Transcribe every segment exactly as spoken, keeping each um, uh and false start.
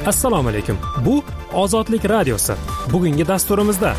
Assalomu alaykum. Bu Ozodlik radiosi. Bugungi dasturimizda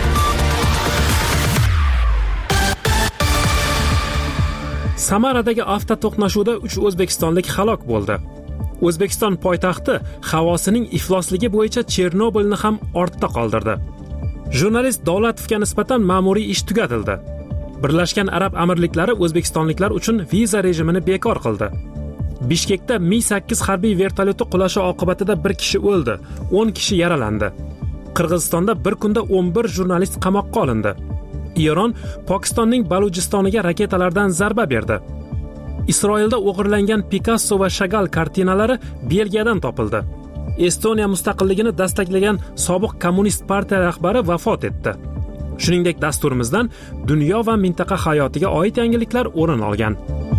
Samaradagi avtoto'qnashuvda uch o'zbekistonlik halok bo'ldi. O'zbekiston poytaxti havosining iflosligi bo'yicha Chernobylni ham ortda qoldirdi. Jurnalist Davlatovga nisbatan ma'muriy ish tugatildi. Birlashgan Arab Amirliklari o'zbekistonliklar uchun viza rejimini bekor qildi. Bishkekda Mi sakkiz harbiy vertolyoti qulashi oqibatida bir kishi o'ldi, o'n kishi yaralandi. Qirg'izistonda bir kunda o'n bir jurnalist qamoqqa olindi. Eron Pokistonning Balujistoniga raketalardan zarba berdi. Isroilda o'g'irlangan Picasso va Chagall kartinalari Belgiyadan topildi. Estoniya mustaqilligini dastaqlagan sobiq kommunist partiya rahbari vafot etdi. Shuningdek, dasturimizdan dunyo va mintaqa hayotiga oid yangiliklar o'rin olgan.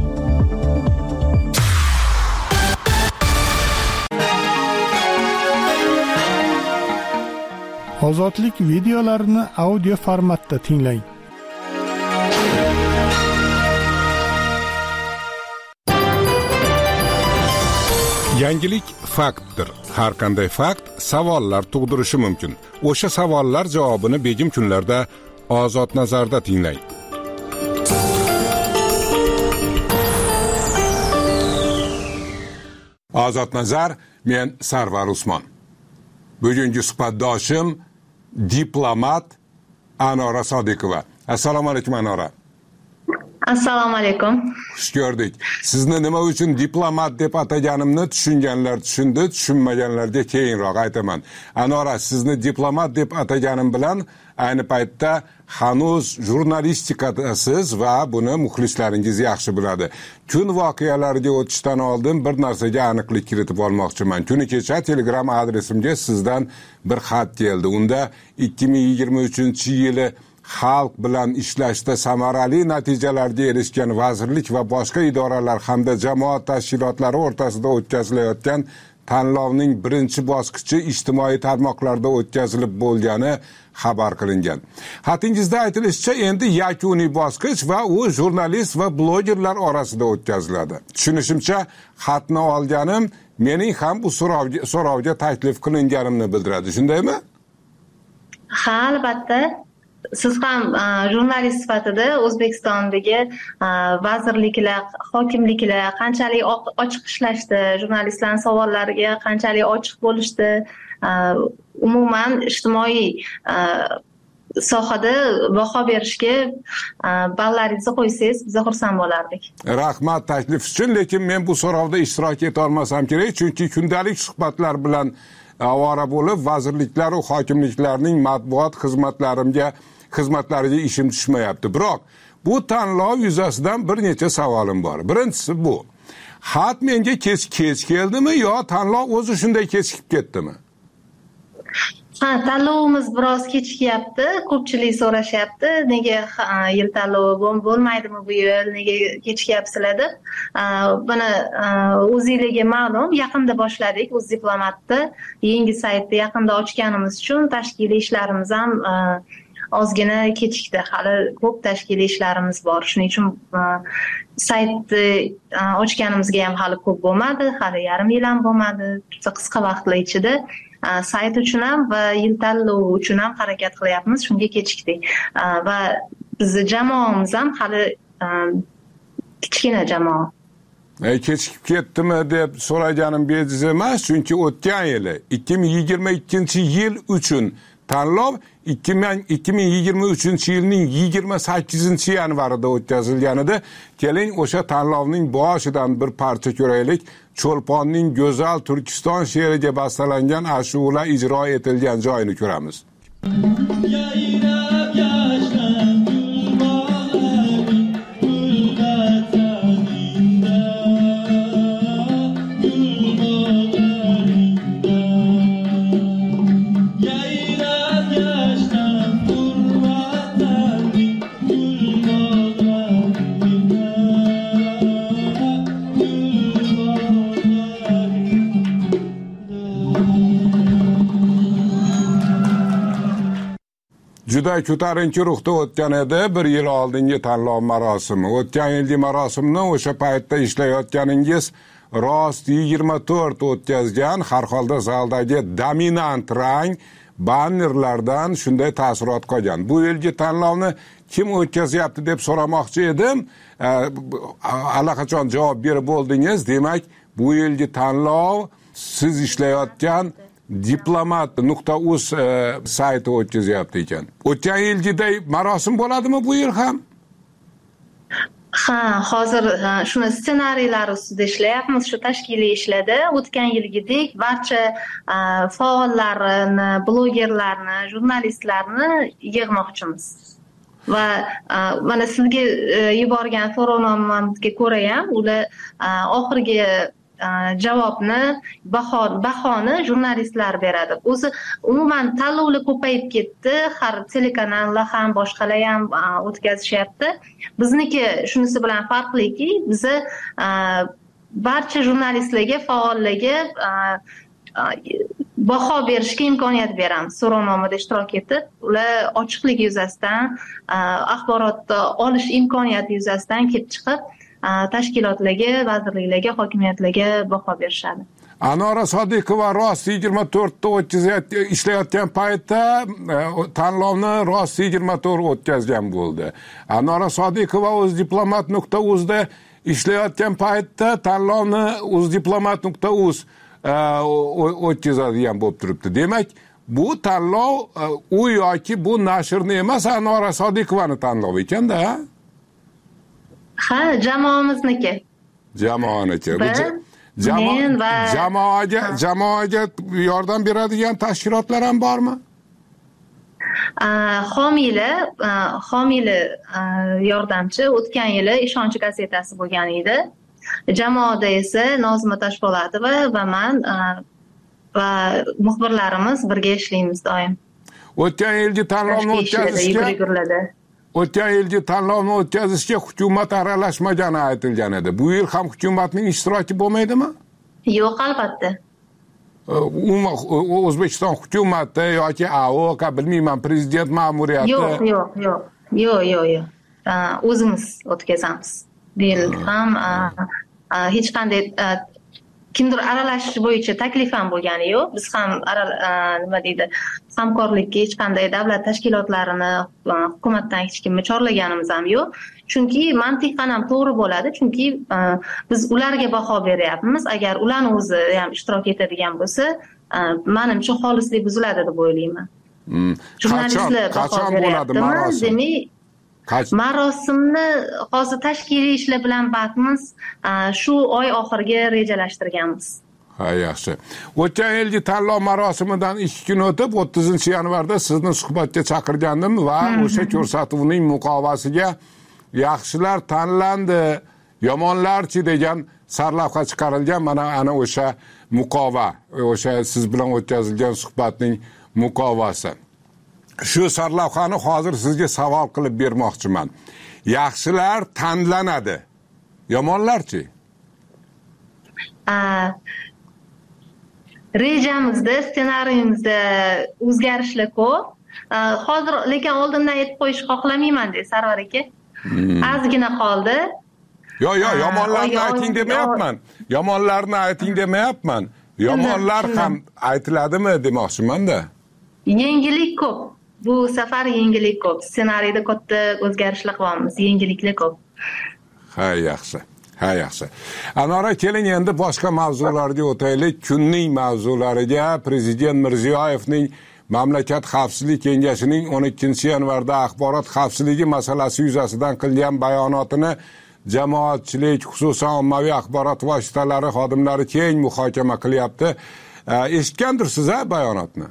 Ozodlik videolarini audio formatda tinglang. Yangilik faktdir. Har qanday fakt savollar tug'dirishi mumkin. O'sha savollar javobini begim kunlarda Ozod nazarda tinglang. Ozod nazar, men Sarvar Usmon. Bugungi suhbatdoshim diplomat Anora Sodiqova. Assalomu alaykum Anora. Assalomu alaykum. Xush ko'rdik. Sizni nima uchun diplomat deb ataganimni tushunganlar tushundi, tushunmaganlarga keyinroq aytaman. Anora, sizni diplomat deb ataganim bilan ayni paytda hanuz jurnalistikadasiz va buni muxlislaringiz yaxshi biladi. Kun voqealariga o'tishdan oldin bir narsaga aniqlik kiritib olmoqchiman. Kuni kecha Telegram adresimga sizdan bir xat keldi. Unda ikki ming yigirma uchinchi yili xalq bilan ishlashda samarali natijalarga erishgan vazirlik va boshqa idoralar hamda jamoat tashkilotlari o'rtasida o'tkazilayotgan tanlovning birinchi bosqichi ijtimoiy tarmoqlarda o'tkazilib bo'lgani xabar qilingan. Xatingizda aytilishicha, endi yakuniy bosqich va u jurnalist va blogerlar orasida o'tkaziladi. Tushunishimcha, xatni olganim mening ham bu so'rovga so'rovga taklif qilinganimni bildiradi. Shundaymi? Ha, albatta. Siz ham jurnalist sifatida O'zbekistondagi vazirliklar, hokimliklar qanchalik ochiq ishlashdi, jurnalistlarning savollariga qanchalik ochiq bo'lishdi, umuman ijtimoiy sohada baho berishga ballaringizni qo'ysangiz, biz xursand bo'lardik. Rahmat taklif uchun, lekin men bu so'rovda ishtirok eta olmasam kerak, chunki kundalik suhbatlar bilan avora bo'lib, vazirliklar va hokimliklarning matbuot xizmatlarimga xizmatlariga ishim tushmayapti. Biroq bu tanlov yuzasidan bir necha savolim bor. Birinchisi bu. Xat menga kech kech keldimi yo tanlov o'zi shunday kechikib ketdimi? Ha, tanlovimiz biroz kechikyapti. Ko'pchilik so'rashyapti, nega yil tanlovi bo'lmaydimi bu yil, nega kechikyapsizlar deb. Buni o'zingizga ma'lum, yaqinda boshladik o'z diplomatda, yangi saytni yaqinda ochganimiz uchun tashkiliy ishlarimiz ham ozgina kechikdi. Hali ko'p tashkiliy ishlarimiz bor. Shuning uchun saytni ochganimizga ham hali ko'p bo'lmadi, hali yarim yil ham bo'lmadi. Juda qisqa vaqtlar ichida sayt uchun ham va yil tanlovi uchun ham harakat qilyapmiz, shunga kechikdik. Va bizning jamoamiz ham hali kichkina jamoa. E, kechikib ketdimi deb so'raganim bejiz emas, chunki o'tgan yili ikki ming yigirma ikkinchi yil uchun tanlov ikki ming yigirma uchinchi yilning yigirma sakkizinchi yanvarida o'tkazilgan edi. Keling, o'sha tanlovning boshidan bir parcha ko'raylik. Cho'lponning go'zal Turkiston she'riga bastalangan ashula ijro etilgan joyini ko'ramiz. Juda ko'tarinki ruhda o'tgan edi bir yil oldingi tanlov marosimi. O'tgan yilgi marosimni o'sha paytda ishlayotganingiz rost yigirma to'rt o'tkazgan, har holda zaldagi dominant rang bannerlardan shunday taassurot qolgan. Bu yilgi tanlovni kim o'tkazyapti deb so'ramoqchi edim. Allaqachon javob berib bo'ldingiz. Demak, bu yilgi tanlov siz ishlayotgan diplomat nuqta uz sayti o'tkazyapti ekan. O'tgan yilgiday marosim bo'ladimi bu yil ham? Ha, hozir shuni ssenariylar ustida ishlayapmiz, shu tashkiliy ishlarda. O'tgan yilgidek barcha faollarni, blogerlarni, jurnalistlarni yig'moqchimiz. Va mana sizga yuborgan so'rovnomamizga ko'ra ham ular oxirgi javobni, bahoni jurnalistlar beradi. O'zi umuman tanlovlar ko'payib ketdi, har telekanallar ham, boshqalar ham o'tkazishyapti. Bizniki shunisi bilan farqliki, biz barcha jurnalistlarga, faollarga baho berishga imkoniyat beramiz. So'rovnomada ishtirok etib, ular ochiqlik yuzasidan, axborot olish imkoniyati yuzasidan kelib chiqib, tashkilotlarga, vazirliklarga, hokimiyatlarga baho berishadi. Anora Sodiqova rost yigirma to'rt ta o'tkazayotgan ishlayotgan paytda tanlovni rost yigirma to'rt o'tkazgan bo'ldi. Anora Sodiqova o'z diplomat nuqta uz da ishlayotgan paytda tanlovni o'z diplomat nuqta uz o'tkazadigan bo'lib turibdi. Demak, bu tanlov u yoki bu nashrni emas, Anora Sodiqovani tanlovi ekanda. Ha, jamoamizniki. Jamoaniki. Men va jamoaga jamoaga yordam beradigan tashkilotlar ham bormi? Homiylar, homiylar yordamchi o'tgan yili ishonch gazetasi bo'lgan edi. Jamoada esa Nozima Toshpo'latova va men va muxbirlarimiz birga ishlaymiz doim. O'tgan yilgi tanlovni o'tkazishga O'tgan yilgi tanlovni o'tkazishga hukumat aralashmagani aytilgan edi. Bu yil ham hukumatning ishtiroki bo'lmaydimi? Yo'q, albatta. Umuman O'zbekiston hukumati yoki A O K, bilmayman, prezident ma'muriyati. Yo'q, yo'q, yo'q. Yo'q, yo'q, yo'q. O'zimiz o'tkazamiz. Bu yil ham hech qanday kimdir aralashish bo'yicha taklif ham bo'lgani yo'q. Biz ham nima deydi, hamkorlikka hech qanday davlat tashkilotlarini, hukumatdan hech kimni chorlaganimiz ham yo'q. Chunki mantiqan ham to'g'ri bo'ladi, chunki biz ularga baho beryapmiz. Agar ularni o'zi ham ishtirok etadigan bo'lsa, menimcha xolislik buziladi deb o'ylayman. Jurnalistlar baho beryaptimi? Demak, marosimni hozir tashkiliy ishlar bilan bandmiz. Shu oy oxiriga rejalashtirganmiz. Ha, yaxshi. O'tgan yilgi tanlov marosimidan ikki kun o'tib, o'ttizinchi yanvarda sizni suhbatga chaqirgandim va o'sha ko'rsatuvning muqovasiga yaxshilar tanlandi, yomonlarchi degan sarlavha chiqarilgan. Mana ana o'sha muqova, o'sha siz bilan o'tkazilgan suhbatning muqovasi. Shu sarlavhani hozir sizga savol qilib bermoqchiman. Yaxshilar tanlanadi, yomonlarchi? Rejamizda, ssenariyimizda o'zgarishlar ko'p. Hozir lekin oldindan aytib qo'yish xohlamayman de Sarvar aka. Ozgina qoldi. Yo'q, yo'q, yomonlarni ayting demayapman. Yomonlarni ayting demayapman. Yomonlar ham aytiladimi demoqchiman-da. Yangilik ko'p. Bu safar yangilik ko'p. Ssenariyda katta o'zgarishlar qilyapmiz, yangiliklar ko'p. Ha, yaxshi. Ha, yaxshi. Anora, keling endi boshqa mavzularga o'taylik. Kunning mavzulariga prezident Mirziyoyevning Mamlakat xavfsizlik kengashining o'n ikkinchi yanvarda axborot xavfsizligi masalasi yuzasidan qilgan bayonotini jamoatchilik, xususan ommaviy axborot vositalari xodimlari keng muhokama qilyapti. Eshitgandirsiz a bayonotni?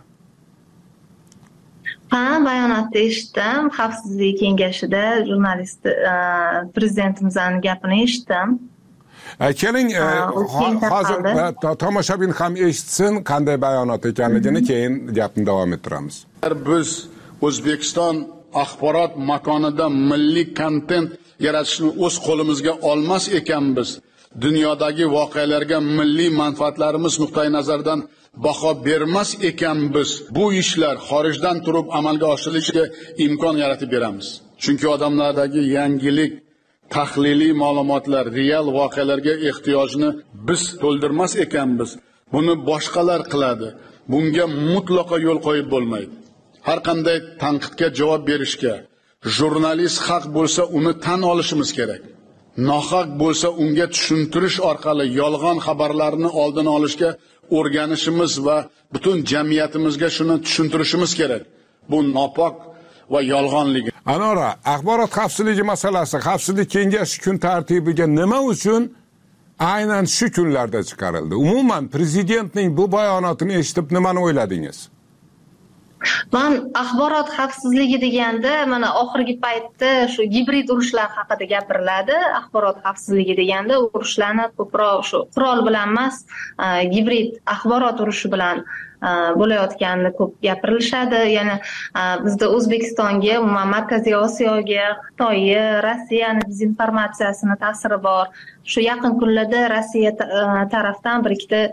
Ha, bayonotni eshitdim. Xavfsizlik kengashida jurnalist prezidentimizning gapini eshitdim. Keling, hozir tomoshabin ham eshitsin qanday bayonot ekanligini, keyin gapni davom ettiramiz. Biz O'zbekiston axborot makonida milliy kontent yaratishni o'z qo'limizga olmas ekanmiz. Dunyodagi voqealarga milliy manfaatlarimiz nuqtai nazaridan baho bermas ekanmiz. Bu ishlar xorijdan turib amalga oshirilishiga imkon yaratib beramiz. Chunki odamlardagi yangilik, tahliliy ma'lumotlar, real voqealarga ehtiyojni biz to'ldirmas ekanmiz. Buni boshqalar qiladi. Bunga mutlaqo yo'l qo'yib bo'lmaydi. Har qanday tanqidga javob berishga jurnalist haq bo'lsa uni tan olishimiz kerak. Nohaq bo'lsa unga tushuntirish orqali yolg'on xabarlarni oldini olishga o'rganishimiz va butun jamiyatimizga shuni tushuntirishimiz kerak. Bu nopok va yolg'onligi. Anora, axborot xavfsizligi masalasi Xavfsizlik kengashi kun tartibiga nima uchun aynan shu kunlarda chiqarildi? Umuman prezidentning bu bayonotini eshitib nimani o'yladingiz? Men axborot xavfsizligi deganda mana oxirgi paytda shu gibrid urushlar haqida gapiriladi. Axborot xavfsizligi deganda urushlarni ko'proq shu qurol bilan emas, gibrid axborot urushi bilan bo'layotganini ko'p gapirilishadi. Ya'ni bizda O'zbekistonga, umuman Markaziy Osiyoga, Xitoyga, Rossiyani dezinformatsiyasini ta'siri bor. Shu yaqin kunlarda Rossiya tarafdan bir ikkita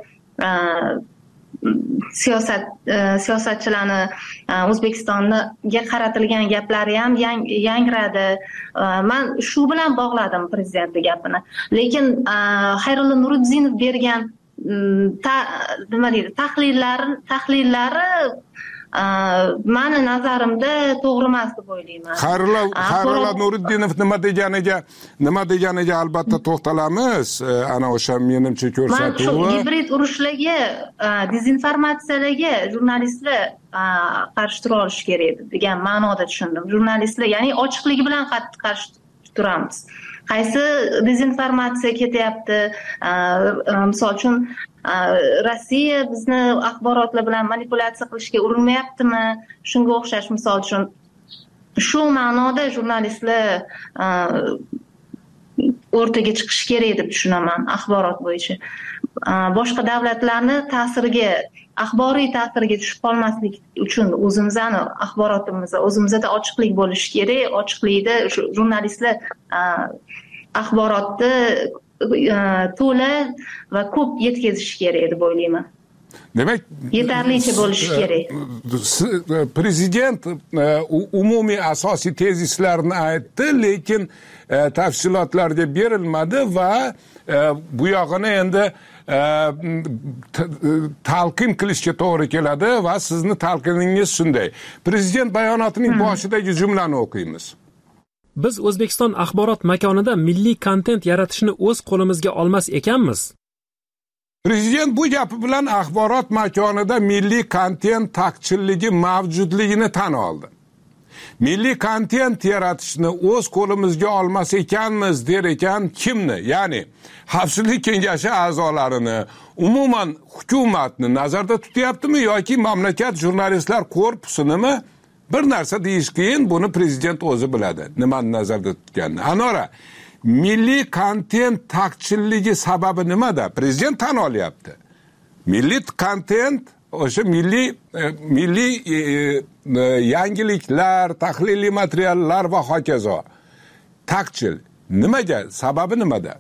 siyosat siyosatchilarni O'zbekistonga qaratilgan gaplari ham yangradi. Men shu bilan bog'ladim prezidentning gapini. Lekin Xayrulla Nuriddinov bergan nima deydi, tahlillar tahlillari meni nazarimda to'g'ri emas deb o'ylayman. Xayrulla Xayrulla Nuriddinov nima deganiga nima deganiga albatta to'xtalamiz. Ana o'sha menimcha ko'rsatuvi. Men shu gibrid urushlarga, dezinformatsiyalarga jurnalistlar qarshi tura olish kerak degan ma'noda tushundim. Jurnalistlar, ya'ni ochiqligi bilan qattiq qarshi turamiz. Qaysi dezinformatsiya ketyapti? Misol uchun Rossiya bizni axborotlar bilan manipulyatsiya qilishga urinmayaptimi? Shunga o'xshash misol uchun shu ma'noda jurnalistlar o'rtaga chiqish kerak deb tushunaman axborot bo'yicha. Boshqa davlatlarni ta'siriga, axboriy ta'siriga tushib qolmaslik uchun o'zimizni axborotimizda, o'zimizda ochiqlik bo'lishi kerak. Ochiqlikda jurnalistlar axborotni to'la va ko'p yetkazish kerak deb o'ylayman. Demak, yetarlicha bo'lishi kerak. Prezident umumiy asosiy tezislarni aytdi, lekin tafsilotlarga berilmadi va bu yog'ini endi talqin qilishga to'g'ri keladi va sizni talqiningiz shunday. Prezident bayonotining boshidagi jumlani o'qiymiz. Biz O'zbekiston axborot makonida milliy kontent yaratishni o'z qo'limizga olmas ekanmiz. Prezident bu gapi bilan axborot makonida milliy kontent taqchilligi mavjudligini tan oldi. Milliy kontent yaratishni o'z qo'limizga olmas ekanmiz der ekan kimni? Ya'ni Xavfsizlik kengashi a'zolarini, umuman hukumatni nazarda tutyaptimi yoki mamlakat jurnalistlar korpusinimi? Bir narsa deyish qiyin, buni prezident o'zi biladi. Nimani nazarda tutganini. Anora, milliy kontent taqchilligi sababi nimada? Prezident tan olyapti. Milliy kontent o'sha milliy milliy yangiliklar, tahliliy materiallar va hokazo. Taqchil nimaga? Sababi nimada?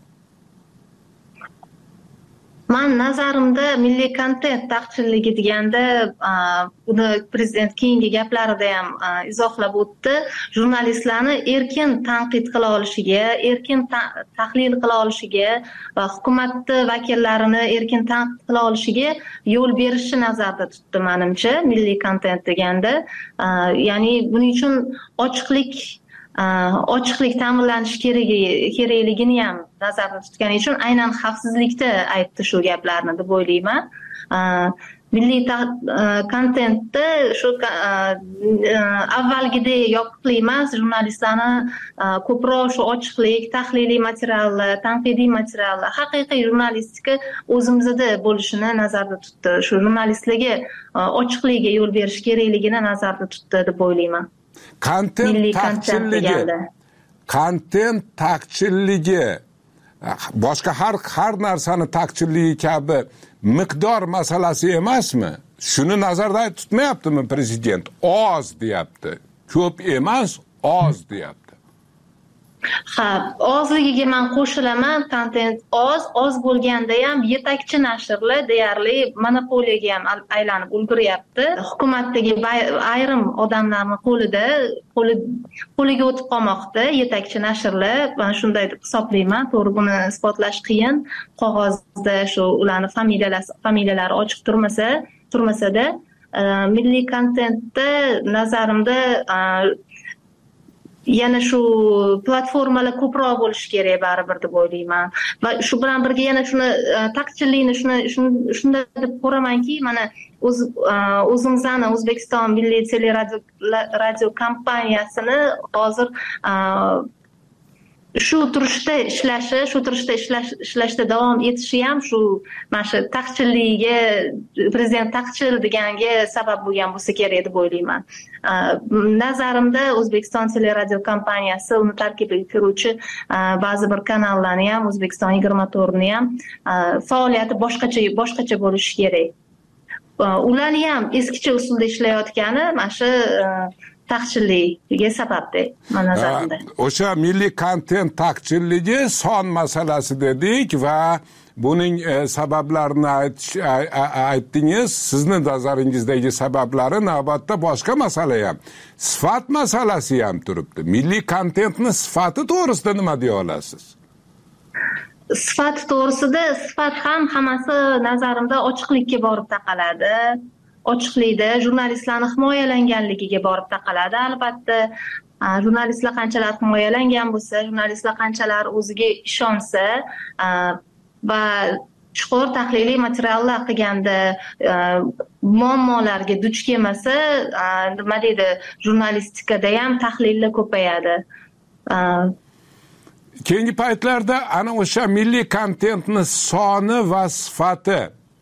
Men nazarimda milliy kontent taqchilligi deganda uni prezident keyingi gaplarida ham izohlab o'tdi. Jurnalistlarni erkin tanqid qila olishiga, erkin tahlil qila olishiga va hukumat vakillarini erkin tanqid qila olishiga yo'l berishni nazarda tutdi menimcha milliy kontent deganda. Ya'ni buning uchun ochiqlik ochiqlik ta'minlanishi kerakligini ham nazarda tutgani uchun aynan xavfsizlikda aytdi shu gaplarni deb o'ylayman. Milliy kontentda shu avvalgidek yopiqlik emas, jurnalistlarni ko'proq shu ochiqlik, tahliliy materiallar, tanqidiy materiallar, haqiqiy jurnalistika o'zimizda bo'lishini nazarda tutdi. Shu jurnalistlarga ochiqlikka yo'l berish kerakligini nazarda tutdi deb o'ylayman. Kontent taqchilligi, kontent taqchilligi boshqa har har narsani taqchilligi kabi miqdor masalasi emasmi? Shuni nazarda tutmayaptimi prezident? Oz deyapti. Ko'p emas, oz deyapti. Ha, ozligiga men qo'shilaman, kontent oz, oz bo'lganda ham yetakchi nashrlar deyarli monopoliyaga ham aylanib ulguryapti. Hukumatdagi ayrim odamlarning qo'lida, qo'li qo'liga o'tib qolmoqda yetakchi nashrlar. Men shunday deb hisoblayman. To'g'ri, buni isbotlash qiyin. Qog'ozda shu ularning familiyalari, familiyalari ochiq turmasa, turmasa-da, milliy kontentda nazarimda yana shu platformalar ko'proq bo'lishi kerak baribir deb o'ylayman. Va shu bilan birga yana shuni taqchillikni shuni shunda deb ko'ramanki, mana o'z o'zimizni O'zbekiston Milliy teleradio radio kompaniyasini hozir shu turishda ishlashi, shu turishda ishlash ishlashda davom etishi ham shu mana shu taqchilligiga, prezident taqchil deganga sabab bo'lgan bo'lsa kerak deb o'ylayman. Nazarimda O'zbekiston teleradio kompaniyasi, uni tarkibiga kiruvchi ba'zi bir kanallarni ham, O'zbekiston yigirma to'rt ni ham faoliyati boshqacha boshqacha bo'lishi kerak. Ularni ham eskicha usulda ishlayotgani mana shu taqchilligiga sababda, men nazarimda. O'sha milliy kontent taqchilligi son masalasi dedik va buning sabablarini aytdingiz. Sizni nazaringizdagi sabablari navbatda boshqa masala ham. Sifat masalasi ham turibdi. Milliy kontentning sifati to'g'risida nima deya olasiz? Sifat to'g'risida, sifat ham hammasi nazarimda ochiqlikka borib taqaladi. Ochiqlikda jurnalistlarning himoyalanganligiga borib taqaladi. Albatta, jurnalistlar qanchalar himoyalangan bo'lsa, jurnalistlar qanchalar o'ziga ishonsa va chuqur tahliliy materiallar qilganda muammolarga duch kelmasa, nima deydi, jurnalistikada ham tahlillar ko'payadi. Keyingi paytlarda ana o'sha milliy kontentning soni va sifati,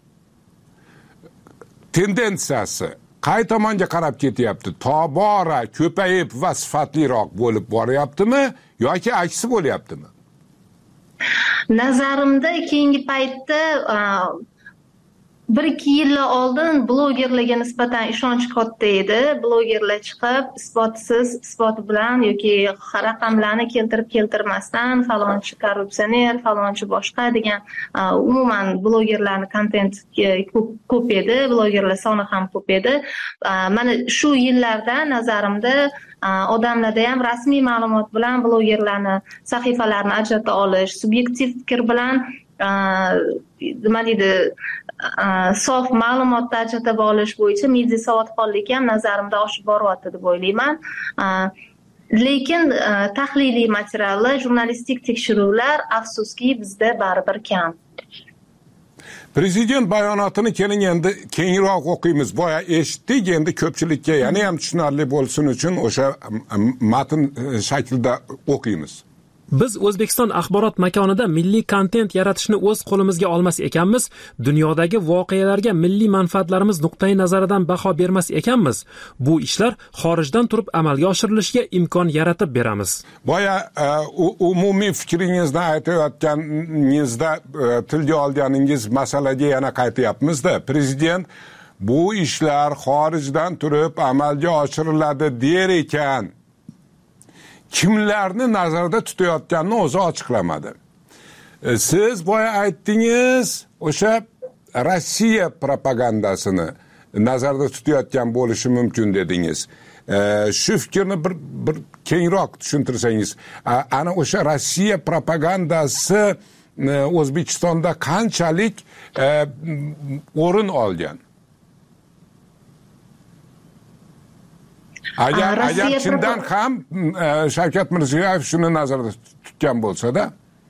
tendensiyasi qay tomonga qarab ketyapti? Tobora ko'payib va sifatliroq bo'lib boryaptimi yoki aksi bo'lyaptimi? Nazarimda keyingi paytda bir ikki yillar oldin blogerlarga nisbatan ishonch katta edi. Blogerlar chiqib isbotsiz, isbot bilan yoki raqamlarni keltirib keltirmasdan falonchi korrupsioner, falonchi boshqa degan umuman blogerlarning kontent ko'p edi, blogerlar soni ham ko'p edi. Mana shu yillarda nazarimda odamlarda ham rasmiy ma'lumot bilan blogerlarni sahifalarini ajrata olish, subyektiv fikr bilan nima deydi, sof ma'lumotni ajratib olish bo'yicha media savodxonlik ham nazarimda oshib boryapti deb o'ylayman. Lekin tahliliy materiallar, jurnalistik tekshiruvlar afsuski bizda baribir kam. Prezident bayonotini keling endi kengroq o'qiymiz. Boya eshitdik, endi ko'pchilikka yana ham tushunarli bo'lsin uchun o'sha matn shaklida o'qiymiz. Biz O'zbekiston axborot makonida milliy kontent yaratishni o'z qo'limizga olmas ekanmiz, dunyodagi voqealarga milliy manfaatlarimiz nuqtai nazaridan baho bermas ekanmiz. Bu ishlar xorijdan turib amalga oshirilishiga imkon yaratib beramiz. Boya umumiy fikringizni aytayotganingizda tilga olganingiz masalaga yana qaytyapmiz-da. Prezident bu ishlar xorijdan turib amalga oshiriladi der ekan, kimlarni nazarda tutayotganini o'zi ochiqlamadi. Siz boya aytdingiz, o'sha Rossiya propagandasini nazarda tutayotgan bo'lishi mumkin dedingiz. Shu fikrni bir bir kengroq tushuntirsangiz, ana o'sha Rossiya propagandasi O'zbekistonda qanchalik o'rin olgan? Agar agar chindan ham Shavkat Mirziyoyev shuni nazarda tutgan bo'lsa-da.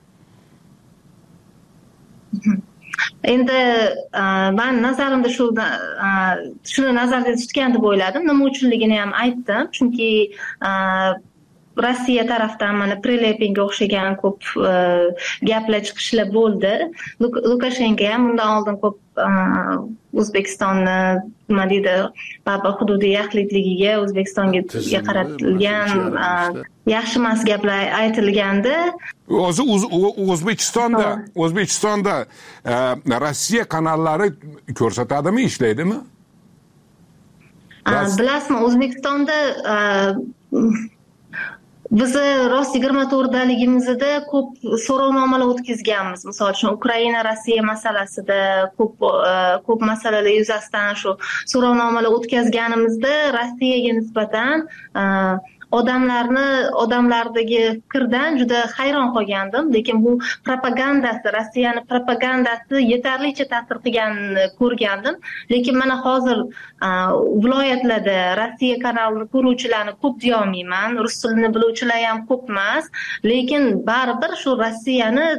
Endi men nazarimda shu shuni nazarda tutgan deb o'yladim. Nima uchunligini ham aytdim. Chunki Rossiya tarafdan mana prilepinga o'xshagan ko'p gaplar chiqishlar bo'ldi. Lukashenko ham undan oldin ko'p O'zbekistonni nima deydi, hududiy yaxlitligiga, O'zbekistonga qaratilgan yaxshi emas gaplar aytilgandi. O'zi O'zbekistonda, O'zbekistonda Rossiya kanallari ko'rsatadimi, ishlaydimi? Bilasizmi, O'zbekistonda Biz rost yigirma to'rtdaligimizda ko'p so'rovnomalar o'tkazganmiz. Misol uchun Ukraina Rossiya masalasida ko'p ko'p masalalar yuzasidan shu so'rovnomalar o'tkazganimizda Rossiyaga nisbatan odamlarni odamlardagi fikrdan juda hayron qolgandim, lekin bu propagandasi, Rossiyani propagandasi yetarlicha ta'sir qilganini ko'rgandim. Lekin mana hozir viloyatlarda Rossiya kanalini ko'ruvchilarni ko'p deya olmayman, rus tilini biluvchilar ham ko'p emas, lekin baribir shu Rossiyani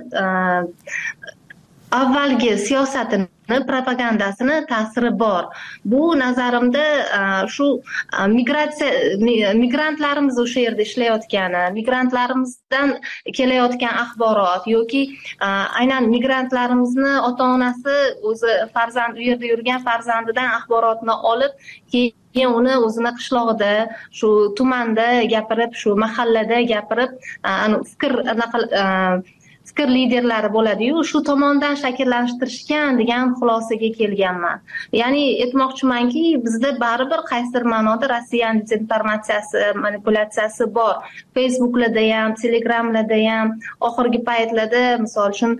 avvalgi siyosatini, propagandasini ta'siri bor. Bu nazarimda shu migratsiya migrantlarimiz o'sha yerda ishlayotgani, migrantlarimizdan kelayotgan axborot yoki aynan migrantlarimizni ota-onasi o'zi farzand u yerda yurgan farzandidan axborotni olib, keyin uni o'zini qishlog'ida, shu tumanda gapirib, shu mahallada gapirib, fikr anaqa fikr liderlari bo'ladi-yu, shu tomondan shakllantirishgan degan xulosaga kelganman. Ya'ni aytmoqchimanki, bizda baribir qaysidir ma'noda Rossiyaning dezinformatsiyasi, manipulyatsiyasi bor. Facebooklarda ham, Telegramlarda ham, oxirgi paytlarda, misol uchun,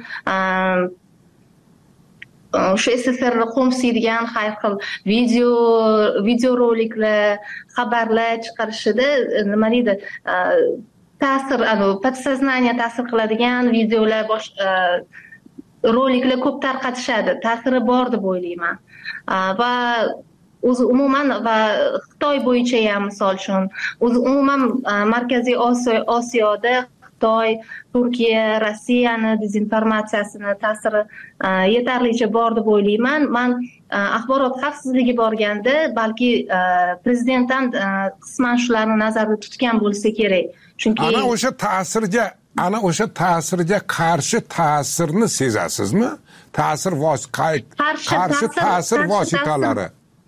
o'sha S S R ni qo'msaydigan har xil video video roliklar, xabarlar chiqarishida nima deydi, ta'sir, podsoznaniya ta'sir qiladigan videolar, bosh roliklar ko'p tarqatishadi. Ta'siri bor deb o'ylayman. Va o'zi umuman va Xitoy bo'yicha ham misol uchun, o'zi umuman Markaziy Osiyo Osiyoda Xitoy, Turkiya, Rossiyani dezinformatsiyasini ta'siri yetarlicha bor deb o'ylayman. Men axborot xavfsizligi borganda balki prezidentdan qisman shularni nazarda tutgan bo'lsa kerak. Chunki ana o'sha ta'sirga, ana o'sha ta'sirga qarshi ta'sirni sezasizmi? Ta'sir qarshi ta'sir vositalari.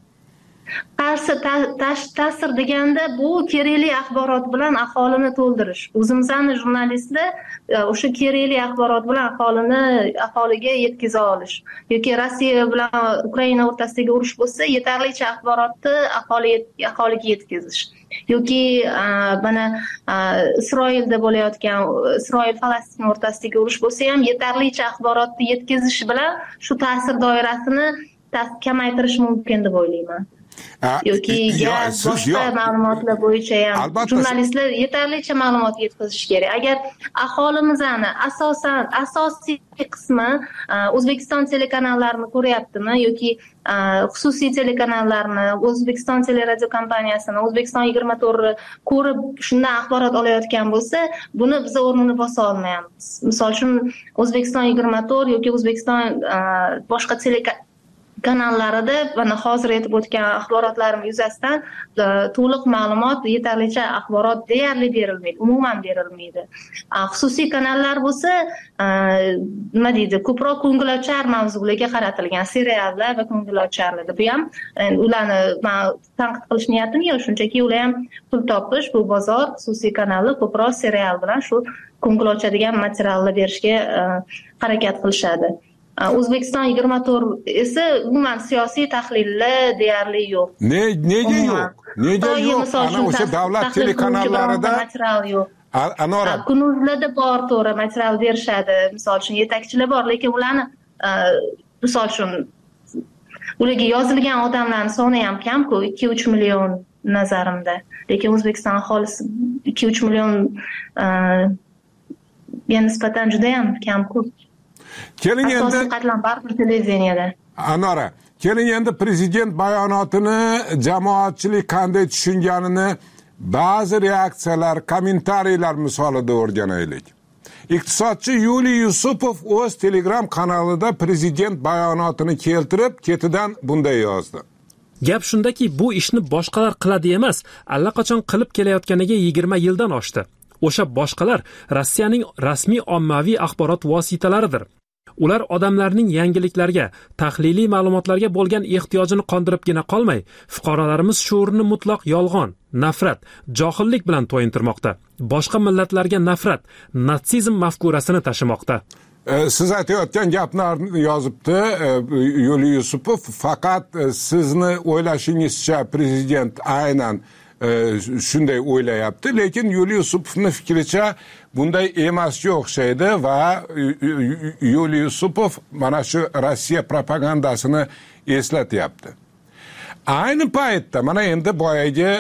Qarshi ta'sir deganda bu kerakli axborot bilan aholini to'ldirish. O'zimizning jurnalistlar o'sha kerakli axborot bilan aholini aholiga yetkaza olish yoki Rossiya bilan Ukraina o'rtasidagi urush bo'lsa, yetarlicha axborotni aholiga yetkazish. Yoki mana Isroilda bo'layotgan, Isroil Falastin o'rtasidagi urush bo'lsa ham yetarlicha axborotni yetkazish bilan shu ta'sir doirasini kamaytirish mumkin deb o'ylayman. Yoki gaz, boshqa ma'lumotlar bo'yicha ham jurnalistlar yetarlicha ma'lumot yetkazish kerak. Agar aholimizni asosan asosiy qismi O'zbekiston telekanallarini ko'ryaptimi yoki xususiy telekanallarni, O'zbekiston teleradio kompaniyasini, O'zbekiston yigirma to'rt ko'rib shundan axborot olayotgan bo'lsa, buni biz o'rnini bosa olmaymiz. Misol uchun O'zbekiston yigirma to'rt yoki O'zbekiston boshqa telekanallar kanallarida mana hozir aytib o'tgan axborotlarim yuzasidan to'liq ma'lumot, yetarlicha axborot deyarli berilmaydi, umuman berilmaydi. Xususiy kanallar bo'lsa, nima deydi, ko'proq ko'ngilochar mavzularga qaratilgan seriallar va ko'ngilocharlar. Bu ham ularni tanqid qilish niyatim yo'q, shunchaki ular ham pul topish, bu bozor, xususiy kanallar ko'proq serial bilan shu ko'ngilochadigan materiallar berishga harakat qilishadi. O'zbekiston yigirma to'rt esa umuman siyosiy tahlillar deyarli yo'q. Ne, nega yo'q? Nega yo'q? Ana o'sha davlat telekanallarida material yo'q. Anora, kunuzlarda bor to'g'ri material berishadi. Misol uchun yetakchilar bor, lekin ularni misol uchun ularga yozilgan odamlarning soni ham kam-ku, ikki uch million nazarimda. Lekin O'zbekiston aholisi ikki uch million ga nisbatan juda ham kam-ku. Keling endi qatlam baribir televideniyada. Anora, keling endi prezident bayonotini jamoatchilik qanday tushunganini ba'zi reaksiyalar, kommentariylar misolida o'rganaylik. Iqtisodchi Yuliy Yusupov o'z Telegram kanalida prezident bayonotini keltirib, ketidan bunday yozdi. Gap shundaki, bu ishni boshqalar qiladi emas, allaqachon qilib kelayotganiga yigirma yildan oshdi. O'sha boshqalar Rossiyaning rasmiy ommaviy axborot vositalaridir. Ular odamlarning yangiliklarga, tahliliy ma'lumotlarga bo'lgan ehtiyojini qondiribgina qolmay, fuqarolarimiz shuurini mutlaq yolg'on, nafrat, johillik bilan to'yintirmoqda. Boshqa millatlarga nafrat, natsizm mafkurasini tashimoqda. Siz aytayotgan gaplarni yozibdi Yuliy Yusupov, faqat sizni o'ylashingizcha prezident aynan shunday o'ylayapti, lekin Yuliy Yusupovning fikricha bunday emasga o'xshaydi va Yuliy Yusupov mana shu Rossiya propagandasini eslatyapti. Ayni paytda mana endi boyagi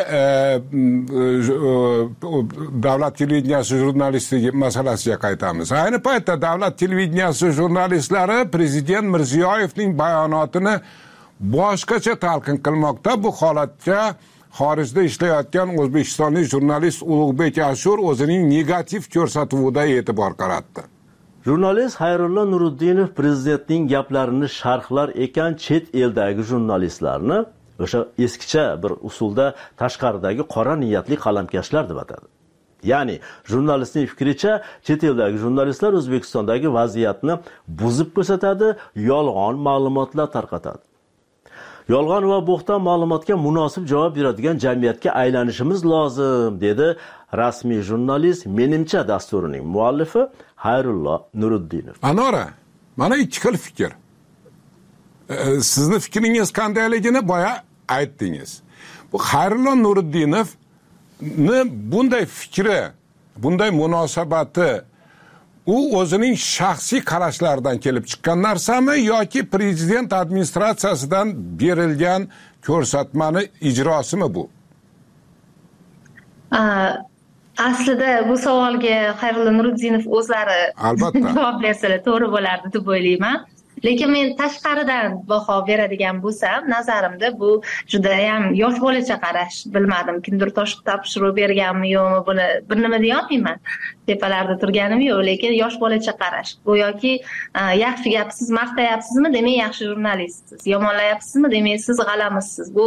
davlat televideniyasi jurnalistligi masalasiga qaytamiz. Ayni paytda davlat televideniyasi jurnalistlari prezident Mirziyoyevning bayonotini boshqacha talqin qilmoqda. Bu holatga xorijda ishlayotgan o'zbekistonlik jurnalist Ulug'bek Ashur o'zining negativ ko'rsatuvida e'tibor qaratdi. Jurnalist Xayrullo Nuriddinov prezidentning gaplarini sharhlar ekan chet eldagi jurnalistlarni o'sha eskicha bir usulda tashqaridagi qora niyatli qalamkashlar deb atadi. Ya'ni jurnalistning fikricha chet eldagi jurnalistlar O'zbekistondagi vaziyatni buzib ko'rsatadi, yolg'on ma'lumotlar tarqatadi. Yolg'on va bo'xton ma'lumotga munosib javob beradigan jamiyatga aylanishimiz lozim, dedi rasmiy jurnalist Menimcha dasturining muallifi Xayrullo Nuriddinov. Anora, mana ikki xil fikr. Sizni fikringiz qandayligini boya aytdingiz. Bu Xayrullo Nuriddinovni bunday fikri, bunday munosabati u o'zining shaxsiy qarashlaridan kelib chiqqan narsami yoki prezident administratsiyasidan berilgan ko'rsatmani ijrosimi bu? Aslida bu savolga Xayrullo Nuriddinov o'zlari javob bersalar to'g'ri bo'lardi deb o'ylayman. Lekin men tashqaridan baho beradigan bo'lsam, nazarimda bu juda ham yosh bolacha qarash. Bilmadim, kimdir toshib topshirib berganmi yo'qmi, buni bir nima deya olmayman. Tepalarda turganim yo'q, lekin yosh bolacha qarash. Go'yoki yaxshi gapsiz, maqtayapsizmi, demak yaxshi jurnalistsiz. Yomonlayapsizmi, demak siz g'alamisiz. Bu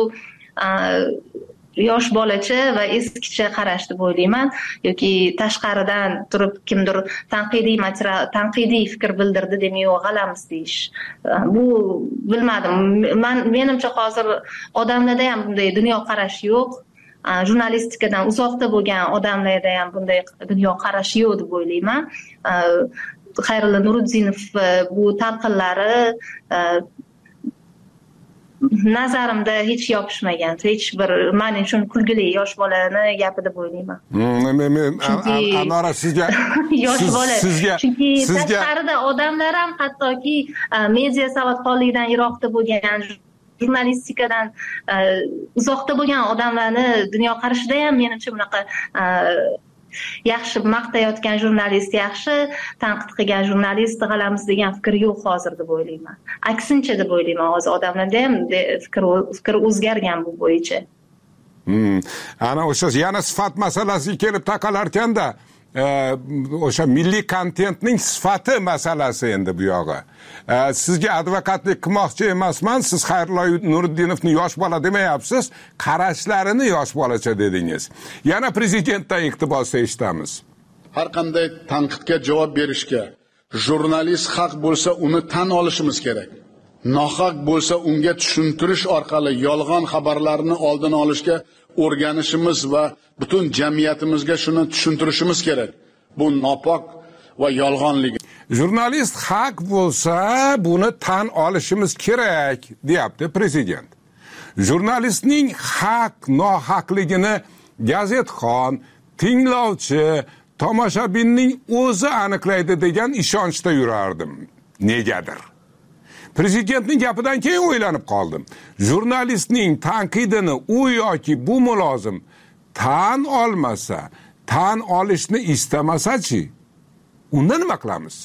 yosh bolacha va eskicha qarash deb o'ylayman. Yoki tashqaridan turib kimdir tanqidiy material, tanqidiy fikr bildirdi demak u g'alamiz deyish. Bu bilmadim. Men menimcha hozir odamlarda ham bunday dunyo qarash yo'q. Jurnalistikadan uzoqda bo'lgan odamlarda ham bunday dunyo qarash yo'q deb o'ylayman. Xayrullo Nuriddinov bu talqinlari nazarimda hech yopishmagan, hech bir men uchun kulgili yosh bolani gapi deb o'ylayman. Anora sizga yosh bola. Chunki tashqarida odamlar ham hattoki media savodxonlikdan yiroqda bo'lgan, jurnalistikadan uzoqda bo'lgan odamlarni dunyo qarashida ham menimcha bunaqa yaxshi maqtayotgan jurnalist yaxshi, tanqid qilgan jurnalist g'alamiz degan fikr yo'q hozir deb o'ylayman. Aksincha deb o'ylayman, hozir odamlarda ham fikr fikr o'zgargan bu bo'yicha. Hmm. Ana o'sha yana sifat masalasiga kelib taqalarkanda, o'sha milliy kontentning sifati masalasi endi bu yog'i. Sizga advokatlik qilmoqchi emasman, siz Xayrullo Nuriddinovni yosh bola demayapsiz, qarashlarini yosh bolacha dedingiz. Yana prezidentdan iqtibos eshitamiz. Har qanday tanqidga javob berishga jurnalist haq bo'lsa uni tan olishimiz kerak. Nohaq bo'lsa unga tushuntirish orqali yolg'on xabarlarni oldini olishga o'rganishimiz va butun jamiyatimizga shuni tushuntirishimiz kerak. Bu nopok va yolg'onligi. Jurnalist haq bo'lsa buni tan olishimiz kerak, deyapti prezident. Jurnalistning haq nohaqligini gazetxon, tinglovchi, tomoshabinning o'zi aniqlaydi degan ishonchda yurardim. Negadir? Prezidentning gapidan keyin o'ylanib qoldim. Jurnalistning tanqidini u yoki bu mulozim tan olmasa, tan olishni istamasa-chi, unda nima qilamiz?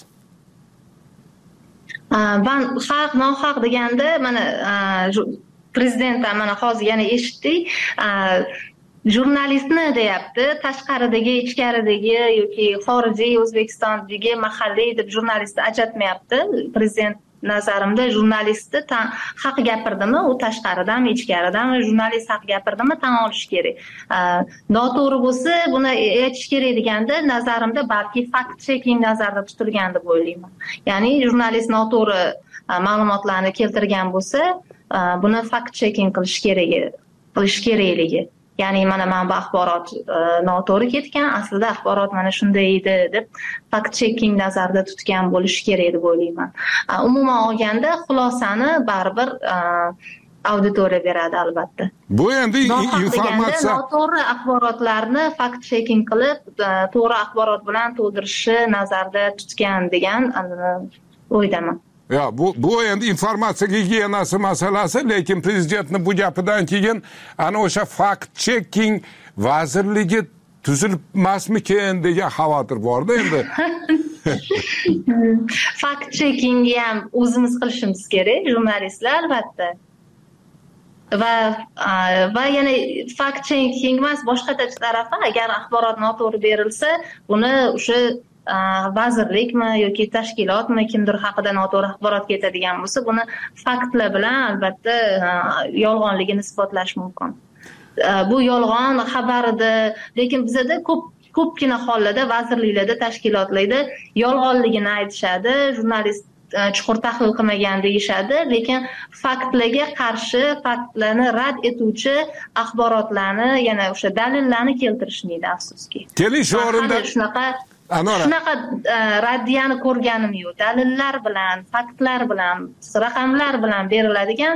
Ben haq, nohaq deganda mana prezidentdan mana hozir yana eshitdik. Jurnalistni deyapti, tashqaridagi, ichkaridagi yoki xorijiy, O'zbekistondagi, mahalliy deb jurnalistni ajratmayapti. Prezident nazarimda jurnalistni haq gapirdimi, u tashqaridami, ichkaridami, jurnalist haq gapirdimi tan olish kerak. Noto'g'ri bo'lsa, buni aytish kerak deganda, nazarimda balki fact checking nazarda tutilgan deb o'ylayman. Ya'ni jurnalist noto'g'ri ma'lumotlarni keltirgan bo'lsa, buni fact checking qilish kerak, qilish kerakligi. Ya'ni mana mana bu axborot noto'g'ri ketgan, aslida axborot mana shunday edi deb fact checking nazarda tutgan bo'lishi kerak deb o'ylayman. Umuman olganda xulosani baribir auditoriya beradi albatta. Bu endi informatsiya noto'g'ri axborotlarni fakt checking qilib to'g'ri axborot bilan to'ldirishni nazarda tutgan degan o'ydaman. Ya bu bu endi informatsiya gigiyenasi masalasi, lekin prezidentning bu gapidan keyin ana o'sha fakt checking vazirligi tuzilmasmikin degan xavotir borda endi. Fakt checkingni ham o'zimiz qilishimiz kerak, jurnalistlar albatta. Va va yana fakt checking emas, boshqa tarafi agar axborot noto'g'ri berilsa, buni o'sha vazirlikmi yoki tashkilotmi kimdir haqida noto'g'ri axborot ketadigan bo'lsa, buni faktlar bilan albatta yolg'onligini isbotlash mumkin. Bu yolg'on xabarida, lekin bizda ko'p ko'pgina hollarda vazirliklarda, tashkilotlarda yolg'onligini aytishadi, jurnalist chuqur tahlil qilmagan deyishadi, lekin faktlarga qarshi, faktlarni rad etuvchi axborotlarni, yana o'sha dalillarni keltirishmaydi, afsuski. Keling shu o'rinda shunaqa shunaqa raddiyani ko'rganim yo'q. Dalillar bilan, faktlar bilan, raqamlar bilan beriladigan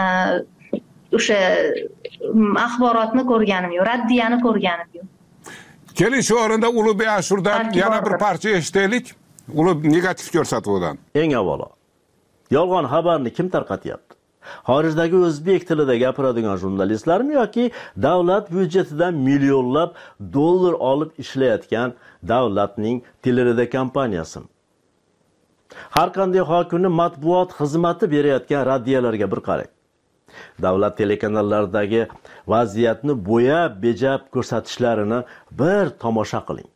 o'sha axborotni ko'rganim yo'q, raddiyani ko'rganim yo'q. Keling shu o'rinda Ulug'bek Ashurdan yana bir parcha eshitaylik. Uni negativ ko'rsatuvidan. Eng avvalo, yolg'on xabarni kim tarqatyapti? Xorijdagi o'zbek tilida gapiradigan jurnalistlarmi yoki davlat byudjetidan millionlab dollar olib ishlayotgan davlatning telerada kompaniyasimi? Har qanday hokimning matbuot xizmati berayotgan raddiyalarga bir qarang. Davlat telekanallardagi vaziyatni bo'yab, bejab ko'rsatishlarini bir tomosha qiling.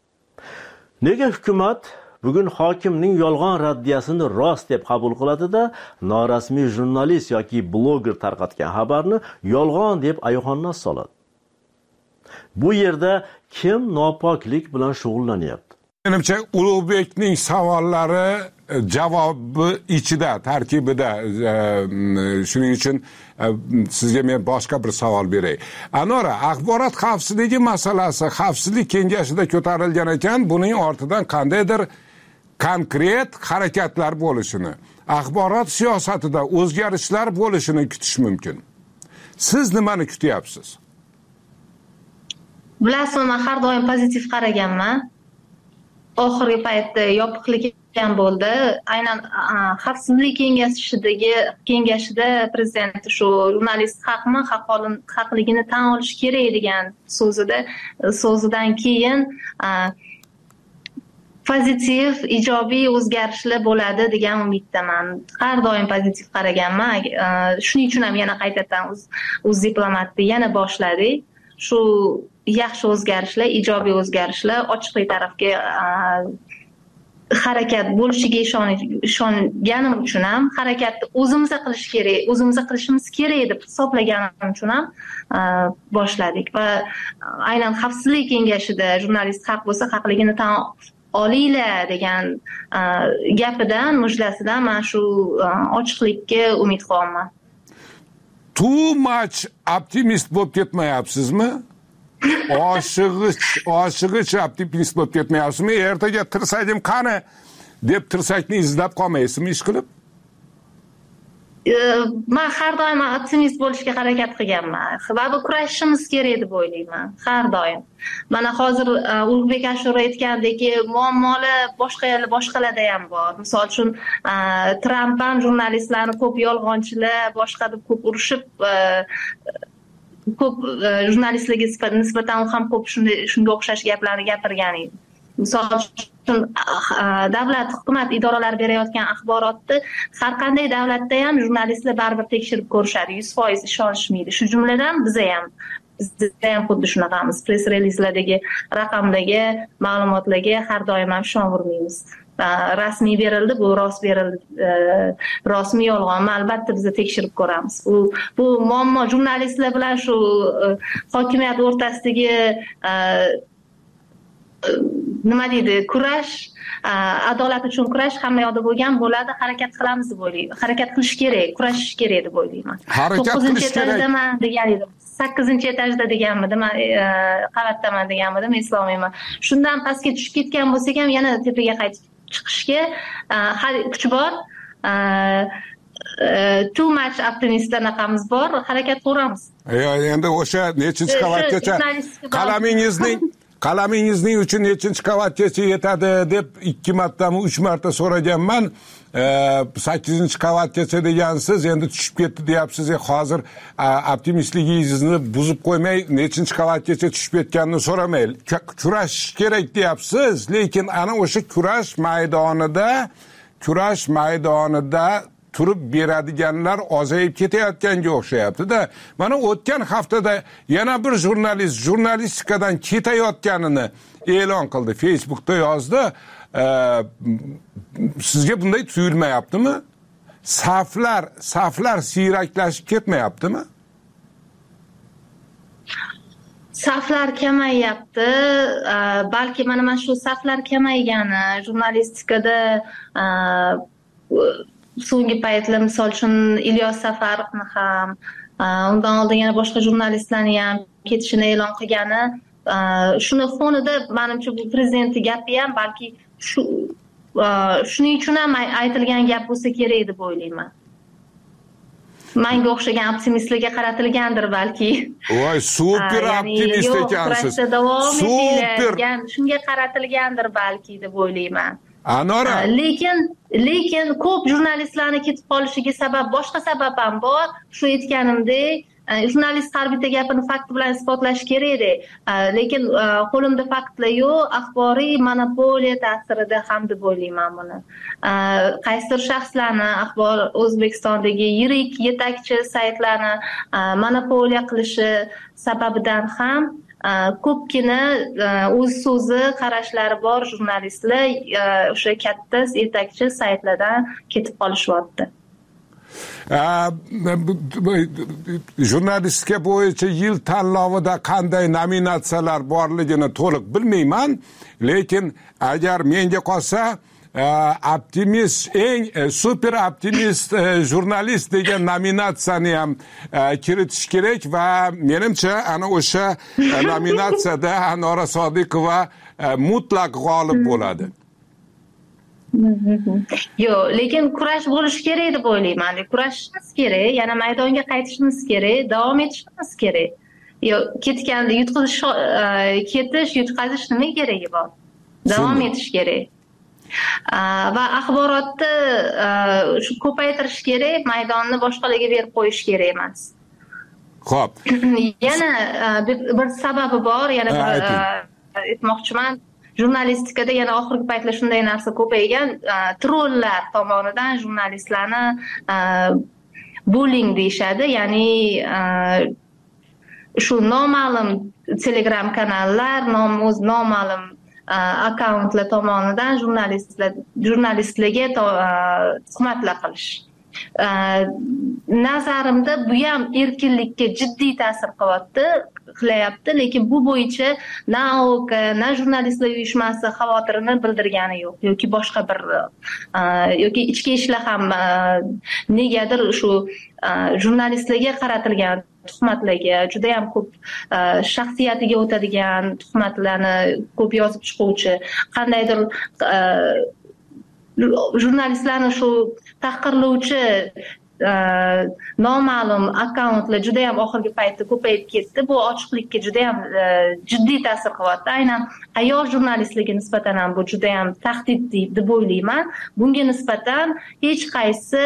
Nega hukumat bugun hokimning yolg'on raddiyasini rost deb qabul qiladi-da, norasmiy jurnalist yoki bloger tarqatgan xabarni yolg'on deb ayoqondan soladi? Bu yerda kim nopoklik bilan shug'ullanyapti? Menimcha Ulug'bekning savollari javobi ichida, tarkibida. Shuning uchun sizga men boshqa bir savol beray. Anora, axborot xavfsizligi masalasi xavfsizlik kengashida ko'tarilgan ekan, buning ortidan qandaydir konkret harakatlar bo'lishini, axborot siyosatida o'zgarishlar bo'lishini kutish mumkin. Siz nimani kutyapsiz? Bilasizmi, men har doim pozitiv qaraganman. Oxirgi paytda yopiqlik ham bo'ldi. Aynan xavfsizlik kengashidagi kengashida prezident shu jurnalist haqmi, haqligini tan olish kerak degan so'zida so'zidan keyin pozitiv, ijobiy o'zgarishlar bo'ladi degan umiddaman. Har doim pozitiv qaraganman. Shuning uchun ham yana qaytadan o'z diplomatni yana boshladik. Shu yaxshi o'zgarishlar, ijobiy o'zgarishlar, ochiqlik tarafga harakat bo'lishiga ishonganim uchun ham harakatni o'zimiz qilish kerak, o'zimiz qilishimiz kerak deb hisoblaganim uchun ham boshladik va aynan xavfsizlik kengashida jurnalist haq bo'lsa, haqligini tan olinglar degan gapidan, mujdasidan men shu ochiqlikka umidvorman. Too much optimist bo'lib ketmayapsizmi? Oshig'ich, oshig'ich optimist bo'lib ketmayapsizmi? Ertaga tirsagim qani deb tirsakni izlab qolmaysizmi ish qilib? Men har doim optimist bo'lishga harakat qilganman va bu kurashishimiz kerak deb o'ylayman, har doim. Mana hozir Ulug'bek Ashur aytgandek, muammolar boshqa boshqalarda ham bor. Misol uchun Tramp ham jurnalistlarni ko'p yolg'onchilar, boshqa deb ko'p urushib, ko'p jurnalistlarga nisbatan ham ko'p shunday shunga o'xshash gaplarni gapirgan edi. Misol uchun davlat, hukumat idoralari berayotgan axborotni har qanday davlatda ham jurnalistlar baribir tekshirib ko'rishadi, yuz foiz ishonishmaydi. Shu jumladan biza ham bizda ham xuddi shunaqamiz. Press relizlardagi raqamdagi ma'lumotlarga har doim ham ishonavermaymiz. Rasmiy berildi, bu rost berildi, rostmi yolg'onmi, albatta biz tekshirib ko'ramiz. Bu bu muammo jurnalistlar bilan shu hokimiyat o'rtasidagi nima deydi, kurash, adolat uchun kurash hamma yoqda bo'lgan bo'ladi, harakat qilamiz deb o'ylayman. Harakat qilish kerak, kurashish kerak deb o'ylayman. Harakat qilish kerak. degan edim. sakkizinchi etajda deganmidim, qavatdaman deganmidim, eslolmayman. Shundan pastga tushib ketgan bo'lsak ham yana tepaga qaytib chiqishga kuch bor. too much optimist anaqamiz bor, harakat qilamiz. Endi o'sha nechinchi qavatgacha qalamingizning qalamingizning uchun nechinchi qavatgacha yetadi deb ikki martami uch marta so'raganman. sakkizinchi qavatgacha degansiz, endi tushib ketdi deyapsiz. Hozir optimistligingizni buzib qo'ymay, nechinchi qavatgacha tushib ketganini so'ramay, kurashish kerak deyapsiz. Lekin ana o'sha kurash maydonida, kurash maydonida turib beradiganlar ozayib ketayotganga o'xshayapti-da. Mana o'tgan haftada yana bir jurnalist jurnalistikadan ketayotganini e'lon qildi, Facebookda yozdi. Ee, sizga bunday tuyulmayaptimi? Saflar, saflar siyraklashib ketmayaptimi? Saflar kamayyapti. Balki mana mana shu saflar kamaygani jurnalistikada so'nggi paytlar, misol uchun Ilyos Safarovni ham, undan oldin yana boshqa jurnalistlarni ham ketishini e'lon qilgani, shuni fonida menimcha bu prezidentning gapi ham balki shu shuning uchun ham aytilgan gap bo'lsa kerak deb o'ylayman. Menga o'xshagan optimistlarga qaratilgandir balki. Voy, super optimist ekansiz. Super. Shunga qaratilgandir balki deb o'ylayman. Anora. Lekin lekin ko'p jurnalistlarni ketib qolishiga sabab boshqa sabab ham bor. Shu aytganimdek, jurnalist har bitta gapini fakt bilan isbotlash kerak edi. Lekin qo'limda faktlar yo'q, axboriy monopoliya ta'sirida ham deb o'ylayman buni. Qaysidir shaxslarni axbor O'zbekistondagi yirik yetakchi saytlarni monopoliya qilishi sababidan ham ko'pgina o'z so'zi, qarashlari bor jurnalistlar o'sha katta yetakchi saytlardan ketib qolishyapti. Jurnalistika bo'yicha yil tanlovida qanday nominatsiyalar borligini to'liq bilmayman, lekin agar menga qolsa optimist, eng super optimist jurnalist degan nominatsiyani ham kiritish kerak va menimcha ana o'sha nominatsiyada Anora Sodiqova mutlaq g'olib bo'ladi. Yo'q, lekin kurash bo'lishi kerak deb o'ylayman. Kurashishimiz kerak, yana maydonga qaytishimiz kerak, davom etishimiz kerak. Yo'q, ketganda yutqizish, ketish, yutqazish nima keragi bor? Davom etish kerak. Va axborotni shu ko'paytirish kerak, maydonni boshqalarga berib qo'yish kerak emas. Xo'p. Yana bir sababi bor, yana aytmoqchiman. Jurnalistikada yana oxirgi paytlar shunday narsa ko'paygan, trollar tomonidan jurnalistlarni bullying deyishadi, ya'ni shu noma'lum Telegram kanallar, o'z noma'lum akkauntlar tomonidan jurnalistlar jurnalistlarga tuhmatlar qilish. Nazarimda bu ham erkinlikka jiddiy ta'sir qilyapti, qilyapti, lekin bu bo'yicha na O K, na jurnalistlar uyushmasi xavotirini bildirgani yo'q, yoki boshqa bir yoki ichki ishlar ham negadir shu jurnalistlarga qaratilgan tuhmatlarga, juda ham ko'p shaxsiyatiga o'tadigan tuhmatlarni ko'p yozib chiquvchi, qandaydir jurnalistlarni shu tahqirlovchi noma'lum akkauntlar juda ham oxirgi paytda ko'payib ketdi. Bu ochiqlikka juda ham jiddiy ta'sir qilyapti. Aynan ayol jurnalistlarga nisbatan ham bu juda ham tahdid deb o'ylayman. Bunga nisbatan hech qaysi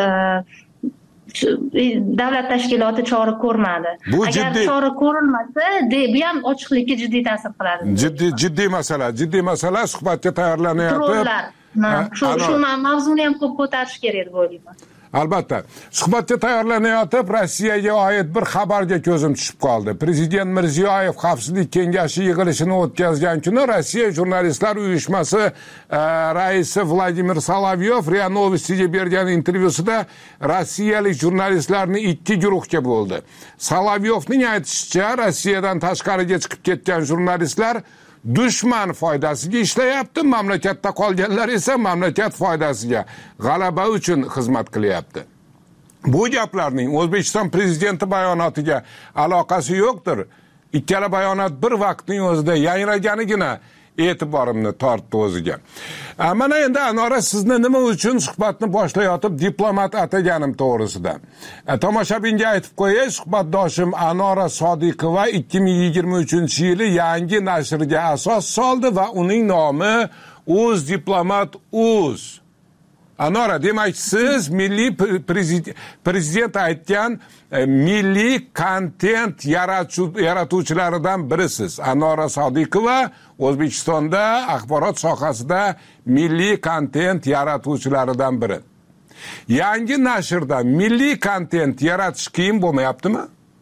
davlat tashkiloti chora ko'rmadi. Agar chora ko'rilmasa, bu ham ochiqlikka jiddiy ta'sir qiladi. Jiddiy jiddiy masala, jiddiy masala suhbatga tayyorlanyapti. Shu shu mavzuni ham ko'p ko'tarish kerak deb o'ylayman. Albatta. Suhbatga tayyorlanayotib Rossiyaga oid bir xabarga ko'zim tushib qoldi. Prezident Mirziyoyev Xavfsizlik kengashi yig'ilishini o'tkazgan kuni Rossiya jurnalistlar uyushmasi raisi Vladimir Solovyov RIA Novostiga bergan intervyusida rossiyalik jurnalistlarni ikki guruhga bo'ldi. Solovyovning aytishicha, Rossiyadan tashqariga chiqib ketgan jurnalistlar dushman foydasiga ishlayapti, mamlakatda qolganlar esa mamlakat foydasiga, g'alaba uchun xizmat qilyapti. Bu gaplarning O'zbekiston prezidenti bayonotiga aloqasi yo'qdir. Ikkala bayonot bir vaqtning o'zida yangraganigina e'tiborimni tortdi o'ziga. Mana endi Anora, sizni nima uchun suhbatni boshlayotib diplomat ataganim to'g'risida tomoshabinga aytib qo'yay. Suhbatdoshim Anora Sodiqova ikki ming yigirma uchinchi yili yangi nashrga asos soldi va uning nomi O'z Diplomat Uz. Anora, demak siz milliy prezident aytgan milliy kontent yaratuvchilaridan birisiz. Anora Sodiqova O'zbekistonda axborot sohasida milliy kontent yaratuvchilaridan biri. Yangi nashrda milliy kontent yaratish qiyin bo'lmayaptimi?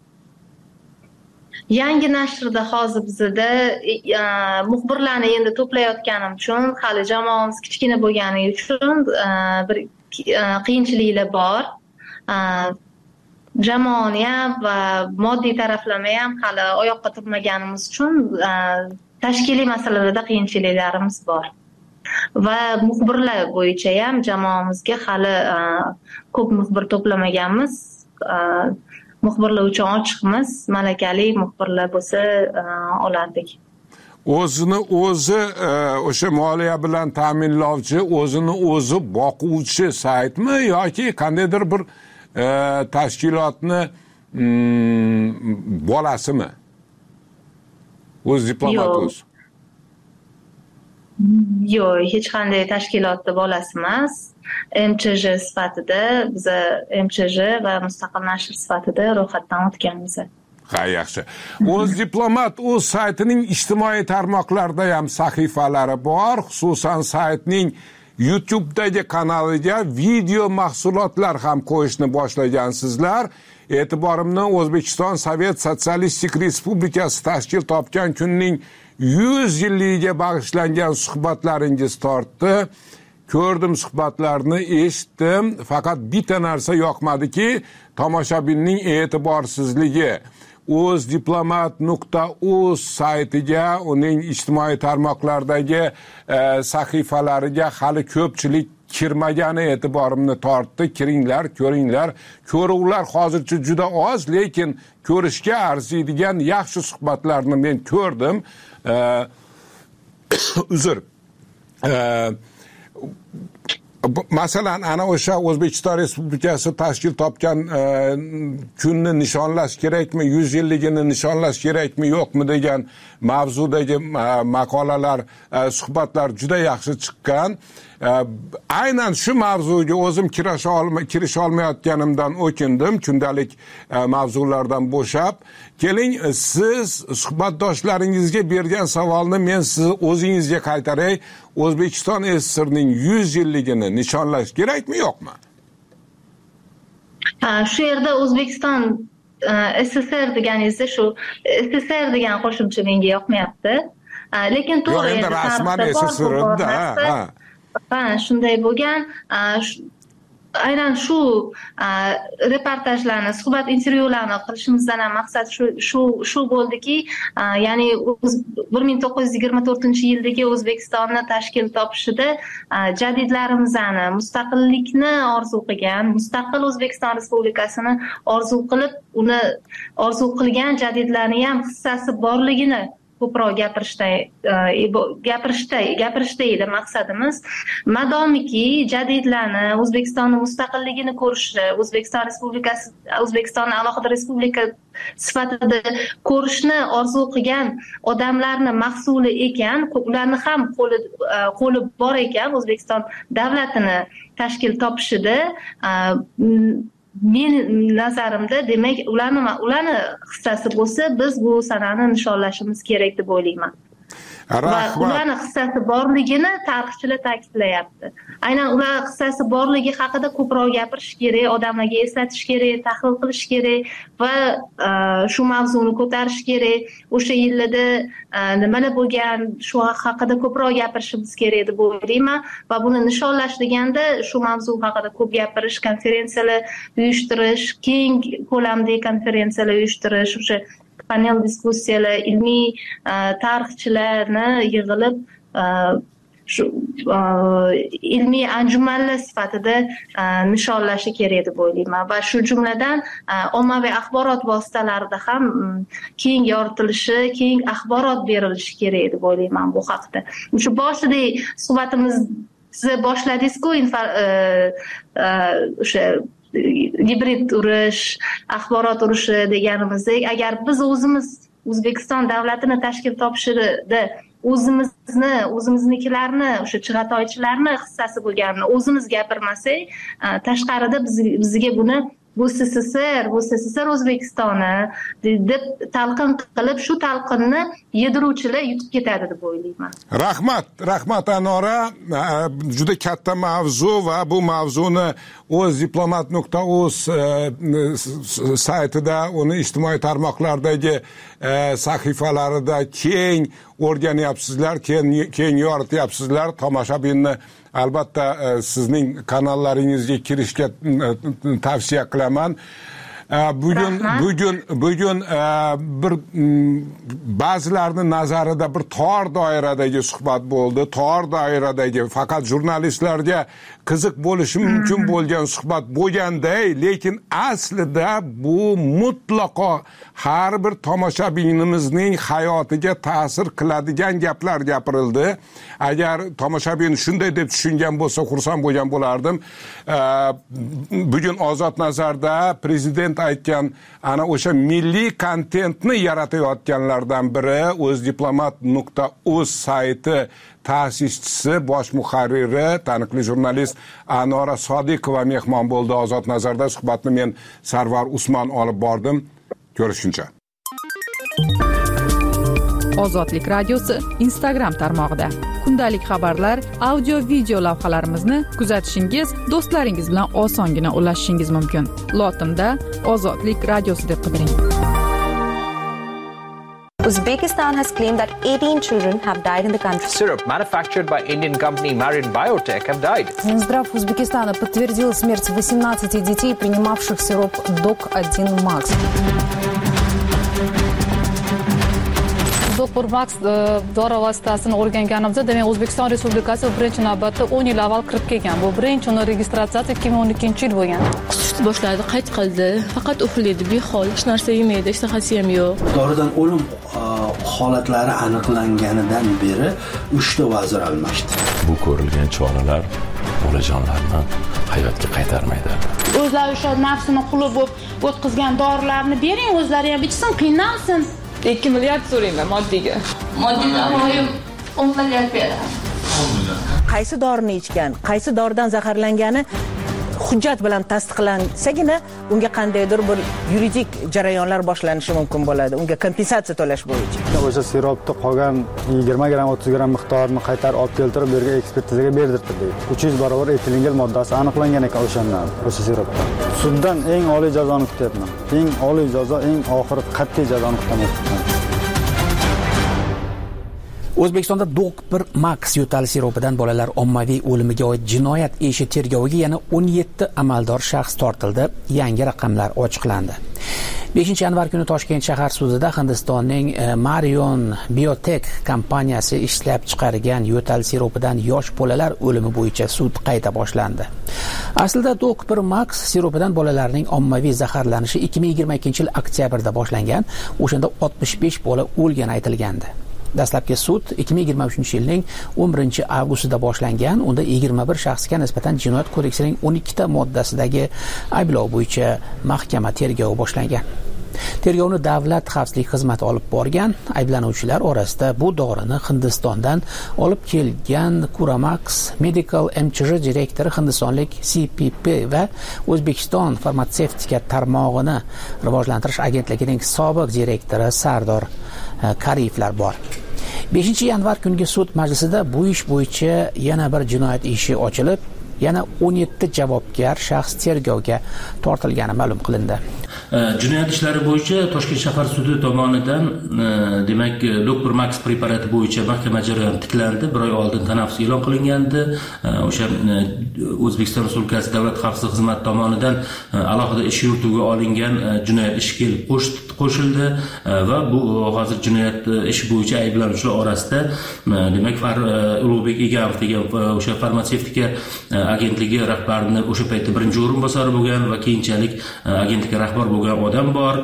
Yangi nashrda hozir bizda muxbirlarni endi to'playotganim uchun, hali jamoamiz kichkina bo'lgani uchun bir qiyinchiliklar bor. Jamoani ham va moddiy taraflama ham hali oyoqqa turmaganimiz uchun tashkiliy masalalarda qiyinchiliklarimiz bor. Va muxbirlar bo'yicha ham jamoamizga hali ko'p muxbir to'plamaganmiz. Muxbirlar uchun ochiqmiz, malakali muxbirlar bo'lsa olardik. O'zini o'zi o'sha moliya bilan ta'minlovchi, o'zini o'zi boquvchi saytmi yoki qandaydir bir tashkilotni bolasimi? O'z Diplomat Uz. Yo'q, hech qanday tashkilotda bolasi emas. M Ch J sifatida, biz M Ch J va mustaqil nashr sifatida ro'yxatdan o'tganmiz. Ha, yaxshi. O'z Diplomat Uz saytining ijtimoiy tarmoqlarda ham sahifalari bor, xususan saytning YouTube'dagi kanaliga video mahsulotlar ham qo'yishni boshlagansizlar. E'tiborimni O'zbekiston Sovet Sotsialistik Respublikasi tashkil topgan kunning yuz yilligiga bag'ishlangan suhbatlaringiz tortdi. Ko'rdim suhbatlarni, eshitdim, faqat bitta narsa yoqmadiki, tomoshabinning e'tiborsizligi. O'z diplomat nuqta uz saytiga, uning ijtimoiy tarmoqlardagi e, sahifalariga hali ko'pchilik kirmagani e'tiborimni tortdi. Kiringlar, ko'ringlar. Ko'ruvlar hozircha juda oz, lekin ko'rishga arziydigan yaxshi suhbatlarni men ko'rdim. E, uzr. E, Masalan, ana o'sha O'zbekiston Respublikasi tashkil topgan e, kunni nishonlash kerakmi, yuz yilligini nishonlash kerakmi, yo'qmi degan mavzudagi e, maqolalar, e, suhbatlar juda yaxshi chiqqan. E, aynan shu mavzuga o'zim kirisha olmay, kirisha olmayotganimdan o'kindim, kundalik e, mavzulardan bo'shab. Keling, siz suhbatdoshlaringizga bergan savolni men siz o'zingizga qaytaray. O'zbekiston S S R ning yuz yilligini nishonlash kerakmi, yo'qmi? Ha, shu yerda O'zbekiston S S R deganingizda shu S S R degan qo'shimcha menga yoqmayapti. Lekin to'g'ri, endi rasman S S R da, ha. Ha, shunday bo'lgan. Aynan shu reportajlarni, suhbat intervyularni qilishimizdan ham maqsad shu shu shu bo'ldiki, ya'ni bir ming to'qqiz yuz yigirma to'rtinchi yildagi O'zbekistonni tashkil topishida jadidlarimizni, mustaqillikni orzu qilgan, mustaqil O'zbekiston Respublikasini orzu qilib, uni orzu qilgan jadidlarning ham hissasi borligini ko'proq gapirishda gapirishda gapirishda edi maqsadimiz. Madomiki jadidlarni, O'zbekistonning mustaqilligini ko'rishni, O'zbekiston Respublikasi, O'zbekistonni alohida respublika sifatida ko'rishni orzu qilgan odamlarni mahsuli ekan, ularni ham qo'li qo'li bor ekan O'zbekiston davlatini tashkil topishida. Men nazarimda, demak, ularni ularni hissasi bo'lsa, biz bu sanani nishonlashimiz kerak deb o'ylayman. Va ularni hissasi borligini tarixchilar ta'kidlayapti. Aynan ular hissasi borligi haqida ko'proq gapirish kerak, odamlarga eslatish kerak, tahlil qilish kerak va shu mavzuni ko'tarish kerak. O'sha yillarda nimalar bo'lgan, shu haqida ko'proq gapirishimiz kerak deb o'ylayman va buni nishonlash deganda shu mavzu haqida ko'p gapirish, konferensiyalar uyushtirish, keng ko'lamdagi konferensiyalar uyushtirish, o'sha panel diskussiyalar, ilmiy tarixchilarni yig'ilib shu ilmiy anjumanlar sifatida nishonlashi kerak deb o'ylayman va shu jumladan ommaviy axborot vositalarida ham keng yoritilishi, keng axborot berilishi kerak deb o'ylayman bu haqda. Shu boshidagi suhbatimizni boshladingiz-ku, o'sha gibrid urush, axborot urushi deganimizdek, agar biz o'zimiz O'zbekiston davlatini tashkil topishida o'zimizni, o'zimiznikilarni, o'sha chig'atoychilarni hissasi bo'lganini o'zimiz gapirmasak, tashqarida bizga buni bu S S S R, bu S S S R O'zbekistoni deb talqin qilib, shu talqinni yediruvchilar yutib ketadi deb o'ylayman. Rahmat, rahmat Anora. Juda katta mavzu va bu mavzuni o'z diplomat nuqta uz saytida, uni ijtimoiy tarmoqlardagi sahifalarida keng o'rganyapsizlar, keng yorityapsizlar. Tomoshabinni albatta sizning kanallaringizga kirishga tavsiya qilaman. Bugun bugun bugun bir ba'zilarning nazarida bir tor doiradagi suhbat bo'ldi. Tor doiradagi faqat jurnalistlarga qiziq bo'lishi mumkin bo'lgan suhbat bo'lganday, lekin aslida bu mutlaqo har bir tomoshabinimizning hayotiga ta'sir qiladigan gaplar gapirildi. Agar tomoshabin shunday deb tushungan bo'lsa, xursand bo'lgan bo'lardim. Bugun Ozod Nazarda prezident aytgan ana o'sha milliy kontentni yaratayotganlardan biri o'zdiplomat nuqta uz sayti ta'sischisi, bosh muharriri, taniqli jurnalist Anora Sodiqova mehmon bo'ldi Ozod Nazarda. Suhbatni men Sarvar Usmon olib bordim. Ko'rishguncha. Ozodlik radiosi Instagram tarmog'ida kundalik xabarlar, audio, video lavhalarimizni kuzatishingiz, do'stlaringiz bilan osongina ulashishingiz mumkin. Lotinda Ozodlik radiosi deb qidiring. Uzbekistan has claimed that eighteen children have died in the country. Syrup manufactured by Indian company Marin Biotech have died. Минздрав Узбекистана подтвердил смерть восемнадцати детей, принимавших сироп док один макс. Doktor Max dori vositasini o'rganganimizda, demak O'zbekiston Respublikasi birinchi navbatda o'n yil avval kirib kelgan. Bu birinchi uni registratsiyasi ikki ming o'n ikkinchi yil bo'lgan. Qusishni boshladi, qayt qildi. Faqat uxlaydi, behol, hech narsa yemaydi, ishtahasi ham yo'q. Doridan o'lim holatlari aniqlanganidan beri uchta vazir almashdi. Bu ko'rilgan choralar bolajonlarni hayotga qaytarmaydi. O'zlari o'sha nafsini quli bo'lib o'tkazgan dorilarni bering, o'zlari ham ichsin, qiynalsin. ikki milliard so'rayman moddiga. Moddiga o'n milliard beradi. Qaysi dorini ichgan, qaysi doridan zaharlangani hujjat bilan tasdiqlansagina unga qandaydir bir yuridik jarayonlar boshlanishi mumkin bo'ladi. Unga kompensatsiya to'lash bo'yicha. O'sha siropda qolgan yigirma gramm, o'ttiz gramm miqdorini qaytarib olib keltirib, bu yerga ekspertizaga berdirdi. uch yuz barobar etilingel moddasi aniqlangan ekan o'shandan, o'sha siropda. Suddan eng oliy jazoni kutyapman. Eng oliy jazo, eng oxiri qat'iy jazoni kutaman. O'zbekistonda dok bir max yo'tal siropidan bolalar ommaviy o'limiga oid jinoyat ishi tergoviga yana o'n yetti amaldor shaxs tortildi. Yangi raqamlar ochiqlandi. beshinchi yanvar kuni Toshkent shahar sudida Hindistonning Marion Biotech kompaniyasi ishlab chiqargan yo'tal siropidan yosh bolalar o'limi bo'yicha sud qayta boshlandi. Aslida dok bir max siropidan bolalarning ommaviy zaharlanishi ikki ming yigirma ikkinchi yil oktyabrda boshlangan. O'shanda oltmish besh bola o'lgani aytilgandi. Dastlabki sud ikki ming yigirma uchinchi yilning o'n birinchi avgustida boshlangan. Unda yigirma bir shaxsga nisbatan Jinoyat kodeksining o'n ikkita moddasidagi ayblov bo'yicha mahkama tergovi boshlangan. Tergovni Davlat xavfsizlik xizmati olib borgan. Ayblanuvchilar orasida bu dorini Hindistondan olib kelgan Curamax Medical M C H direktori hindistonlik C P P va O'zbekiston farmatsevtika tarmog'ini rivojlantirish agentligining sobiq direktori Sardor Kariyevlar bor. beshinchi yanvar kungi sud majlisida bu ish bo'yicha yana bir jinoyat ishi ochilib, yana o'n yetti javobgar shaxs tergovga tortilgani ma'lum qilindi. Jinoyat ishlari bo'yicha Toshkent shahar sudi tomonidan demak Doktor Max preparati bo'yicha mahkama jarayoni tiklandi. Bir oy oldin tanaffus e'lon qilingandi. O'sha O'zbekiston Respublikasi Davlat xavfsizlik xizmati tomonidan alohida ish yurituviga olingan jinoyat ishi kelib qo'shildi va bu hozir jinoyat ishi bo'yicha ayblanuvchilar orasida demak Ulug'bek Egamov degan o'sha farmatsevtika agentligi rahbarining o'sha paytda birinchi o'rinbosari bo'lgan va keyinchalik agentlikka rahbar bo'lgan odam bor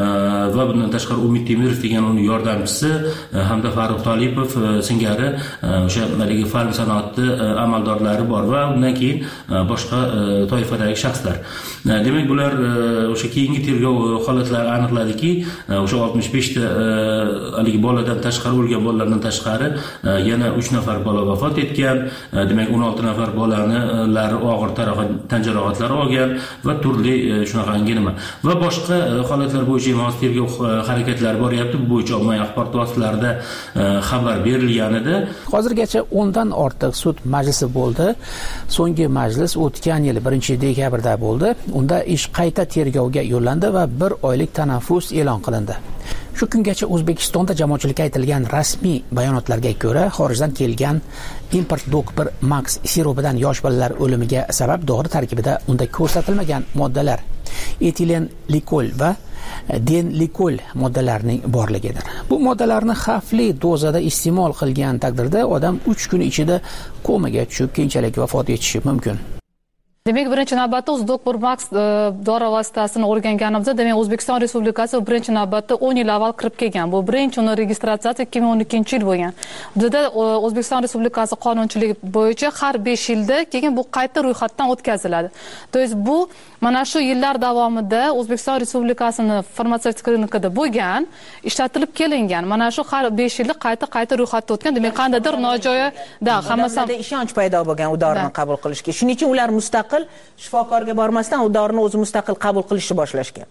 va bundan tashqari Umid Temirov degan uning yordamchisi hamda Farruh Tolipov singari o'sha malika farm sanoati amaldorlari bor va undan keyin boshqa toifadagi shaxslar. Demak bular o'sha keyingi tergov holatlari aniqladiki, o'sha oltmish besh ta haligi boladan tashqari o'lgan bolalardan tashqari yana uch nafar bola vafot etgan. Demak o'n olti nafar bolani og'ir tan jarohatlari olgan va turli shunaqa nima va boshqa holatlar bo'yicha hozir tergov harakatlari boryapti. Bu bo'yicha ommaviy axborot vositalarida xabar berilgan edi. Hozirgacha o'ndan ortiq sud majlisi bo'ldi. So'nggi majlis o'tgan yil birinchi dekabrda bo'ldi. Unda ish qayta tergovga yo'llandi va bir oylik tanaffus e'lon qilindi. Shu kungacha O'zbekistonda jamoatchilikka aytilgan rasmiy bayonotlarga ko'ra, xorijdan kelgan import Doktor Max siropidan yosh bolalar o'limiga sabab dori tarkibida unda ko'rsatilmagan moddalar etilen likol va den likol moddalarining borligidir. Bu moddalarni xavfli dozada iste'mol qilgan taqdirda odam uch kun ichida komaga tushib, keyinchalik vafot etishi mumkin. Demak, birinchi navbatda o'z Doktor Max dori vositasini o'rganganimizda, demak, O'zbekiston Respublikasi birinchi navbatda o'n yil avval kirib kelgan. Bu birinchi uni registratsiyasi ikki ming o'n ikkinchi yil bo'lgan. Bizda O'zbekiston Respublikasi qonunchiligi bo'yicha har besh yilda keyin bu qayta ro'yxatdan o'tkaziladi. To есть bu mana shu yillar davomida O'zbekiston Respublikasini farmatsevtik rinkida bo'lgan, ishlatilib kelingan. Mana shu har besh yilda qayta qayta ro'yxatdan o'tgan. Demak, qandaydir nojo'ya hammasi ishonch paydo bo'lgan u dorini qabul qilishga. Shuning uchun ular mustaqil shifokorga bormasdan u dorini o'zi mustaqil qabul qilishni boshlashgan.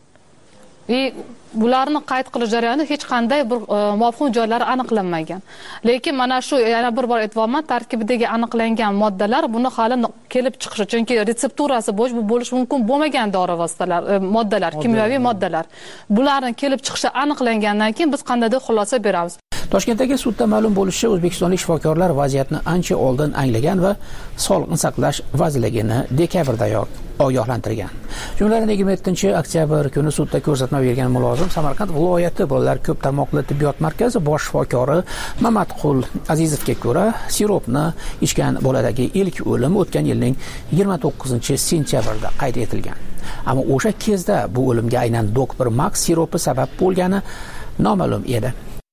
И bularni qayd qilish jarayonida hech qanday bir mavhum joylari aniqlanmagan. Lekin mana shu yana bir bor aytmoqman, tarkibidagi aniqlangan moddalar buni hali kelib chiqishi, chunki retsepturasi bo'sh bu bo'lish mumkin bo'lmagan dori vositalar, moddalar, kimyoviy moddalar. Bularning kelib chiqishi aniqlangandan keyin biz qandaydir xulosa beramiz. Toshkentdagi sudda ma'lum bo'lishicha, o'zbekistonlik shifokorlar vaziyatni ancha oldin anglagan va Sog'liqni saqlash vazirligini dekabrdayoq ogohlantirgan. Jumladan yigirma yettinchi oktyabr kuni sudda ko'rsatma bergan mulozim Samarqand viloyati bolalar ko'p tarmoqli tibbiyot markazi bosh shifokori Mamatqul Azizovga ko'ra, siropni ichgan boladagi ilk o'lim o'tgan yilning yigirma to'qqizinchi sentyabrda qayd etilgan. Ammo o'sha kezda bu o'limga aynan Doktor Max siropi sabab bo'lgani noma'lum edi.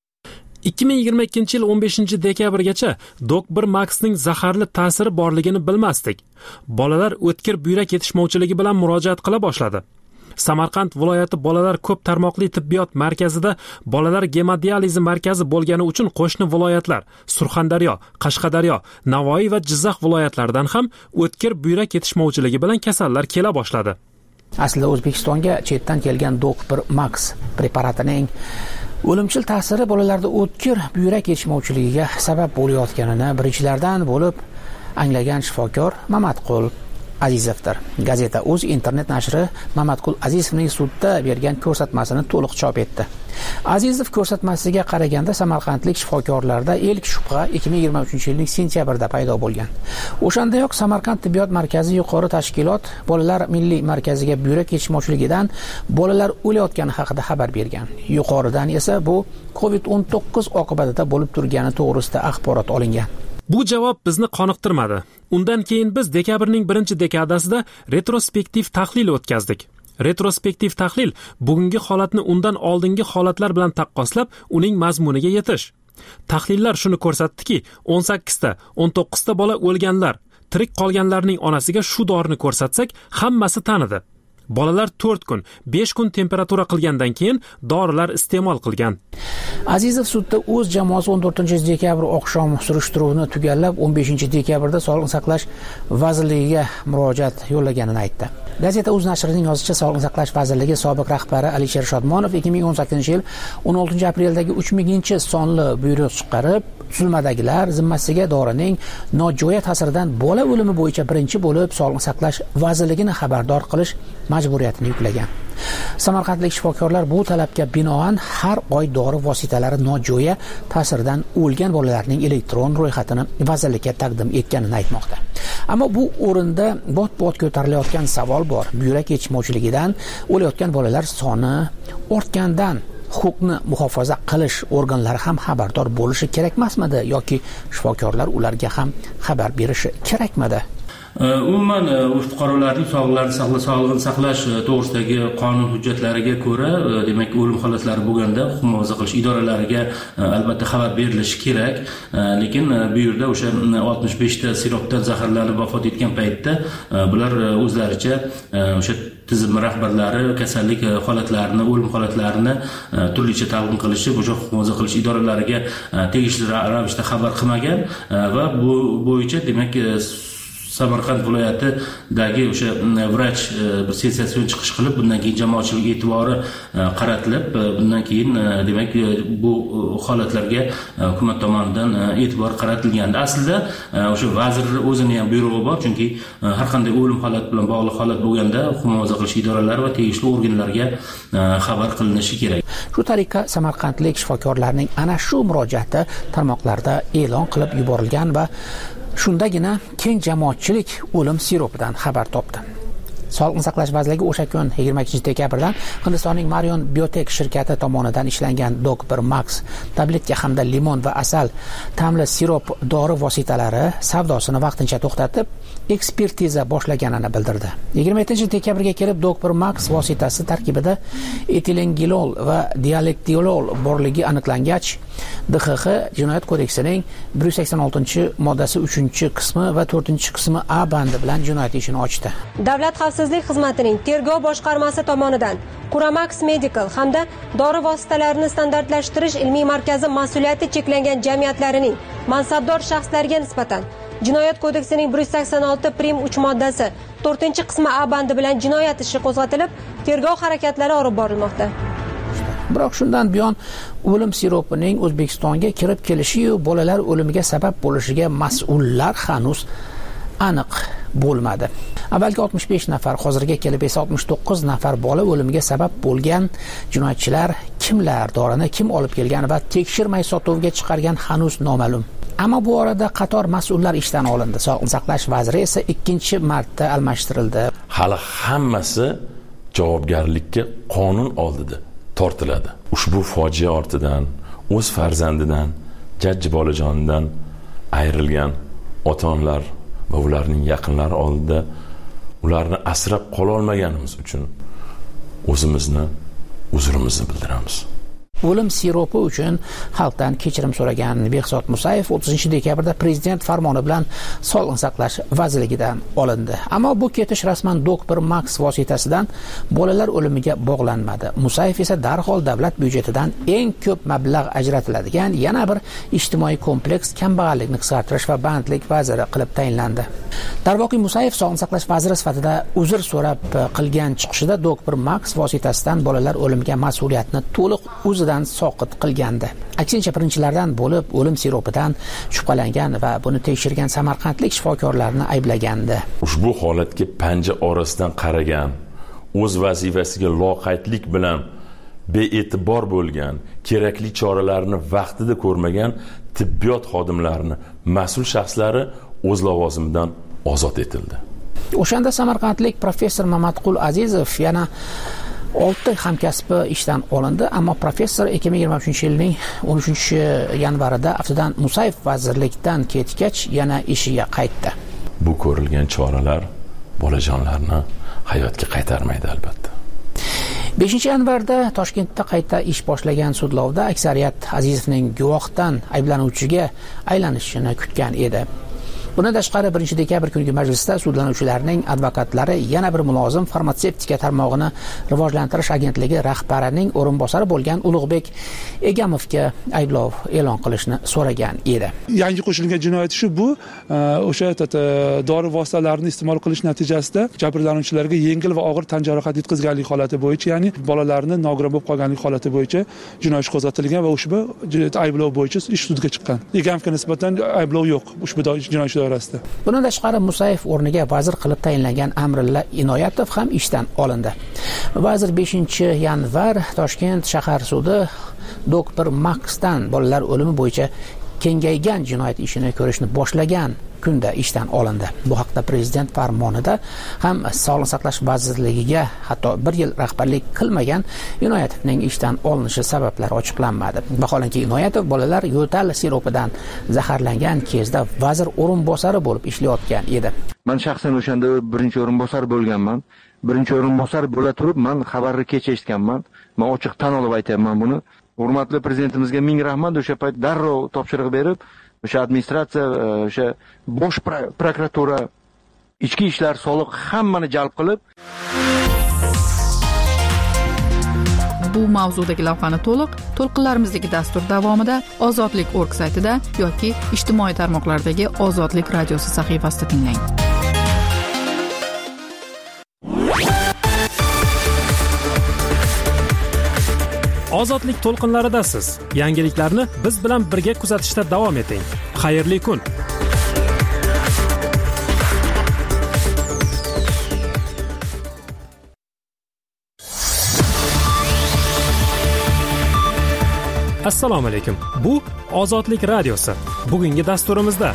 ikki ming yigirma ikkinchi yil o'n beshinchi dekabrgacha Doktor Maxning zaharli ta'siri borligini bilmasdik. Bolalar o'tkir buyrak yetishmovchiligi bilan murojaat qila boshladi. Samarqand viloyati bolalar ko'p tarmoqli tibbiyot markazida bolalar gemodializi markazi bo'lgani uchun qo'shni viloyatlar Surxondaryo, Qashqadaryo, Navoiy va Jizzax viloyatlaridan ham o'tkir buyrak yetishmovchiligi bilan kasallar kela boshladi. Aslida O'zbekistonga chetdan kelgan Doktor Max preparatining o'limchil ta'siri bolalarda o'tkir buyrak yetishmovchiligiga sabab bo'layotganini birinchilardan bo'lib anglagan shifokor Mamatqul Azizovdir. Gazeta O'z internet nashri Mamatqul Azizovning sudda bergan ko'rsatmasini to'liq chop etdi. Azizov ko'rsatmasiga qaraganda samarqandlik shifokorlarda ilk shubha ikki ming yigirma uchinchi yilning sentyabrida paydo bo'lgan. O'shandayoq Samarqand tibbiyot markazi yuqori tashkilot bolalar milliy markaziga buyrak yetishmovchiligidan bolalar o'layotgani haqida xabar bergan. Yuqoridan esa bu covid o'n to'qqiz oqibatida bo'lib turgani to'g'risida axborot olingan. Bu javob bizni qoniqtirmadi. Undan keyin biz dekabrning birinchi dekadasida retrospektiv tahlil o'tkazdik. Retrospektiv tahlil bugungi holatni undan oldingi holatlar bilan taqqoslab, uning mazmuniga yetish. Tahlillar shuni ko'rsatdiki, o'n sakkizta, o'n to'qqizta bola o'lganlar, tirik qolganlarning onasiga shu dorini ko'rsatsak, hammasi tanidi. Bolalar to'rt kun, besh kun temperatura qilgandan keyin dorilar iste'mol qilgan. Azizov sudda o'z jamoasi o'n to'rtinchi dekabr oqshom surishtiruvni tugallab, o'n beshinchi dekabrda Sog'liqni saqlash vazirligiga murojaat yo'llaganini aytdi. Gazeta O'z nashrining yozishicha, Sog'liqni saqlash vazirligi sobiq rahbari Alisher Shodmonov ikki ming o'n sakkizinchi yil o'n oltinchi apreldagi uch minginchi sonli buyruq chiqarib, tuzilmadagilar zimmasiga dorining nojo'ya ta'siridan bola o'limi bo'yicha birinchi bo'lib Sog'liqni saqlash vazirligini xabardor qilish majburiyatini yuklagan. Samarqandlik shifokorlar bu talabga binoan har oy dori vositalari nojo'ya ta'siridan o'lgan bolalarning elektron ro'yxatini vazirlikka taqdim etganini aytmoqda. Ammo bu o'rinda bot-bot ko'tarilayotgan savol bor. Buyrak yetishmovchiligidan o'layotgan bolalar soni ortgandan huquqni muhofaza qilish organlari ham xabardor bo'lishi kerakmasmidi yoki shifokorlar ularga ham xabar berishi kerakmidi? Umuman fuqarolarning sog'liqni saqlash to'g'risidagi qonun hujjatlariga ko'ra, demak, o'lim holatlari bo'lganda huquq muhofaza qilish idoralariga albatta xabar berilishi kerak. Lekin bu yerda o'sha oltmish besh ta siropdan zaharlanib vafot etgan paytda bular o'zlaricha o'sha tizim rahbarlari kasallik holatlarini, o'lim holatlarini turlicha talqin qilishib, o'sha huquq muhofaza qilish idoralariga tegishli ravishda xabar qilmagan va bu bo'yicha demak Samarqand viloyatidagi o'sha vrach bir sensatsion chiqish qilib, bundan keyin jamoatchilik e'tibori qaratilib, bundan keyin demak bu holatlarga hukumat tomonidan e'tibor qaratilgandi. Aslida o'sha vazir o'zining ham buyrug'i bor, chunki har qanday o'lim holati bilan bog'liq holat bo'lganda huquq muhofaza qilish idoralari va tegishli organlarga xabar qilinishi kerak. Shu tariqa samarqandlik shifokorlarning ana shu murojaati tarmoqlarda e'lon qilib yuborilgan va shundagina keng jamoatchilik o'lim siropidan xabar topdi. Sog'liqni saqlash vazirligi o'sha kun yigirma ikkinchi dekabrdan Hindistonning Marion Biotech shirkati tomonidan ishlangan Doc bir Max tabletka hamda limon va asal ta'mli sirop dori vositalari savdosini vaqtincha to'xtatib, ekspertiza boshlaganini bildirdi. yigirma yettinchi dekabrga kelib Doc bir Max vositasi tarkibida etilengilol va dialektilol borligi aniqlangach, D X X Jinoyat kodeksining bir yuz sakson oltinchi moddasi uchinchi qismi va to'rtinchi qismi A bandi bilan jinoyat ishini ochdi. Davlat xavfsizlik xizmatining tergov boshqarmasi tomonidan Curamax Medical hamda dori vositalarini standartlashtirish ilmiy markazi mas'uliyati cheklangan jamiyatlarining mansabdor shaxslariga nisbatan Jinoyat kodeksining bir yuz sakson olti prim uch moddasi to'rtinchi qismi A bandi bilan jinoyat ishi qo'zg'atilib, tergov harakatlari olib borilmoqda. Biroq shundan buyon o'lim siropining O'zbekistonga kirib kelishi va bolalar o'limiga sabab bo'lishiga mas'ullar hanuz aniq bo'lmadi. Avvalgi oltmish besh nafar, hozirga kelib esa oltmish to'qqiz nafar bola o'limiga sabab bo'lgan jinoyatchilar kimlar, dorini kim olib kelgan va tekshirmay sotuvga chiqargan hanuz noma'lum. Ammo bu orada qator mas'ullar ishdan olindi. Sog'liqni saqlash vaziri esa ikkinchi marta almashtirildi. Hali hammasi javobgarlikka qonun oldida tortiladi. Ushbu fojia ortidan o'z farzandidan, jajji bolajonidan ayrilgan ota-onalar va ularning yaqinlari oldida ularni asrab qola olmaganimiz uchun o'zimizni uzrimizni bildiramiz. O'lim siropi uchun xalqdan kechirim so'ragan Behzod Musayev o'ttizinchi dekabrda prezident farmoni bilan Sog'liqni saqlash vazirligidan olindi. Ammo bu ketish rasman Doc bir Max vositasidan bolalar o'limiga bog'lanmadi. Musayev esa darhol davlat byudjetidan eng ko'p mablag' ajratiladigan yana bir ijtimoiy kompleks kambag'allikni qisqartirish va bandlik vaziri qilib tayinlandi. Darvoqe Musayev Sog'liqni saqlash vaziri sifatida uzr so'rab qilgan chiqishida Doc bir Max vositasidan bolalar o'limiga mas'uliyatni to'liq o'zi soqit qilgandi. Aksincha birinchilardan bo'lib o'lim siropidan shubhalangan va buni tekshirgan samarqandlik shifokorlarni ayblagandi. Ushbu holatga panja orasidan qaragan, o'z vazifasiga loqaydlik bilan bee'tibor bo'lgan, kerakli choralarni vaqtida ko'rmagan tibbiyot xodimlarini mas'ul shaxslari o'z lavozimidan ozod etildi. O'shanda samarqandlik professor Mamatqul Azizov yana olti hamkasbi ishdan olindi, ammo professor ikki ming yigirma uchinchi yilning o'n uchinchi yanvarida aftidan Musayev vazirlikdan ketgach yana ishiga qaytdi. Bu ko'rilgan choralar bolajonlarni hayotga qaytarmaydi albatta. beshinchi yanvarda Toshkentda qayta ish boshlagan sudlovda aksariyat Azizovning guvohdan ayblanuvchiga aylanishini kutgan edi. Bundan tashqari birinchi dekabr kungi majlisda sudlanuvchilarning advokatlari yana bir mulozim farmatsevtika tarmog'ini rivojlantirish agentligi rahbarining o'rinbosari bo'lgan Ulug'bek Egamovga ayblov e'lon qilishni so'ragan edi. Yangi qo'shilgan jinoyat ishi bu o'sha dori vositalarini iste'mol qilish natijasida jabrlanuvchilarga yengil va og'ir tan jarohati yetkazganlik holati bo'yicha, ya'ni bolalarni nogiron bo'lib qolganlik holati bo'yicha jinoyat ishi qo'zg'atilgan va ushbu ayblov bo'yicha ish sudga chiqqan. Egamovga nisbatan ayblov yo'q ushbu jinoyat ishi doirasida. Bundan tashqari Musayev o'rniga vazir qilib tayinlangan Amrilla Inoyatov ham ishdan olindi. Vazir beshinchi yanvar Toshkent shahar sudi doktor Maksdan bolalar o'limi bo'yicha kengaygan jinoyat ishini ko'rishni boshlagan kunda ishdan olindi. Bu haqda prezident farmonida ham Sog'liqni saqlash vazirligiga hatto bir yil rahbarlik qilmagan Inoyatovning ishdan olinishi sabablari ochiqlanmadi. Vaholanki Inoyatov bolalar yo'tal siropidan zaharlangan kezda vazir o'rinbosari bo'lib ishlayotgan edi. Men shaxsan o'shanda birinchi o'rinbosar bo'lganman. Birinchi o'rinbosar bo'la turib men xabarni kech eshitganman. Men ochiq tan olib aytaman buni. Hurmatli prezidentimizga ming rahmat, o'sha payt darrov topshiriq berib, o'sha administratsiya, o'sha bosh prokuratura, ichki ishlar, soliq hammani jalb qilib bu mavzudagi lavhani to'liq to'lqinlarimizdagi dastur davomida ozodlik org saytida yoki ijtimoiy tarmoqlardagi Ozodlik radiosi sahifasida tinglang. Ozodlik to'lqinlaridasiz. Yangiliklarni biz bilan birga kuzatishda davom eting. Xayrli kun. Assalomu alaykum. Bu Ozodlik radiosi. Bugungi dasturimizda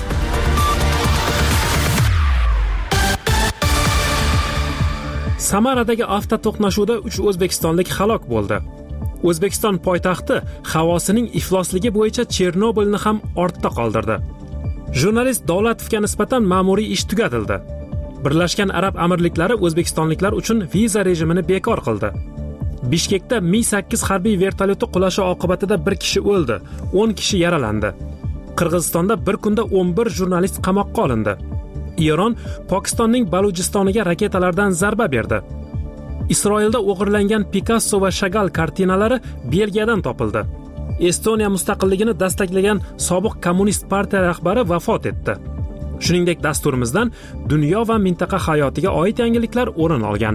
Samaradagi avtoto'qnashuvda uch o'zbekistonlik halok bo'ldi. O'zbekiston poytaxti havosining iflosligi bo'yicha Chernobylni ham ortda qoldirdi. Jurnalist Davlatovga nisbatan ma'muriy ish tugatildi. Birlashgan Arab Amirliklari o'zbekistonliklar uchun viza rejimini bekor qildi. Bishkekda Mi sakkiz harbiy vertolyoti qulashi oqibatida bir kishi o'ldi, o'n kishi yaralandi. Qirg'izistonda bir kunda o'n bir jurnalist qamoqqa olindi. Eron Pokistonning Balujistoniga raketalardan zarba berdi. Isroilda o'g'irlangan Picasso va Chagall kartinalari Belgiyadan topildi. Estoniya mustaqilligini dastaqlagan sobiq kommunist partiya rahbari vafot etdi. Shuningdek, dasturimizdan dunyo va mintaqa hayotiga oid yangiliklar o'rin olgan.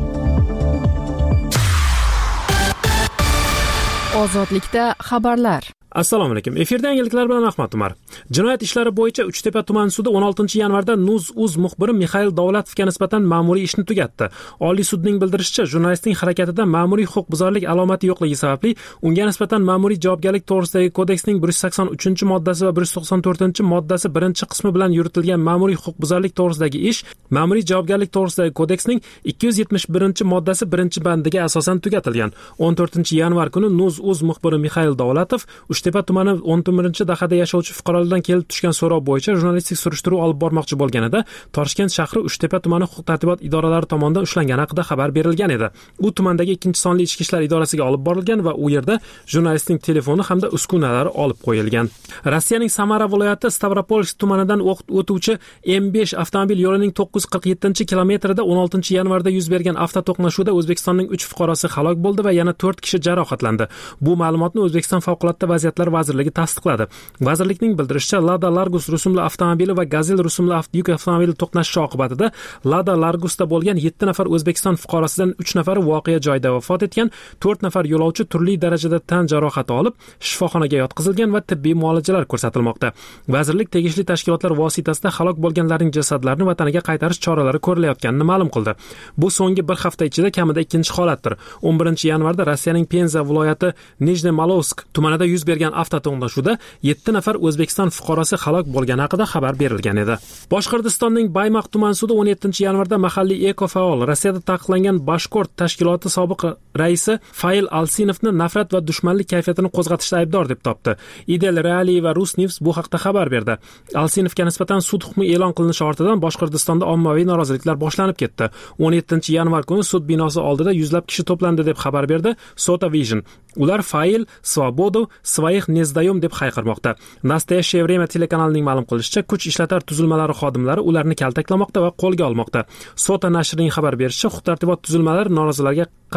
Ozodlikda xabarlar. Assalomu alaykum. Efirda yangiliklar bilan Ahmad Umar. Jinoyat ishlari bo'yicha Uchtepa tuman sudi o'n oltinchi yanvarda Nuz.uz muxbiri Mixail Davlatovga nisbatan ma'muriy ishni tugatdi. Oliy sudning bildirishicha, jurnalistning harakatida ma'muriy huquqbuzarlik alomati yo'qligi sababli unga nisbatan ma'muriy javobgarlik to'g'risidagi kodeksning bir yuz sakson uchinchi moddasi va bir yuz to'qson to'rtinchi moddasi birinchi qismi bilan yuritilgan ma'muriy huquqbuzarlik to'g'risidagi ish ma'muriy javobgarlik to'g'risidagi kodeksning ikki yuz yetmish birinchi moddasi birinchi bandiga asosan tugatilgan. o'n to'rtinchi yanvar kuni Nuz.uz muxbiri Mixail Davlatov Uchtepa tumani o'n to'rtinchi dahada yashovchi fuqarolardan kelib tushgan so'rov bo'yicha jurnalistik surishtiruv olib bormoqchi bo'lganida Toshkent shahri Uchtepa tumani huquq-tartibot idoralari tomonidan ushlangani haqida xabar berilgan edi. U tumandagi ikkinchi sonli ichki ishlar idorasiga olib borilgan va u yerda jurnalistning telefoni hamda uskunalari olib qo'yilgan. Rossiyaning Samara viloyati Stavropolsk tumanidan o'tuvchi M besh avtomobil yo'lining to'qqiz yuz qirq yettinchi kilometrida o'n oltinchi yanvarda yuz bergan avtoto'qnashuvda O'zbekistonning uch fuqarosi halok bo'ldi va yana to'rt kishi jarohatlandi. Bu ma'lumotni O'zbekiston favqulodda vaziyatlar vazirligi tasdiqladi. Vazirlikning bildirishicha, Lada Largus rusumli avtomobili va Gazel rusumli yuk avtomobili to'qnashishi oqibatida Lada Largusda bo'lgan yetti nafar O'zbekiston fuqarosidan uch nafari voqea joyida vafot etgan, to'rt nafar yo'lovchi turli darajada tan jarohati olib, shifoxonaga yotqizilgan va tibbiy muolajalar ko'rsatilmoqda. Vazirlik tegishli tashkilotlar vositasida halok bo'lganlarning jasadlarini vataniga qaytarish choralari ko'rilayotganini ma'lum qildi. Bu so'nggi bir hafta ichida kamida ikkinchi holatdir. o'n birinchi yanvarda Rossiyaning Penza viloyati Nijnemalowsk tumanida yuz bergan avtoto'qnashuvda yetti nafar O'zbekiston fuqarosi halok bo'lgani haqida xabar berilgan edi. Boshqirdistonning Baymaq tuman sudi o'n yettinchi yanvarda mahalliy ekofaol Rossiyada taqiqlangan Bashkort tashkiloti sobiq raisi Fail Alsinovni nafrat va dushmanlik kayfiyatini qo'zg'atishda aybdor deb topdi. Idel Reali va Rusnews bu haqda xabar berdi. Alsinovga nisbatan sud hukmi e'lon qilinishi ortidan Boshqirdistonda ommaviy noroziliklar boshlanib ketdi. o'n yettinchi yanvar kuni sud binosi oldida yuzlab kishi to'plandi deb xabar berdi Sota Vision. Ular Fail, Svobodu, Своих не сдаем deb hayqirmoqda. Nastoящее время telekanalining ma'lum qilishicha, kuch ishlatar tuzilmalari xodimlari ularni kaltaklamoqda va qo'lga olmoqda. Sota nashrining xabar berishicha, huquq-tartibot tuzilmalari norozilarga qarata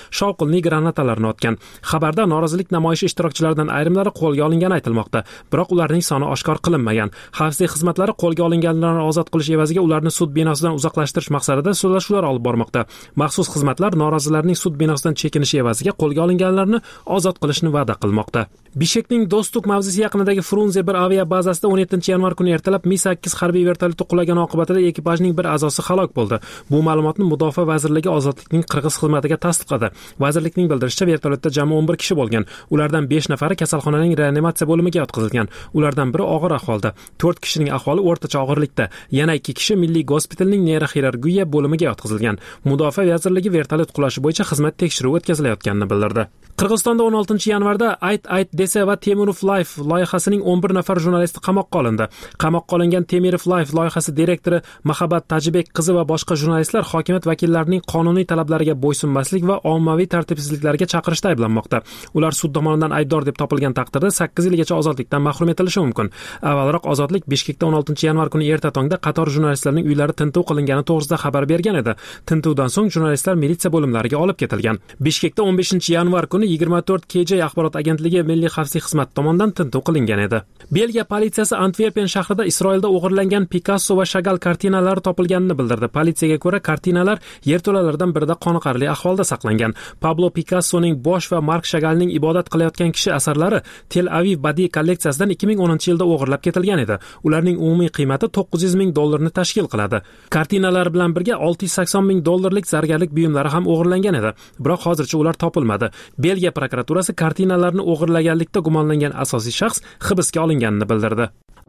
shovqinli granatalarni otgan. Xabarda norozilik namoyishi ishtirokchilaridan ayrimlari qo'lga olingani aytilmoqda, biroq ularning soni oshkor qilinmagan. Xavfsizlik xizmatlari qo'lga olinganlarni ozod qilish evaziga ularni sud binosidan uzoqlashtirish maqsadida so'zlashuvlar olib bormoqda. Maxsus xizmatlar norozilarning sud binosidan chekinishi evaziga qo'lga olinganlarni ozod qilishni va'da qilmoqda. Bishkekning Dostuk mavzesi yaqinidagi Frunze bir aviabazasida o'n yettinchi yanvar kuni ertalab Mi sakkiz harbiy vertolyoti qulagani oqibatida ekipajning bir a'zosi halok bo'ldi. Bu ma'lumotni Mudofaa vazirligi Ozodlikning qirg'iz xizmatiga tasdiqladi. Vazirlikning bildirishicha, vertolyotda jami o'n bir kishi bo'lgan. Ulardan besh nafari kasalxonaning reanimatsiya bo'limiga yotqizilgan. Ulardan biri og'ir ahvolda. to'rt kishining ahvoli o'rtacha og'irlikda. Yana ikki kishi Milliy gospitalning neyroxirurgiya bo'limiga yotqizilgan. Mudofaa vazirligi vertolyot qulashi bo'yicha xizmat tekshiruvi o'tkazilayotganini bildirdi. Qirg'izistonda o'n oltinchi yanvarda Ayt Ayt desa va Temirov Life loyihasining o'n bir nafar jurnalisti qamoqqa olindi. Qamoqqa olingan Temirov Life loyihasi direktori Mahabat Tajibek qizi va boshqa jurnalistlar hokimiyat vakillarining qonuniy talablariga bo'ysunmaslik va ommaviy tartibsizliklarga chaqirishda ayblanmoqda. Ular sud tomonidan aybdor deb topilgan taqdirda sakkiz yilgacha ozodlikdan mahrum etilishi mumkin. Avvalroq Ozodlik Bishkekda o'n oltinchi yanvar kuni erta tongda qator jurnalistlarning uylari tintuv qilingani to'g'risida xabar bergan edi. Tintuvdan so'ng jurnalistlar militsiya bo'limlariga olib ketilgan. Bishkekda o'n beshinchi yanvar kuni yigirma to'rt K J axborot agentligi Milliy xavfsizlik xizmati tomonidan tintuv qilingan edi. Belgiya politsiyasi Antverpen shahrida Isroilda o'g'irlangan Picasso va Chagall kartinalari topilganini bildirdi. Politsiyaga ko'ra, kartinalar yerto'lalardan birida qoniqarli ahvolda saqlangan. Pablo Picassoning bosh va Mark Chagallning ibodat qilayotgan kishi asarlari Tel Aviv badiiy kolleksiyasidan ikki ming o'ninchi yilda o'g'irlab ketilgan edi. Ularning umumiy qiymati to'qqiz yuz ming dollarni tashkil qiladi. Kartinalar bilan birga olti yuz sakson ming dollarlik zargarlik buyumlari ham o'g'irlangan edi, biroq hozircha ular topilmadi. Belgiya prokuraturasi kartinalarni o'g'irlaganlikda gumonlangan asosiy shaxs hibsga olinganini bildirdi.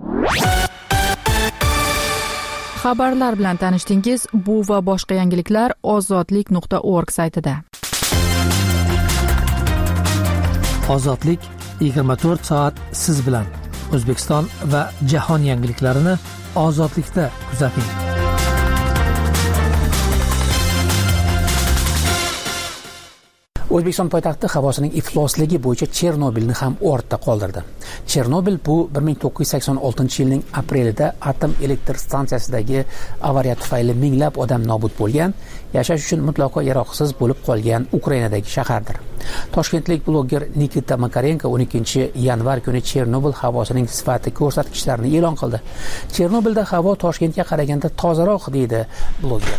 Xabarlar bilan tanishdingiz. Bu va boshqa yangiliklar ozodlik nuqta org saytida. Ozodlik yigirma to'rt soat siz bilan. O'zbekiston va jahon yangiliklarini ozodlikda kuzating. O'zbekiston poytaxti havosining iflosligi bo'yicha Chernobilni ham ortda qoldirdi. Chernobil bu bir ming to'qqiz yuz sakson oltinchi yilning aprelida atom elektr stansiyasidagi avariya tufayli minglab odam nobud bo'lgan, yashash uchun mutlaqo yaroqsiz bo'lib qolgan Ukrainadagi shahardir. Toshkentlik bloger Nikita Makarenko o'n ikkinchi yanvar kuni Chernobil havosining sifati ko'rsatkichlarini e'lon qildi. Chernobilda havo Toshkentga qaraganda tozaroq deydi bloger.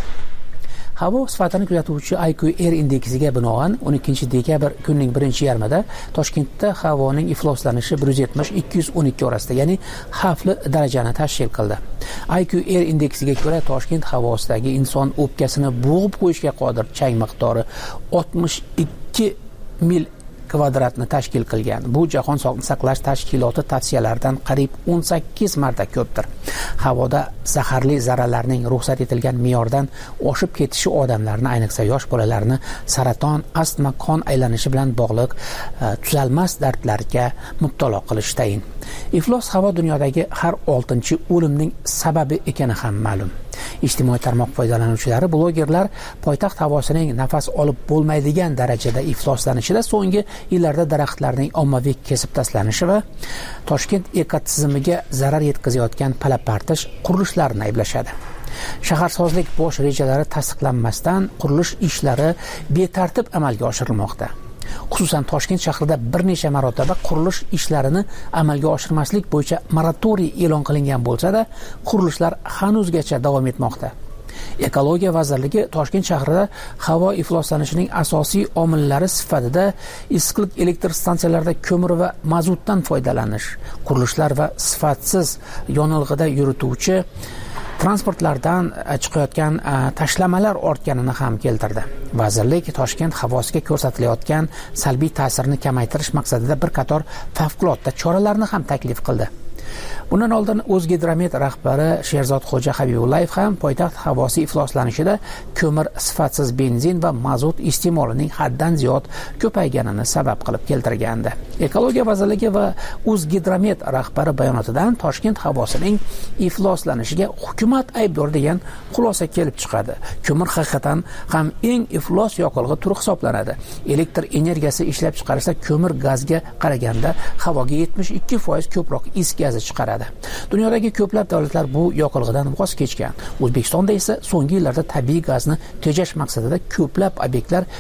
Havo sifatini kuzatuvchi I Q R indeksiga binoan o'n ikkinchi dekabr kunning birinchi yarmida Toshkentda havoning ifloslanishi bir yuz yetmish ikki yuz o'n ikki orasida, ya'ni xavfli darajani tashkil qildi. I Q R indeksiga ko'ra Toshkent havosidagi inson o'pkasini bo'g'ib qo'yishga qodir chang miqdori oltmish ikki mil kvadratni tashkil qilgan. Bu Jahon sog'liqni saqlash tashkiloti tavsiyalaridan qariyb o'n sakkiz marta ko'pdir. Havoda zaharli zarralarning ruxsat etilgan me'yordan oshib ketishi odamlarni, ayniqsa yosh bolalarni saraton, astma, qon aylanishi bilan bog'liq tuzalmas dardlarga mubtalo qilishi tayin. Iflos havo dunyodagi har oltinchi o'limning sababi ekani ham ma'lum. Ijtimoiy tarmoq foydalanuvchilari, blogerlar poytaxt havosining nafas olib bo'lmaydigan darajada ifloslanishida so'nggi yillarda daraxtlarning ommaviy kesib tashlanishi va Toshkent ekotizimiga zarar yetkazayotgan palapartish qurilishlarni ayblashadi. Shaharsozlik bosh rejalari tasdiqlanmasdan qurilish ishlari betartib amalga oshirilmoqda. Xususan Toshkent shahrida bir necha marotaba qurilish ishlarini amalga oshirmaslik bo'yicha moratoriy e'lon qilingan bo'lsa-da, qurilishlar hanuzgacha davom etmoqda. Ekologiya vazirligi Toshkent shahrida havo ifloslanishining asosiy omillari sifatida issiqlik elektr stansiyalarida ko'mir va mazutdan foydalanish, qurilishlar va sifatsiz yonilg'ida yurituvchi transportlardan chiqayotgan tashlamalar ortganini ham keltirdi. Vazirlik Toshkent havosiga ko'rsatilayotgan salbiy ta'sirni kamaytirish maqsadida bir qator favqulodda choralarni ham taklif qildi. Bundan oldin O'zgidromet rahbari Sherzod Xo'ja Habibullayev ham poytaxt havosi ifloslanishida ko'mir, sifatsiz benzin va mazut iste'molining haddan ziyod ko'payganini sabab qilib keltirgandi. Ekologiya vazirligi va O'zgidromet rahbari bayonotidan Toshkent havosining ifloslanishiga hukumat aybdor degan xulosa kelib chiqadi. Ko'mir haqiqatan ham eng iflos yoqilg'i turi hisoblanadi. Elektr energiyasi ishlab chiqarishda ko'mir gazga qaraganda havoga yetmish ikki foiz ko'proq is gazi chiqaradi. Dunyodagi ko'plab davlatlar bu yoqilg'idan voz kechgan. O'zbekistonda esa so'nggi yillarda tabiiy gazni tejash maqsadida ko'plab obyektlar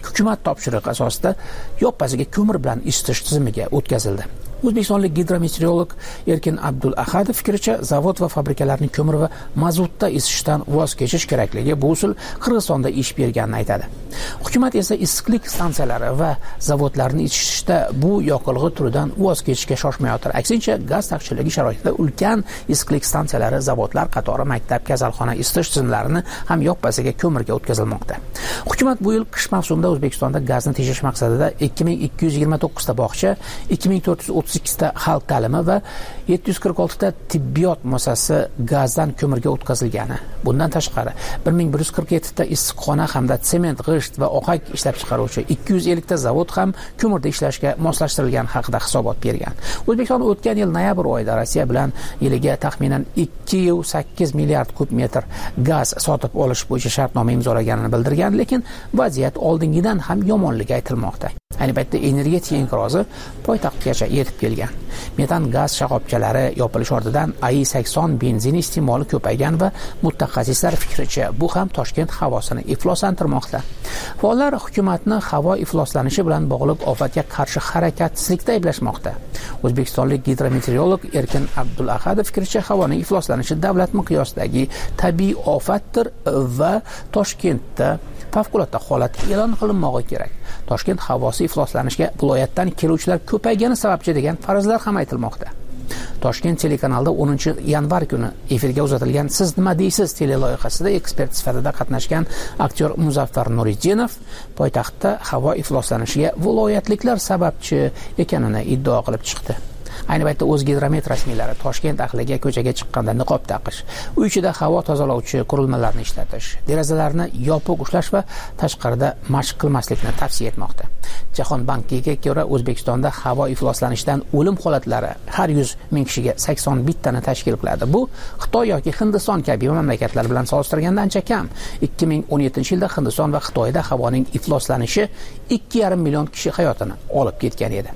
hukumat topshirig'i asosida yoppasiga ko'mir bilan isitish tizimiga o'tkazildi. O'zbekistonlik gidrometeorolog Erkin Abdul Ahadov fikricha, zavod va fabrikalarning ko'mir va mazutda isitishdan voz kechish kerakligi bu usul Qirg'izistonda ish berganini aytadi. Hukumat esa issiqlik stansiyalari va zavodlarni isitishda bu yoqilg'i turidan voz kechishga shoshmayotir. Aksincha, gaz taqchilligi sharoitida ulkan issiqlik stansiyalari, zavodlar qatori maktab, kasalxona isitish tizimlarini ham yoppasiga ko'mirga o'tkazilmoqda. Hukumat bu yil qish mavsumida O'zbekistonda gazni tejash maqsadida ikki ming ikki yuz yigirma to'qqiz ta bog'cha, ikki ming to'rt yuz o'ttiz ikki ta xalq ta'limi va yetti yuz qirq olti ta tibbiyot muassasasi gazdan ko'mirga o'tkazilgani. Bundan tashqari bir ming bir yuz qirq yetti ta issiqxona hamda sement, g'isht va ohak ishlab chiqaruvchi ikki yuz ellik ta zavod ham ko'mirda ishlashga moslashtirilgani haqida hisobot bergan. O'zbekiston o'tgan yil noyabr oyida Rossiya bilan yiliga taxminan ikki nuqta sakkiz milliard kub metr gaz sotib olish bo'yicha shartnoma imzolaganini bildirgan, lekin vaziyat oldingidan ham yomonligi aytilmoqda. Ayni paytda energetika inqirozi poytaxtgacha yetib kelgan. Metan gaz shoxobchalari yopilish ortidan A I sakson benzin iste'moli ko'paygan va mutaxassislar fikricha bu ham Toshkent havosini ifloslantirmoqda. Faollar hukumatni havo ifloslanishi bilan bog'liq ofatga qarshi harakatsizlikda ayblashmoqda. O'zbekistonlik gidrometeorolog Erkin Abdul Ahadov fikricha, havoning ifloslanishi davlat miqyosidagi tabiiy ofatdir va Toshkentda favqulodda holat e'lon qilinmog'i kerak. Toshkent havosi ifloslanishga viloyatdan keluvchilar ko'paygani sababchi degan farazlar ham aytilmoqda. Toshkent telekanalida o'ninchi yanvar kuni efirga uzatilgan Siz nima deysiz teleloyihasida ekspert sifatida qatnashgan aktyor Muzaffar Nuriddinov poytaxtda havo ifloslanishiga viloyatliklar sababchi ekanini iddao qilib chiqdi. Ayni paytda O'zgidromet rasmiylari Toshkent ahliga ko'chaga chiqqanda niqob taqish, uy ichida havo tozalovchi qurilmalarni ishlatish, derazalarni yopiq ushlash va tashqarida mashq qilmaslikni tavsiya etmoqda. Jahon bankiga ko'ra, O'zbekistonda havo ifloslanishidan o'lim holatlari har yuz ming kishiga sakson bitta ni tashkil qiladi. Bu Xitoy yoki Hindiston kabi mamlakatlar bilan solishtirganda ancha kam. ikki ming o'n yettinchi yilda Hindiston va Xitoyda havoning ifloslanishi ikki yarim million kishi hayotini olib ketgan edi.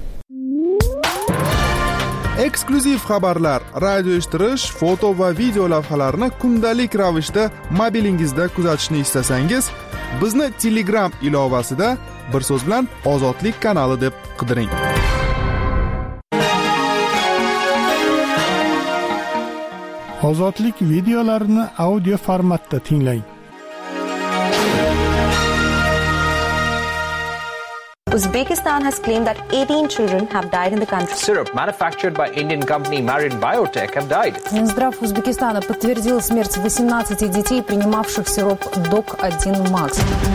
Eksklyuziv xabarlar, radio eshittirish, foto va video lavhalarni kundalik ravishda mobilingizda kuzatishni istasangiz, bizni Telegram ilovasida bir so'z bilan Ozodlik kanali deb qidiring. Ozodlik videolarini audio formatda tinglang. Uzbekistan has claimed that eighteen children have died in the country. Syrup manufactured by Indian company Marin Biotech have died. Минздрав Узбекистана подтвердил смерть восемнадцати детей, принимавших сироп док один макс.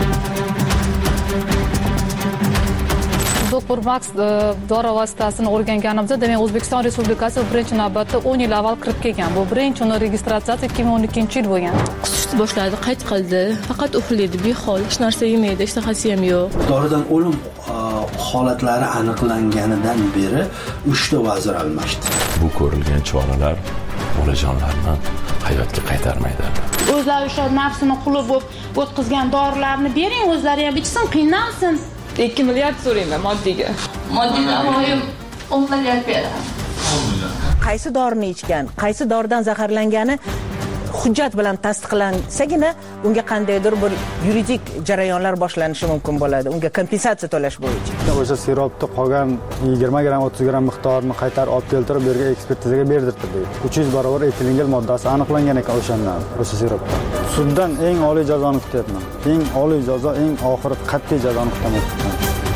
Doktor Max dori vositasini o'rganganimizda, demak O'zbekiston Respublikasi birinchi navbatda o'n yil avval kirib kelgan. Bu birinchi uni registratsiyasi ikki ming o'n ikkinchi yil bo'lgan. Qusishni boshladi, qayt qildi. Faqat uxlaydi, behol, hech narsa yemaydi, ishtahasi ham yo'q. Doridan o'lim holatlari aniqlanganidan beri uchta vazir almashdi. Bu ko'rilgan choralar bolajonlarni hayotga qaytarmaydi. O'zlari o'sha nafsini quli bo'lib o'tkazgan dorilarni bering, o'zlari ham ichsin, qiynalsin. ikki milliard so'rayman moddiga. Moddiga oyim o'n milliard beradi. Qaysi dorini ichgan, qaysi doridan zaharlangani hujjat bilan tasdiqlansagina unga qandaydir bir yuridik jarayonlar boshlanishi mumkin bo'ladi. Unga kompensatsiya to'lash bo'yicha. O'sha siropda qolgan yigirma gramm o'ttiz gramm miqdorini qaytarib olib keltirib bu yerga ekspertizaga berdirdi. uch yuz barobar etilingel moddasi aniqlangan ekan o'shandan, o'sha siropda. Suddan eng oliy jazoni kutyapman. Eng oliy jazo, eng oxiri qat'iy jazoni kutaman.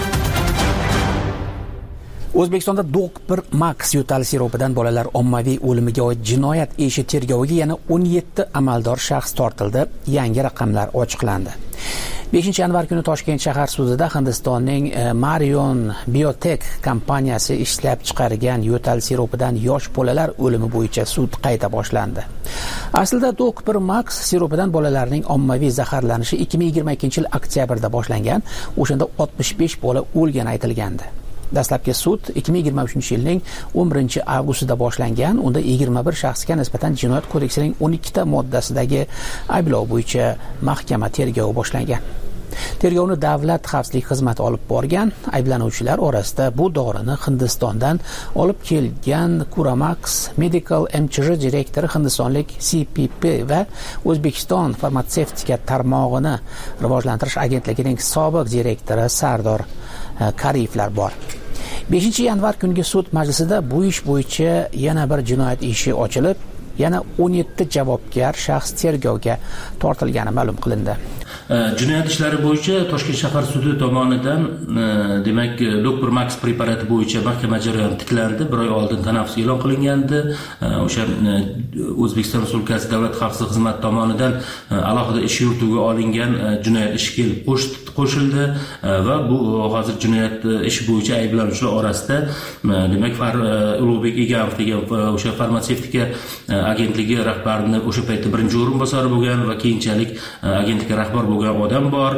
O'zbekistonda Dok bir Max yo'tal siropidan bolalar ommaviy o'limiga oid jinoyat ishi tergoviga yana o'n yetti amaldor shaxs tortildi. Yangi raqamlar ochiqlandi. beshinchi yanvar kuni Toshkent shahar sudida Hindistonning Marion Biotech kompaniyasi ishlab chiqargan yo'tal siropidan yosh bolalar o'limi bo'yicha sud qayta boshlandi. Aslida Dok bir Max siropidan bolalarning ommaviy zaharlanishi ikki ming yigirma ikkinchi yil oktyabrda boshlangan. O'shanda oltmish besh bola o'lgani aytilgandi. Dastlabki sud ikki ming yigirma uchinchi yilning o'n birinchi avgustida boshlangan. Unda yigirma bir shaxsga nisbatan Jinoyat kodeksining o'n ikkita moddasidagi ayblov bo'yicha mahkama tergovi boshlangan. Tergovni davlat xavfsizlik xizmati olib borgan. Ayblanuvchilar orasida bu dorini Hindistondan olib kelgan Kuramax Medical M C R direktori hindistonlik C P P va O'zbekiston farmatsevtika tarmog'ini rivojlantirish agentligining sobiq direktori Sardor Kariyevlar bor. beshinchi yanvar kungi sud majlisida bu ish bo'yicha yana bir jinoyat ishi ochilib, yana o'n yetti javobgar shaxs tergovga tortilgani ma'lum qilindi. Jinoyat ishlari bo'yicha Toshkent shahar sudi tomonidan demak Doktor Max preparati bo'yicha mahkama jarayoni tiklandi. Bir oy oldin tanaffus e'lon qilingandi. O'sha O'zbekiston Respublikasi Davlat xavfsizlik xizmati tomonidan alohida ish yurituviga olingan jinoyat ishi kelib qo'shildi va bu hozir jinoyat ishi bo'yicha ayblanuvchilar orasida demak Ulug'bek Egamov degan o'sha farmatsevtika agentligi rahbarining o'sha paytda birinchi o'rinbosari bo'lgan va keyinchalik agentlikka rahbar bo'lgan odam bor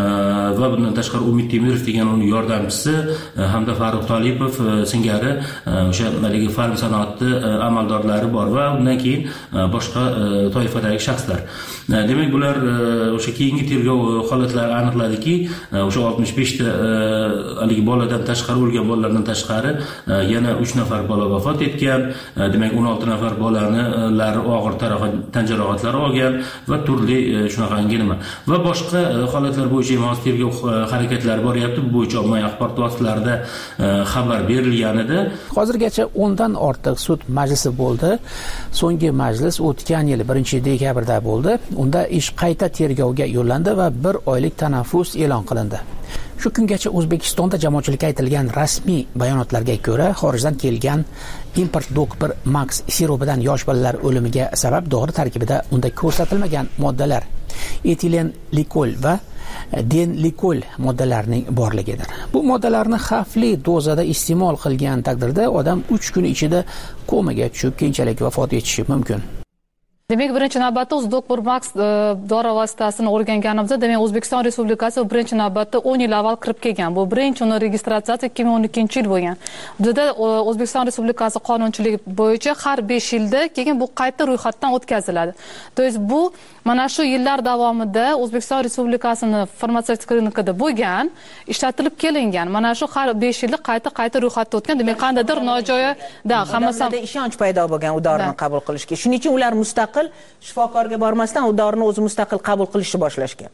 va bundan tashqari Umid Temirov degan uning yordamchisi hamda Farruh Tolipov singari o'sha malika farm sanoati amaldorlari bor va undan keyin boshqa toifadagi shaxslar. Demak bular o'sha keyingi tergov holatlari aniqladiki, o'sha oltmish besh ta haligi boladan tashqari o'lgan bolalardan tashqari yana uch nafar bola vafot etgan. Demak o'n olti nafar bolani lari og'ir tan jarohatlari olgan va turli shunaqangi nima va boshqa holatlar bo'yicha ham tergov harakatlari boryapti. Bu bo'yicha ommaviy axborot vositalarida xabar berilganida hozirgacha o'ndan ortiq sud majlisi bo'ldi. So'nggi majlis o'tgan yil birinchi dekabrda bo'ldi. Unda ish qayta tergovga yo'llandi va bir oylik tanaffus e'lon qilindi. Shu kungacha O'zbekistonda jamoatchilikka aytilgan rasmiy bayonotlarga ko'ra, xorijdan kelgan import Doktor Max siropidan yosh bolalar o'limiga sabab dori tarkibida unda ko'rsatilmagan moddalar etilen likol va den likol moddalarining borligidir. Bu moddalarni xavfli dozada iste'mol qilgan taqdirda odam uch kun ichida komaga tushib, keyinchalik vafot etishi mumkin. Demak, birinchi navbatda o'z Doktor Max dori vositasini o'rganganimizda, demak, O'zbekiston Respublikasi birinchi navbatda o'n yil avval kirib kelgan. Bu birinchi uni registratsiyasi ikki ming o'n ikkinchi yil bo'lgan. Bizda O'zbekiston Respublikasi qonunchiligi bo'yicha har besh yilda keyin bu qayta ro'yxatdan o'tkaziladi. To есть bu mana shu yillar davomida O'zbekiston Respublikasini farmatsevtik rinkida bo'lgan, ishlatilib kelingan. Mana shu har besh yilda qayta qayta ro'yxatdan o'tgan. Demak, qandaydir nojo'ya hammasi ishonch paydo bo'lgan u dorini qabul qilishga. Shuning uchun ular mustaqil shifokorga bormasdan u dorini o'zi mustaqil qabul qilishni boshlashgan.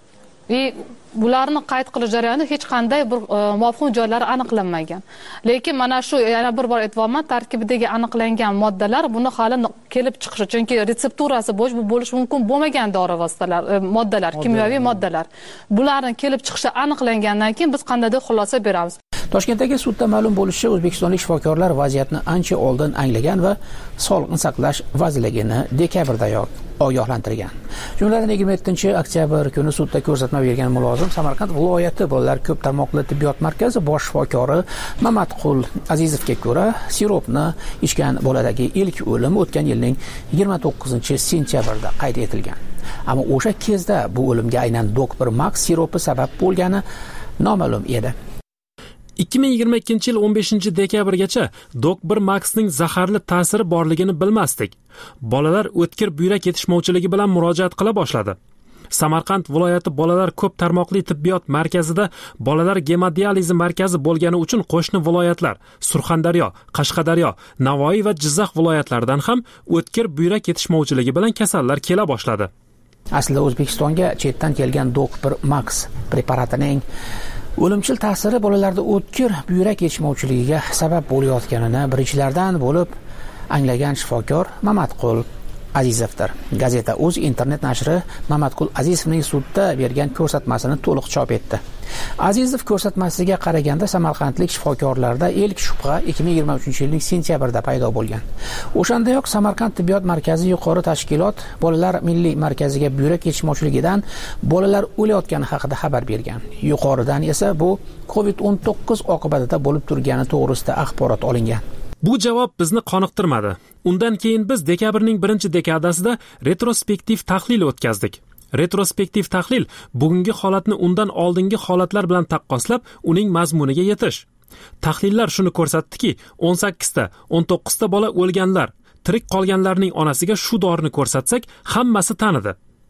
Va bularni qayd qilish jarayonida hech qanday bir mavhum joylari aniqlanmagan. Lekin mana shu yana bir bor aytmoqman, tarkibidagi aniqlangan moddalar buni hali kelib chiqishi, chunki retsepturasi bo'sh bu bo'lish mumkin bo'lmagan dori vositalar, moddalar, kimyoviy moddalar. Bularning kelib chiqishi aniqlangandan keyin biz qandaydir xulosa beramiz. Toshkentdagi sudda ma'lum bo'lishicha, o'zbekistonlik shifokorlar vaziyatni ancha oldin anglagan va Sog'liqni saqlash vazirligini dekabrdayoq ogohlantirgan. Jumladan yigirma yettinchi oktyabr kuni sudda ko'rsatma bergan mulozim Samarqand viloyati bolalar ko'p tarmoqli tibbiyot markazi bosh shifokori Mamatqul Azizovga ko'ra, siropni ichgan boladagi ilk o'lim o'tgan yilning yigirma to'qqizinchi sentyabrda qayd etilgan. Ammo o'sha kezda bu o'limga aynan Doktor Max siropi sabab bo'lgani noma'lum edi. ikki ming yigirma ikkinchi yil o'n beshinchi dekabrgacha Doktor Maxning zaharli ta'siri borligini bilmasdik. Bolalar o'tkir buyrak yetishmovchiligi bilan murojaat qila boshladi. Samarqand viloyati bolalar ko'p tarmoqli tibbiyot markazida bolalar gemodializi markazi bo'lgani uchun qo'shni viloyatlar Surxondaryo, Qashqadaryo, Navoiy va Jizzax viloyatlaridan ham o'tkir buyrak yetishmovchiligi bilan kasallar kela boshladi. Aslida O'zbekistonga chetdan kelgan Doktor Max preparatining o'limchil ta'siri bolalarda o'tkir buyrak yetishmovchiligiga sabab bo'layotganini birinchilardan bo'lib anglagan shifokor Mamatqul Azizovdir. Gazeta O'z internet nashri Mamatqul Azizovning sudda bergan ko'rsatmasini to'liq chop etdi. Azizov ko'rsatmasiga qaraganda samarqandlik shifokorlarda ilk shubha ikki ming yigirma uchinchi yilning sentyabrida paydo bo'lgan. O'shandayoq Samarqand tibbiyot markazi yuqori tashkilot bolalar milliy markaziga buyrak yetishmovchiligidan bolalar o'layotgani haqida xabar bergan. Yuqoridan esa bu covid o'n to'qqiz oqibatida bo'lib turgani to'g'risida axborot olingan. Bu javob bizni qoniqtirmadi. Undan keyin biz dekabrning birinchi dekadasida retrospektiv tahlil o'tkazdik. Retrospektiv tahlil bugungi holatni undan oldingi holatlar bilan taqqoslab, uning mazmuniga yetish. Tahlillar shuni ko'rsatdiki, o'n sakkizta, o'n to'qqizta bola o'lganlar, tirik qolganlarning onasiga shu dorini ko'rsatsak, hammasi tanidi.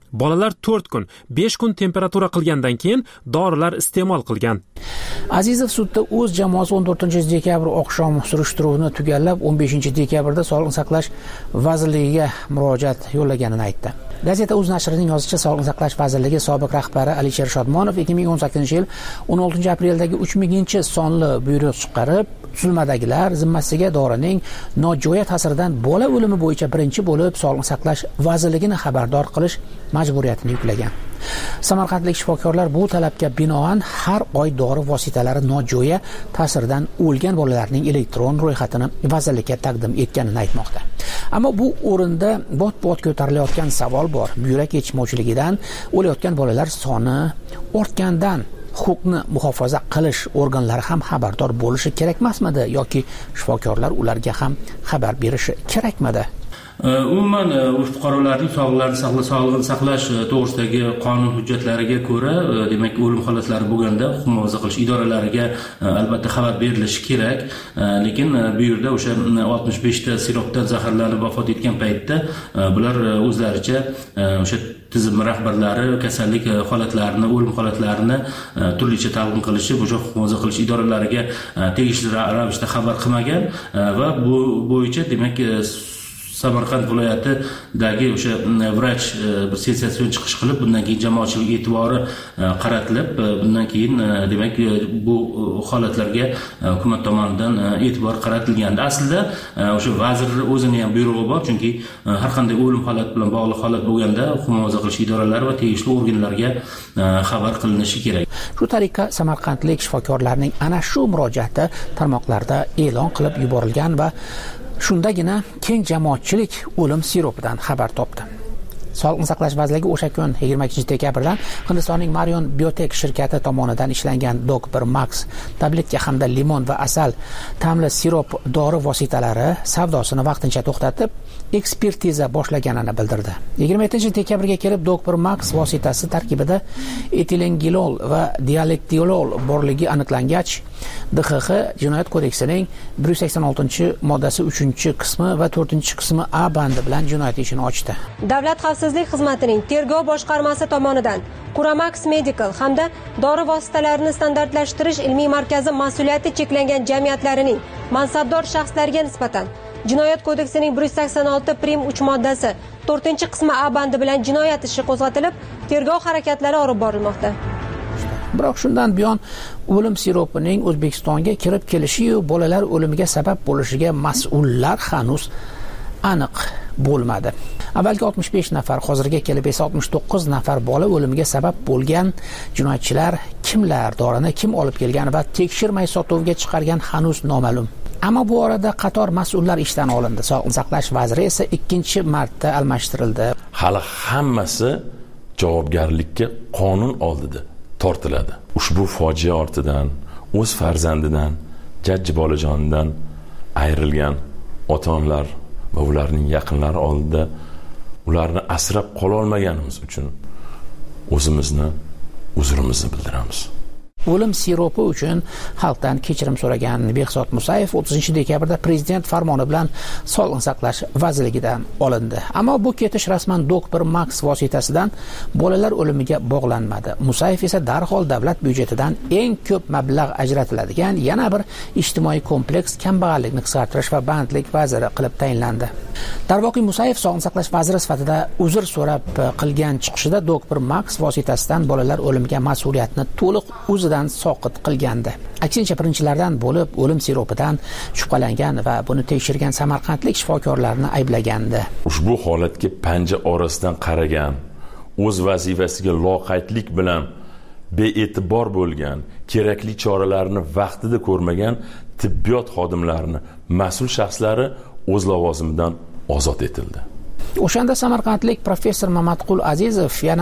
Bolalar to'rt kun, besh kun temperatura qilgandan keyin dorilar iste'mol qilgan. Azizov sudda o'z jamoasi o'n to'rtinchi dekabr oqshom surishtiruvni tugallab, o'n beshinchi dekabrda Sog'liqni saqlash vazirligiga murojaat yo'llaganini aytdi. Gazeta Uz nashrining yozishicha, Sog'liqni saqlash vazirligi sobiq rahbari Alisher Shodmonov ikki ming o'n sakkizinchi yil o'n oltinchi apreldagi uch minginchi sonli buyruq chiqarib, tuzilmadagilar zimmasiga dorining nojo'ya ta'siridan bola o'limi bo'yicha birinchi bo'lib Sog'liqni saqlash vazirligini xabardor qilish majburiyatini yuklagan. Samarqandlik shifokorlar bu talabga binoan har oy dori vositalari nojo'ya ta'siridan o'lgan bolalarning elektron ro'yxatini vazirlikka taqdim etganini aytmoqda. Ammo bu o'rinda bot-bot ko'tarilayotgan savol bor. Buyrak yetishmovchiligidan o'layotgan bolalar soni ortgandan huquqni muhofaza qilish organlari ham xabardor bo'lishi kerakmasmidi yoki shifokorlar ularga ham xabar berishi kerakmidi? Umuman fuqarolarning sog'liqni saqlash to'g'risidagi qonun hujjatlariga ko'ra, demak, o'lim holatlari bo'lganda huquq muhofaza qilish idoralariga albatta xabar berilishi kerak. Lekin bu yerda o'sha oltmish beshta siropdan zaharlanib vafot etgan paytda bular o'zlaricha o'sha tizim rahbarlari kasallik holatlarini, o'lim holatlarini turlicha taqdim qilishi, bo'sha huquq muhofaza qilish idoralariga tegishli ravishda xabar qilmagan va bu bo'yicha demak Samarqand viloyatidagi o'sha vrach bir sensatsion chiqish qilib, bundan keyin jamoatchilik e'tibori qaratilib, bundan keyin demak bu holatlarga hukumat tomonidan e'tibor qaratilgandi. Aslida o'sha vazir o'zining ham buyrug'i bor, chunki har qanday o'lim holati bilan bog'liq holat bo'lganda huquq muhofaza qilish idoralari va tegishli organlarga xabar qilinishi kerak. Shu tariqa samarqandlik shifokorlarning ana shu murojaati tarmoqlarda e'lon qilib yuborilgan va shundagina keng jamoatchilik o'lim siropidan xabar topdi. Sog'liqni saqlash vazirligi o'sha kun yigirma ikkinchi dekabrdan Hindistonning Marion Biotech shirkati tomonidan ishlangan Doc bir Max tabletka hamda limon va asal ta'mli sirop dori vositalari savdosini vaqtincha to'xtatib, ekspertiza boshlaganini bildirdi. yigirma yettinchi dekabrga kelib Doc bir Max vositasi tarkibida etilengilol va dialektilol borligi aniqlangach, D X X Jinoyat kodeksining bir yuz sakson oltinchi moddasi uchinchi qismi va to'rtinchi qismi A bandi bilan jinoyat ishini ochdi. Davlat xavfsizlik xizmatining tergov boshqarmasi tomonidan Curamax Medical hamda dori vositalarini standartlashtirish ilmiy markazi mas'uliyati cheklangan jamiyatlarining mansabdor shaxslariga nisbatan Jinoyat kodeksining bir yuz sakson olti prim uch moddasi to'rtinchi qismi A bandi bilan jinoyat ishi qo'zg'atilib, tergov harakatlari olib borilmoqda. Biroq shundan buyon o'lim siropining O'zbekistonga kirib kelishi va bolalar o'limiga sabab bo'lishiga mas'ullar hanuz aniq bo'lmadi. Avvalgi oltmish besh nafar, hozirga kelib esa oltmish to'qqiz nafar bola o'limiga sabab bo'lgan jinoyatchilar kimlar, dorini kim olib kelgan va tekshirmay sotuvga chiqargan hanuz noma'lum. Ammo bu orada qator mas'ullar ishdan olindi. Sog'liqni saqlash vaziri esa ikkinchi marta almashtirildi. Hali hammasi javobgarlikka qonun oldida tortiladi. Ushbu fojia ortidan o'z farzandidan, jajji bolajonidan ayrilgan ota-onalar va ularning yaqinlari oldida ularni asrab qola olmaganimiz uchun o'zimizni uzrimizni bildiramiz. O'lim siropi uchun xalqdan kechirim so'ragan Behzod Musayev o'ttizinchi dekabrda prezident farmoni bilan Sog'liqni saqlash vazirligidan olindi. Ammo bu ketish rasman Doc bir Max vositasidan bolalar o'limiga bog'lanmadi. Musayev esa darhol davlat byudjetidan eng ko'p mablag' ajratiladigan yana bir ijtimoiy kompleks kambag'allikni qisqartirish va bandlik vaziri qilib tayinlandi. Darvoqe Musayev Sog'liqni saqlash vaziri sifatida uzr so'rab qilgan chiqishida Doc bir Max vositasidan bolalar o'limiga mas'uliyatni to'liq o'zidan soqit qilgandi. Aksincha birinchilardan bo'lib o'lim siropidan shubhalangan va buni tekshirgan samarqandlik shifokorlarni ayblagandi. Ushbu holatga panja orasidan qaragan, o'z vazifasiga loqaydlik bilan bee'tibor bo'lgan, kerakli choralarni vaqtida ko'rmagan tibbiyot xodimlarini mas'ul shaxslari o'z lavozimidan ozod etildi. O'shanda samarqandlik professor Mamatqul Azizov yana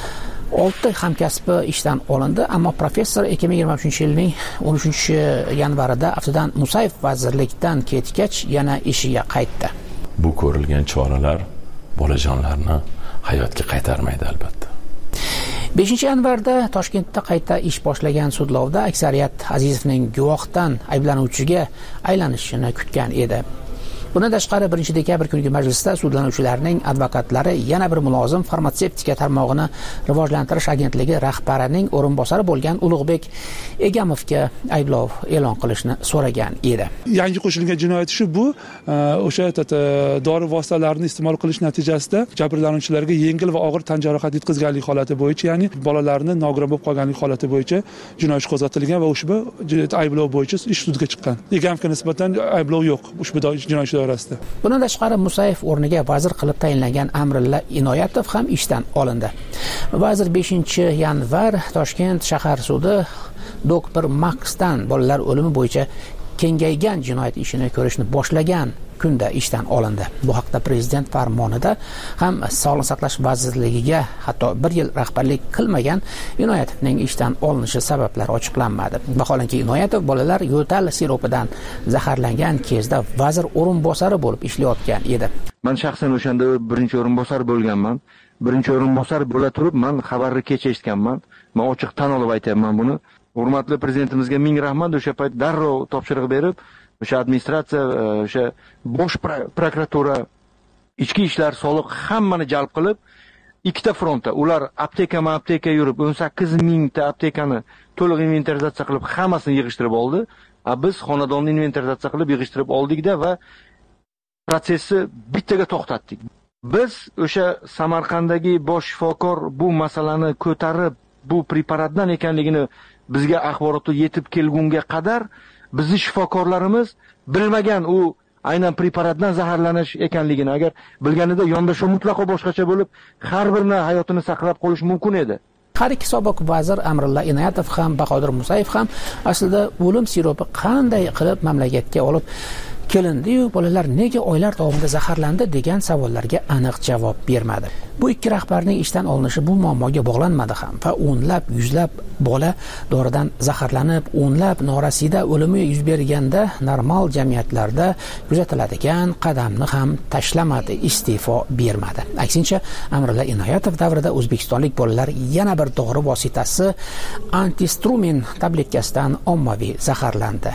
olti hamkasbi ishdan olindi, ammo professor ikki ming yigirma uchinchi yilning o'n uchinchi yanvarida aftidan Musayev vazirlikdan ketgach yana ishiga qaytdi. Bu ko'rilgan choralar bolajonlarni hayotga qaytarmaydi albatta. beshinchi yanvarda Toshkentda qayta ish boshlagan sudlovda aksariyat Azizovning guvohdan ayblanuvchiga aylanishini kutgan edi. Bundan tashqari birinchi dekabr kungi majlisda sudlanuvchilarning advokatlari yana bir mulozim farmatsevtika tarmog'ini rivojlantirish agentligi rahbarining o'rinbosari bo'lgan Ulug'bek Egamovga ayblov e'lon qilishni so'ragan edi. Yangi qo'shilgan jinoyat ishi bu o'sha dori vositalarini iste'mol qilish natijasida jabrlanuvchilarga yengil va og'ir tan jarohati yetkazganlik holati bo'yicha, ya'ni bolalarni nogiron bo'lib qolganlik holati bo'yicha jinoyat ishi qo'zg'atilgan va ushbu ayblov bo'yicha ish sudga chiqqan. Egamovga nisbatan ayblov yo'q ushbu jinoyat ishi doirasida. Bundan tashqari Musayev o'rniga vazir qilib tayinlangan Amrilla Inoyatov ham ishdan olindi. Vazir beshinchi yanvar Toshkent shahar sudi doktor Maxdan bolalar o'limi bo'yicha kengaygan jinoyat ishini ko'rishni boshlagan kunda ishdan olindi. Bu haqda prezident farmonida ham Sog'liqni saqlash vazirligiga hatto bir yil rahbarlik qilmagan Inoyatovning ishdan olinishi sabablari ochiqlanmadi. Vaholanki Inoyatov bolalar yo'tal siropidan zaharlangan kezda vazir o'rinbosari bo'lib ishlayotgan edi. Men shaxsan o'shanda birinchi o'rinbosar bo'lganman. Birinchi o'rinbosar bo'la turib men xabarni kech eshitganman. Men ochiq tan olib aytayapman buni. Hurmatli prezidentimizga ming rahmat, o'sha payt darrov topshiriq berib, o'sha administratsiya, o'sha bosh prokuratura, ichki ishlar, soliq hammani jalb qilib, ikkita frontda ular aptekama apteka yurib o'n sakkiz mingta aptekani to'liq inventarizatsiya qilib hammasini yig'ishtirib oldi. A biz xonadonni inventarizatsiya qilib yig'ishtirib oldik-da va protsessni bittaga to'xtatdik. Biz o'sha Samarqanddagi bosh shifokor bu masalani ko'tarib, bu preparatdan ekanligini bizga axborot yetib kelgunga qadar bizning shifokorlarimiz bilmagan u aynan preparatdan zaharlanish ekanligini. Agar bilganida yondashuv mutlaqo boshqacha bo'lib, har birini hayotini saqlab qolish mumkin edi. Har ikki sobiq vazir Amrilla Inoyatov ham Bahodir Musayev ham aslida o'lim siropi qanday qilib mamlakatga olib kelindi-yu, bolalar nega oylar davomida zaharlandi degan savollarga aniq javob bermadi. Bu ikki rahbarning ishdan olinishi bu muammoga bog'lanmadi ham va o'nlab, yuzlab bola doridan zaharlanib, o'nlab norasida o'limi yuz berganda normal jamiyatlarda kuzatiladigan qadamni ham tashlamadi, iste'fo bermadi. Aksincha, Amrilla Inoyatov davrida o'zbekistonlik bolalar yana bir dori vositasi antistrumin tabletkasidan ommaviy zaharlandi.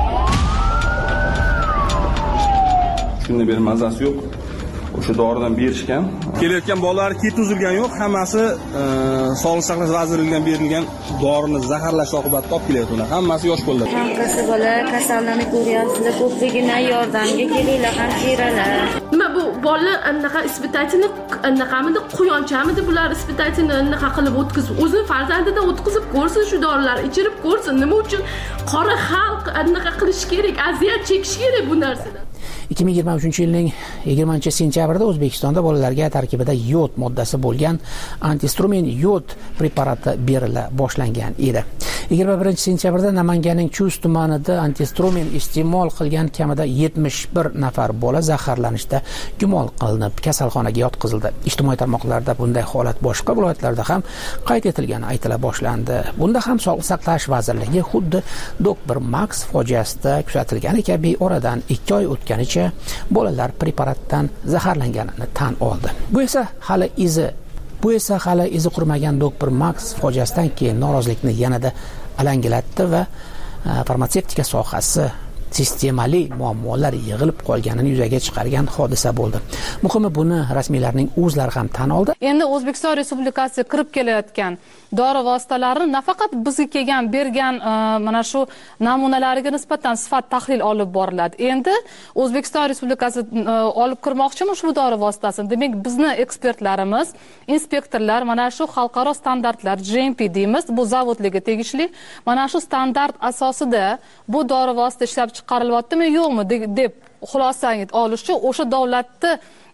Shunda bir mazasi yo'q. O'sha doridan berishgan. Kelayotgan bolalar keti uzilgan yo'q, hammasi Sog'liqni saqlash vazirligidan berilgan dorini zaharlash oqibatida olib kelyaptilar. Hammasi yosh bolalar. Qanqasi bola kasallanib ko'ryapsizlar, ko'pligidan yordamga kelinglar, hamshiralar. Nima bu bolalar anaqa ispitachini anaqamidi quyonchamidi bular ispitachini anaqa qilib o'tkazib, o'zini farzandidan o'tkazib ko'rsin, shu dorilar ichirib ko'rsin. Nima uchun qora xalq anaqa qilish kerak, aziyat chekish kerak bu narsadan? ikki ming yigirma uchinchi yilning yigirmanchi sentyabrida O'zbekistonda bolalarga tarkibida yod moddasi bo'lgan antistrumin yod preparati berila boshlangan edi. yigirma birinchi sentyabrda Namanganning Chust tumanida antistrumin iste'mol qilgan kamida yetmish bir nafar bola zaharlanishda gumon qilinib kasalxonaga yotqizildi. Ijtimoiy tarmoqlarda bunday holat boshqa viloyatlarda ham qayd etilgani aytila boshlandi. Bunda ham Sog'liqni saqlash vazirligi xuddi doktor Max fojiasida kuzatilgani kabi oradan ikki oy o'tganicha bolalar preparatdan zaharlanganini tan oldi. Bu esa hali izi Bu esa hali izi qurmagan doktor Max fojiasidan keyin norozilikni yanada alangalatdi va farmatsevtika sohasi sistemali muammolar yig'ilib qolganini yuzaga chiqargan hodisa bo'ldi. Muhimi buni rasmiylarning o'zlari ham tan oldi. Endi O'zbekiston Respublikasi kirib kelayotgan dori vositalarini nafaqat bizga kelgan bergan mana shu namunalariga nisbatan sifat tahlil olib boriladi. Endi O'zbekiston Respublikasi olib kirmoqchimi shu dori vositasini? Demak, bizni ekspertlarimiz, inspektorlar mana shu xalqaro standartlar G M P deymiz, bu zavodlarga tegishli. Mana shu standart asosida bu dori vosita ishlab chiqarilyaptimi yo'qmi deb xulosangiz olish uchun o'sha davlatni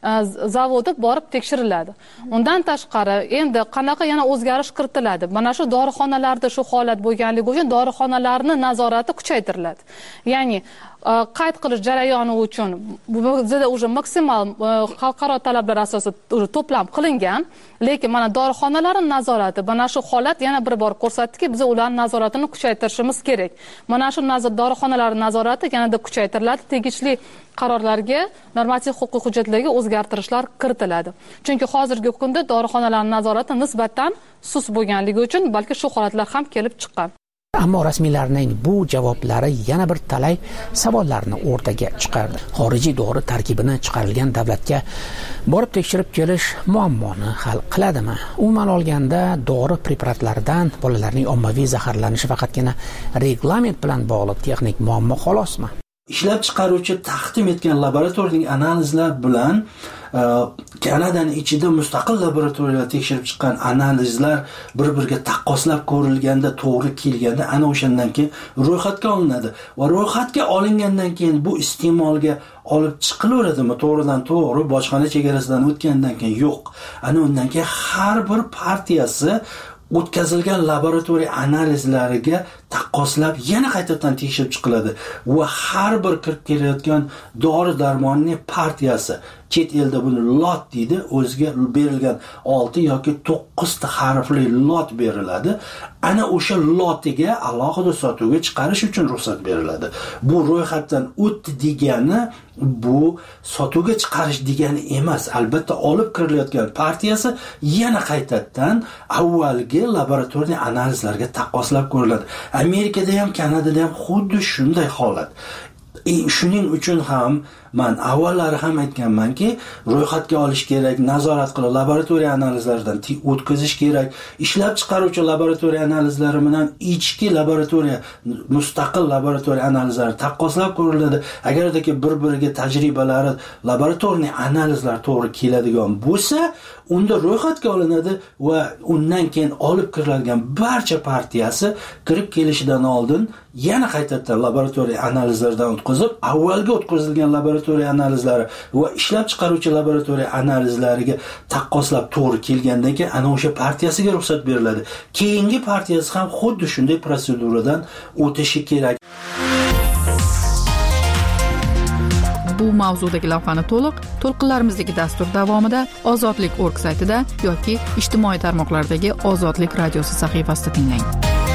zavodi borib tekshiriladi. Undan tashqari endi qanaqa yana o'zgarish kiritiladi? Mana shu dorixonalarda shu holat bo'lganligi uchun dorixonalarning nazorati kuchaytiriladi. Ya'ni qayd qilish jarayoni uchun bizda уже maksimal xalqaro talablar asosida to'plam qilingan, lekin mana dorixonalarning nazorati mana shu holat yana bir bor ko'rsatdiki, biz ularning nazoratini kuchaytirishimiz kerak. Mana shu dorixonalarning nazorati yanada kuchaytiriladi, tegishli qarorlarga, normativ huquqiy hujjatlarga o'zgartirishlar kiritiladi. Chunki hozirgi kunda dorixonalarning nazorati nisbatan sust bo'lganligi uchun balki shu holatlar ham kelib chiqqan. Ammo rasmiylarning bu javoblari yana bir talay savollarni o'rtaga chiqardi. Xorijiy dori tarkibini chiqarilgan davlatga borib tekshirib kelish muammoni hal qiladimi? Umuman olganda, dori preparatlaridan bolalarning ommaviy zaharlanishi faqatgina reglament bilan bog'liq texnik muammo xolosmi? Ishlab chiqaruvchi taqdim etgan laboratoriyaning analizlar bilan Kanadaning ichida mustaqil laboratoriyalar tekshirib chiqqan analizlar bir-biriga taqqoslab ko'rilganda, to'g'ri kelganda ana o'shandan keyin ro'yxatga olinadi va ro'yxatga olingandan keyin bu iste'molga olib chiqilaveradimi? To'g'ridan to'g'ri bojxona chegarasidan o'tgandan keyin yo'q. Ana undan keyin har bir partiyasi o'tkazilgan laboratoriya analizlariga taqqoslab yana qaytadan tekshirib chiqiladi va har bir kirib kelayotgan dori-darmonning partiyasi chet elda buni lot deydi, o'ziga berilgan olti yoki to'qqiz ta harfli lot beriladi. Ana o'sha lotiga alohida sotuvga chiqarish uchun ruxsat beriladi. Bu ro'yxatdan o'tdi degani bu sotuvga chiqarish degani emas. Albatta olib kirilayotgan partiyasi yana qaytadan avvalgi laboratoriya analizlariga taqqoslab ko'riladi. Amerikada ham, Kanadada ham xuddi shunday holat. E, shuning uchun ham men avvallari ham aytganmanki, ro'yxatga olish kerak, nazorat qilib laboratoriya analizlaridan o'tkazish kerak. Ishlab chiqaruvchi laboratoriya analizlari bilan ichki laboratoriya, mustaqil laboratoriya analizlari taqqoslab ko'riladi. Agardaki bir-biriga tajribalari laboratoriya analizlar to'g'ri keladigan bo'lsa, unda ro'yxatga olinadi va undan keyin olib kiriladigan barcha partiyasi kirib kelishidan oldin yana qaytadan laboratoriya analizlaridan o'tkazib, avvalgi o'tkazilgan laboratoriya analizlari va ishlab chiqaruvchi laboratoriya analizlariga taqqoslab to'g'ri kelgandan keyin ana o'sha partiyasiga ruxsat beriladi. Keyingi partiyasi ham xuddi shunday proseduradan o'tishi kerak. Bu mavzudagi lavhani to'liq to'lqinlarimizdagi dastur davomida Ozodlik nokta org saytida yoki ijtimoiy tarmoqlardagi Ozodlik radiosi sahifasida tinglang.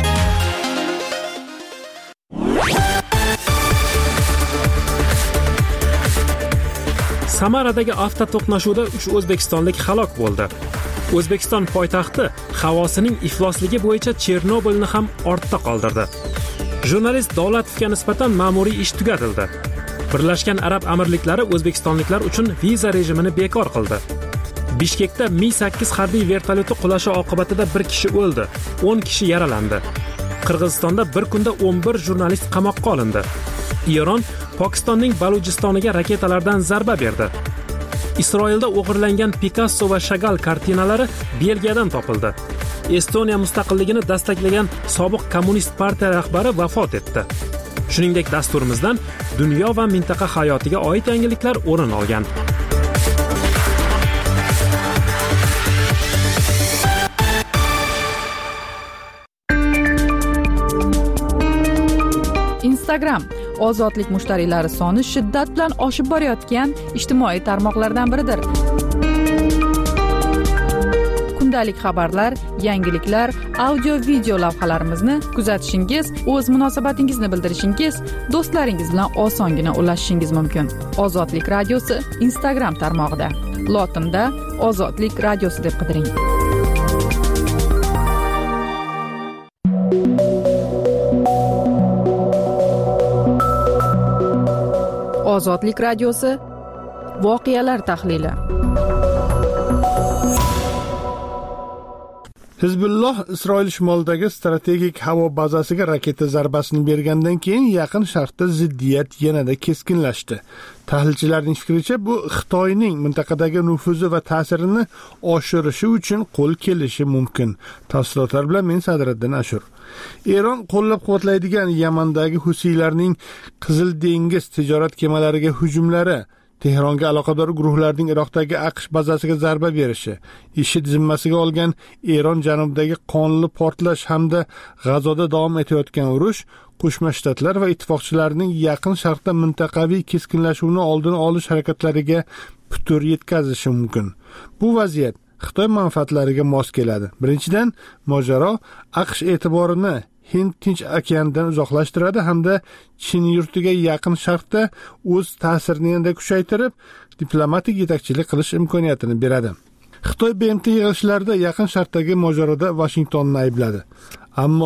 Samaradagi avtoto'qnashuvda uch o'zbekistonlik halok bo'ldi. O'zbekiston poytaxti havosining iflosligi bo'yicha Chernobylni ham ortda qoldirdi. Jurnalist Davlatovga nisbatan ma'muriy ish tugatildi. Birlashgan Arab Amirliklari o'zbekistonliklar uchun viza rejimini bekor qildi. Bishkekda Mi sakkiz harbiy vertolyoti qulashi oqibatida bir kishi o'ldi, o'n kishi yaralandi. Qirg'izistonda bir kunda o'n bir jurnalist qamoqqa olindi. Eron Pokistonning Balujistoniga raketalardan zarba berdi. Isroilda o'g'irlangan Picasso va Chagall kartinalari Belgiyadan topildi. Estoniya mustaqilligini dastaqlagan sobiq kommunist partiya rahbari vafot etdi. Shuningdek, dasturimizdan dunyo va mintaqa hayotiga oid yangiliklar o'rin olgan. Instagram ozodlik mushtariylari soni shiddat bilan oshib borayotgan ijtimoiy tarmoqlardan biridir. Kundalik xabarlar, yangiliklar, audio-video lavhalarimizni kuzatishingiz, o'z munosabatingizni bildirishingiz, do'stlaringiz bilan osongina ulashishingiz mumkin. Ozodlik radiosi Instagram tarmog'ida. Lotinda Ozodlik radiosi deb qidiring. Ozodlik radiosi voqealar tahlili. Hizbulloh Isroil shimolidagi strategik havo bazasiga raketa zarbasini bergandan keyin Yaqin Sharqda ziddiyat yanada keskinlashdi. Tahlilchilarning fikricha, bu Xitoyning mintaqadagi nufuzi va ta'sirini oshirishi uchun qo'l kelishi mumkin. Tafsilotlar bilan men Sadriddin Ashur. Eron qo'llab-quvvatlaydigan Yamandagi Husiylarning Qizil dengiz tijorat kemalariga hujumlari, Tehronga aloqador guruhlarning Iroqdagi AQSh bazasiga zarba berishi, IShID zimmasiga olgan Eron janubidagi qonli portlash hamda G'azoda davom etayotgan urush Qo'shma Shtatlar va ittifoqchilarining Yaqin Sharqda mintaqaviy keskinlashuvni oldini olish harakatlariga putur yetkazishi mumkin. Bu vaziyat Xitoy manfaatlariga mos keladi. Birinchidan, mojaro AQSh e'tiborini Hind Tinch okeanidan uzoqlashtiradi hamda Chin yurtiga Yaqin Sharqda o'z ta'sirini yanada kuchaytirib, diplomatik yetakchilik qilish imkoniyatini beradi. Xitoy B M T yig'ilishlarida Yaqin Sharqdagi mojaroda Vashingtonni aybladi. Ammo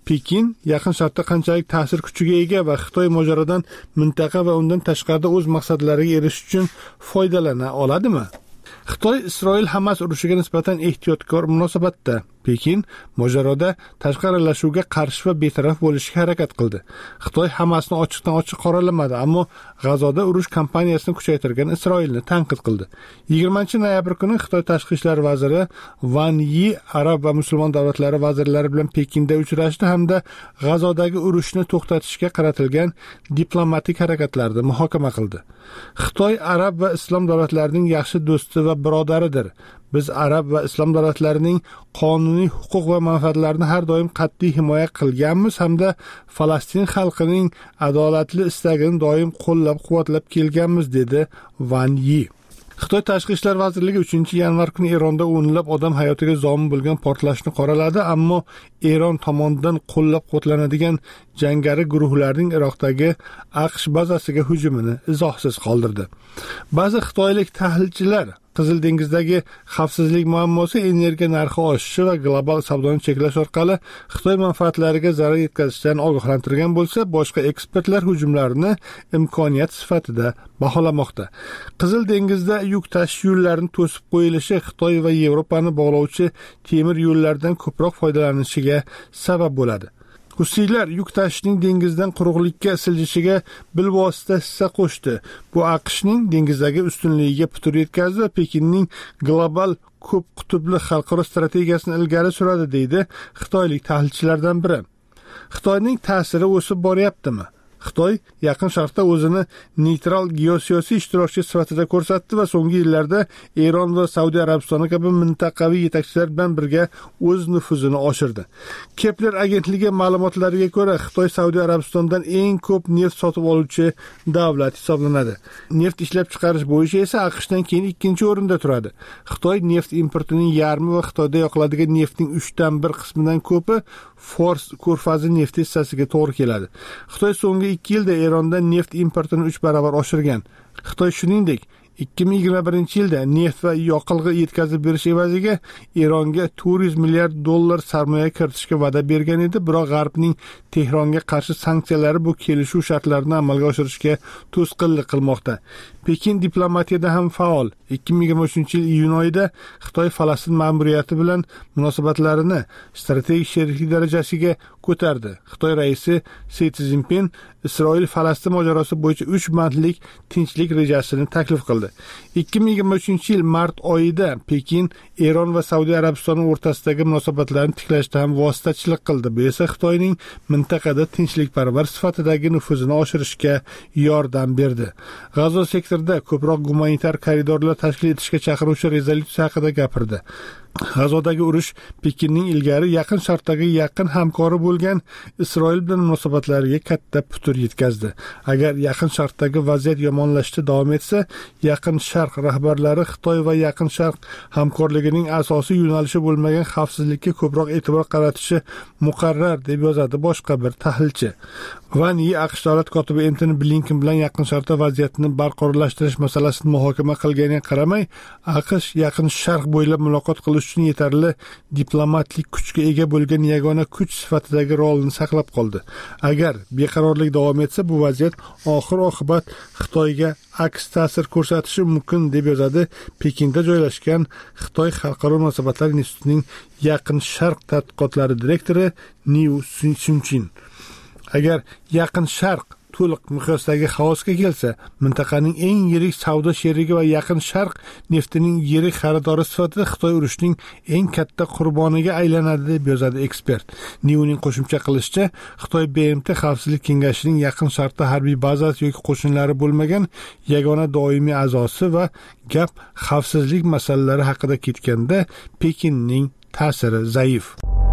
Pekin Yaqin Sharqda qanchalik ta'sir kuchiga ega va Xitoy mojarodan mintaqa va undan tashqarida o'z maqsadlariga erishish uchun foydalana oladimi? Xitoy Isroil Hamas urushiga nisbatan ehtiyotkor munosabatda. Pekin mojaroda tashqi aralashuvga qarshi va betaraf bo'lishga harakat qildi. Xitoy Hamasni ochiqdan ochiq qoralamadi, ammo G'azoda urush kampaniyasini kuchaytirgan Isroilni tanqid qildi. yigirmanchi noyabr kuni Xitoy tashqi ishlar vaziri Van Yi arab va musulmon davlatlari vazirlari bilan Pekinda uchrashdi hamda G'azodagi urushni to'xtatishga qaratilgan diplomatik harakatlarni muhokama qildi. Xitoy arab va islom davlatlarining yaxshi do'sti va birodaridir. Biz arab va islom davlatlarining qonuniy huquq va manfaatlarini har doim qat'iy himoya qilganmiz hamda Falastin xalqining adolatli istagini doim qo'llab-quvvatlab kelganmiz, dedi Van Yi. Xitoy tashqi ishlar vazirligi uchinchi yanvar kuni Eronda o'nlab odam hayotiga zomin bo'lgan portlashni qoraladi, ammo Eron tomonidan qo'llab-quvvatlanadigan jangari guruhlarning Iroqdagi AQSh bazasiga hujumini izohsiz qoldirdi. Ba'zi xitoylik tahlilchilar Qizil dengizdagi xavfsizlik muammosi energiya narxi oshishi va global savdoni cheklash orqali Xitoy manfaatlariga zarar yetkazishdan ogohlantirgan bo'lsa, boshqa ekspertlar hujumlarni imkoniyat sifatida baholamoqda. Qizil dengizda yuk tashish yo'llarini to'sib qo'yilishi Xitoy va Yevropani bog'lovchi temir yo'llardan ko'proq foydalanishiga sabab bo'ladi. Husiylar yuk tashishning dengizdan quruqlikka siljishiga bilvosita hissa qo'shdi. Bu AQShning dengizdagi ustunligiga putur yetkazdi va Pekinning global ko'p qutbli xalqaro strategiyasini ilgari suradi, deydi xitoylik tahlilchilardan biri. Xitoyning ta'siri o'sib boryaptimi? Xitoy Yaqin Sharqda o'zini neytral geosiyosiy ishtirokchi sifatida ko'rsatdi va so'nggi yillarda Eron va Saudiya Arabistoni kabi mintaqaviy yetakchilar bilan birga o'z nufuzini oshirdi. Kepler agentligi ma'lumotlariga ko'ra, Xitoy Saudiya Arabistondan eng ko'p neft sotib oluvchi davlat hisoblanadi. Neft ishlab chiqarish bo'yicha esa AQShdan keyin ikkinchi o'rinda turadi. Xitoy neft importining yarmi va Xitoyda yoqiladigan neftning uchdan bir qismidan ko'pi Fors ko'rfazi nefti hissasiga to'g'ri keladi. Xitoy so'nggi ikki yilda Erondan neft importini uch barobar oshirgan. Xitoy shuningdek ikki ming yigirma birinchi yilda neft va yoqilg'i yetkazib berish evaziga Eronga to'rt yuz milliard dollar sarmoya kiritishga va'da bergan edi, biroq G'arbning Tehronga qarshi sanksiyalari bu kelishuv shartlarini amalga oshirishga to'sqinlik qilmoqda. Pekin diplomatiyada ham faol. ikki ming yigirma uchinchi yil iyun oyida Xitoy Falastin ma'muriyati bilan munosabatlarini strategik sheriklik darajasiga ko'tardi. Xitoy raisi Si Szinpin Isroil-Falastin mojarosi bo'yicha uch bandlik tinchlik rejasini taklif qildi. ikki ming yigirma uchinchi yil mart oyida Pekin Eron va Saudiya Arabistoni o'rtasidagi munosabatlarni tiklashda ham vositachilik qildi. Bu esa Xitoyning mintaqada tinchlikparvar sifatidagi nufuzini oshirishga yordam berdi. G'azo sektorida ko'proq gumanitar koridorlar tashkil etishga chaqiruvchi rezolyutsiya haqida gapirdi. G'azodagi urush Pekinning ilgari Yaqin Sharqdagi yaqin hamkori bo'lgan Isroil bilan munosabatlariga katta putur yetkazdi. Agar Yaqin Sharqdagi vaziyat yomonlashishda davom etsa, Yaqin Sharq rahbarlari Xitoy va Yaqin Sharq hamkorligining asosiy yo'nalishi bo'lmagan xavfsizlikka ko'proq e'tibor qaratishi muqarrar, deb yozadi boshqa bir tahlilchi. Van Yi AQSh davlat kotibi Antony Blinken bilan Yaqin Sharqda vaziyatni barqarorlashtirish masalasini muhokama qilganiga qaramay, AQSh Yaqin Sharq bo'ylab muloqot qilish uchun yetarli diplomatik kuchga ega bo'lgan yagona kuch sifatidagi rolini saqlab qoldi. Agar beqarorlik davom etsa, bu vaziyat oxir-oqibat Xitoyga aks ta'sir ko'rsatishi mumkin, deb yozadi Pekinda joylashgan Xitoy xalqaro munosabatlar institutining Yaqin Sharq tadqiqotlari direktori Niu Sunchin. Agar Yaqin Sharq to'liq miqyosdagi xaosga kelsa, mintaqaning eng yirik savdo sherigi va Yaqin Sharq neftining yirik xaridori sifatida Xitoy urushining eng katta qurboniga aylanadi, deb yozadi ekspert. Niuning qo'shimcha qilishicha, Xitoy B M T Xavfsizlik kengashining Yaqin Sharqda harbiy bazasi yoki qo'shinlari bo'lmagan yagona doimiy a'zosi va gap xavfsizlik masalalari haqida ketganda Pekinning ta'siri zaif.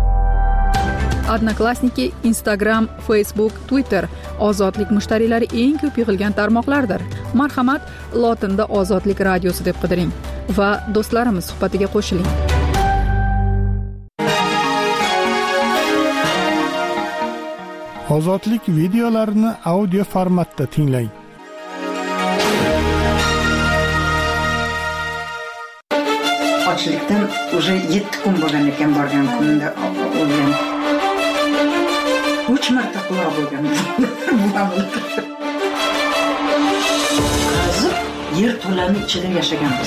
Odnoklassniki, Instagram, Facebook, Twitter ozodlik mushtariylari eng ko'p yig'ilgan tarmoqlardir. Marhamat, lotinda Ozodlik radiosi deb qidiring va do'stlarimiz suhbatiga qo'shiling. Ozodlik videolarini audio formatda tinglang. Ochlikdan уже yetti kun bo'lgan ekan borgan kunda o'lgan. uch marta quloq bo'lgan. Qazib yer to'lani ichida yashaganmiz.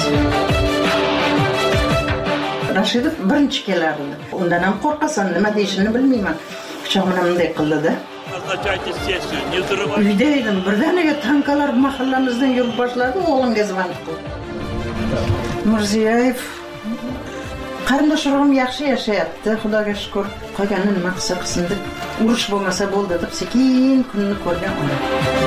Rashidov birinchi kelardi. Undan ham qo'rqasan, nima deyishini bilmayman. Pichoq bilan bunday qildi-da. Uyda edim, birdaniga tankalar mahallamizdan yurib boshladi, o'g'limga zvonib qildi. Mirziyoyev qarindoshlarim yaxshi yashayapti, Xudoga shukr. Qolganini nima qilsa qilsin deb, urush bo'lmasa bo'ldi deb sekin kunni ko'rgan odam.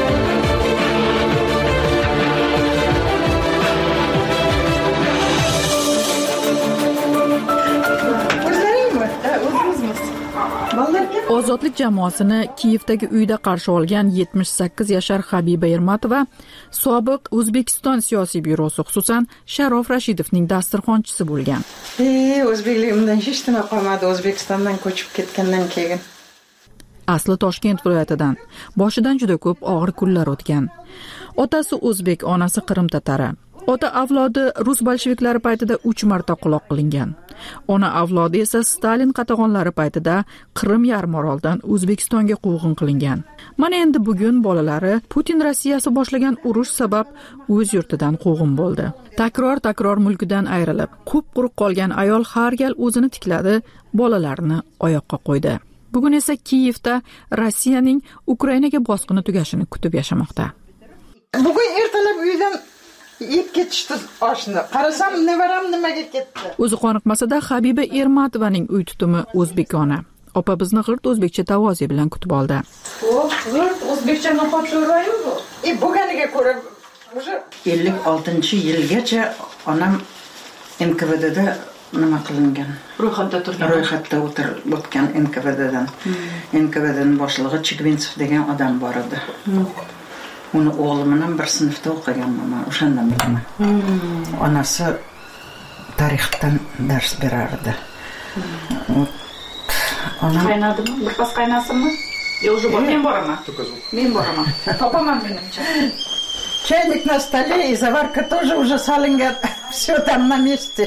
Ozodlik jamoasini Kiyevdagi uyda qarshi olgan yetmish sakkiz yashar Habiba Ermatova sobiq O'zbekiston siyosiy byurosi, xususan Sharof Rashidovning dasturxonchisi bo'lgan. Ey, o'zbekligimdan hech nima qolmadi O'zbekistondan ko'chib ketgandan keyin. Asli Toshkent viloyatidan. Boshidan juda ko'p og'ir kunlar o'tgan. Otasi o'zbek, onasi Qrim tatari. Ota avlodi rus bolsheviklari paytida uch marta quloq qilingan. Ona avlodi esa Stalin qatag'onlari paytida Qrim yarimoroldan O'zbekistonga quvg'in qilingan. Mana endi bugun bolalari Putin Rossiyasi boshlagan urush sabab o'z yurtidan quvg'in bo'ldi. Takror-takror mulkidan ayrilib, qup-quruq qolgan ayol har gal o'zini tikladi, bolalarini oyoqqa qo'ydi. Bugun esa Kiyevda Rossiyaning Ukrainaga bosqini tugashini kutib yashamoqda. Bugun ertalab uydan yeb ketishdi oshni. Qarasam, nevaram nimaga ketdi? O'zi qoniqmasada Habiba Ermatovaning uy tutumi o'zbekona. Opa bizni g'irt o'zbekcha tavozi bilan kutib oldi. O, g'irt o'zbekcha noxo'shroyu bu. E, bo'lganiga ko'ra o'sha ellik oltinchi yilgacha onam M K V D'da nima qilingan? Ro'yxatda turgan. Ro'yxatda o'tirib o'tgan M K V D'dan. M K V D'ning boshlig'i Chigvintsev degan odam bor edi. Uni o'g'lim bilan bir sinfda o'qiganman, o'shandan bilaman. Onasi tarixdan dars berardi. Onam qaynadimi? Bir pas qaynasimi? Yo, уже bor. Men boraman. Men boraman. Topaman menimcha. Чайник на столе, и заварка тоже уже салинган. Все там на месте.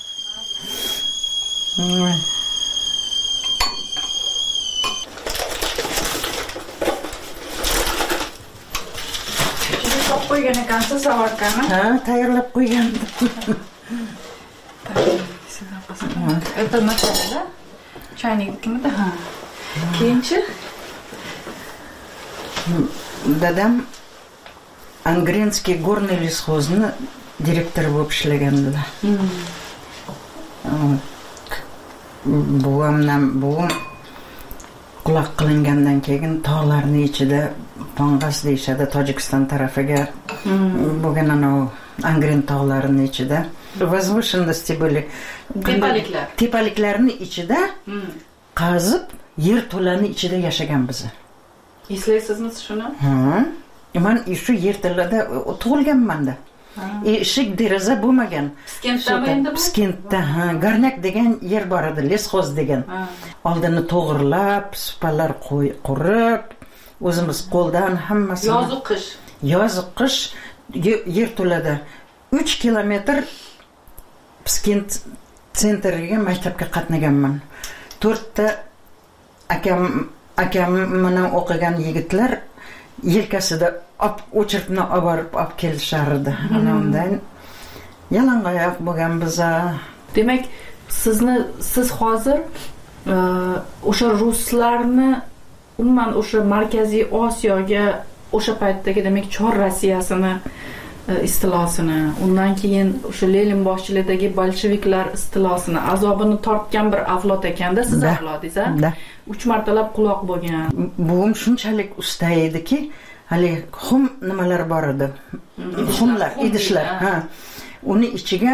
Qo'ygan ekansiz savarkani? Ha, tayyorlab qo'ygandim. Это начало, Chayniknikimida? Ha. Keyinchi dadam Angrenskiy горный лесхозning direktori bo'lib ishlagandilar. Buvamdan buvim quloq qilingandan keyin tog'larning ichida Pangas deyishadi, Tojikiston tarafiga bo'lgan ana Angren tog'larining ichida возвышенности были. Tepaliklar. Tepaliklarning ichida qazib yer to'lani ichida yashagan biz. Eslaysizmi shuni? Ha. Men shu yer to'lada tug'ilganman-da. Eshik deraza bo'lmagan. Piskentdami endi bu? Piskentda, ha, Garnak degan yer bor edi, lesxoz degan. Oldini to'g'irlab, supalar qurib, o'zimiz qo'ldan hammasini. Yozu qish. Yozu qish yer to'lada uch kilometr Piskent sentriga maktabga qatnaganman. to'rtta akam akam bilan o'qigan yigitlar yelkasida o'chirtni olib borib olib kelishardi. Ana undan yalangoyoq bo'lgan biz. Demak, sizni siz hozir o'sha ruslarni umuman o'sha Markaziy Osiyoga o'sha paytdagi demak Chor Rossiyasini istilosini, undan keyin o'sha Lenin boshchiligidagi bolsheviklar istilosini, azobini tortgan bir avlod ekanda, siz avlodingiz, a? uch martalab quloq bo'lgan. Buvim shunchalik usta ediki, hali xum nimalar bor edi. Xumlar, idishlar, ha. Uni ichiga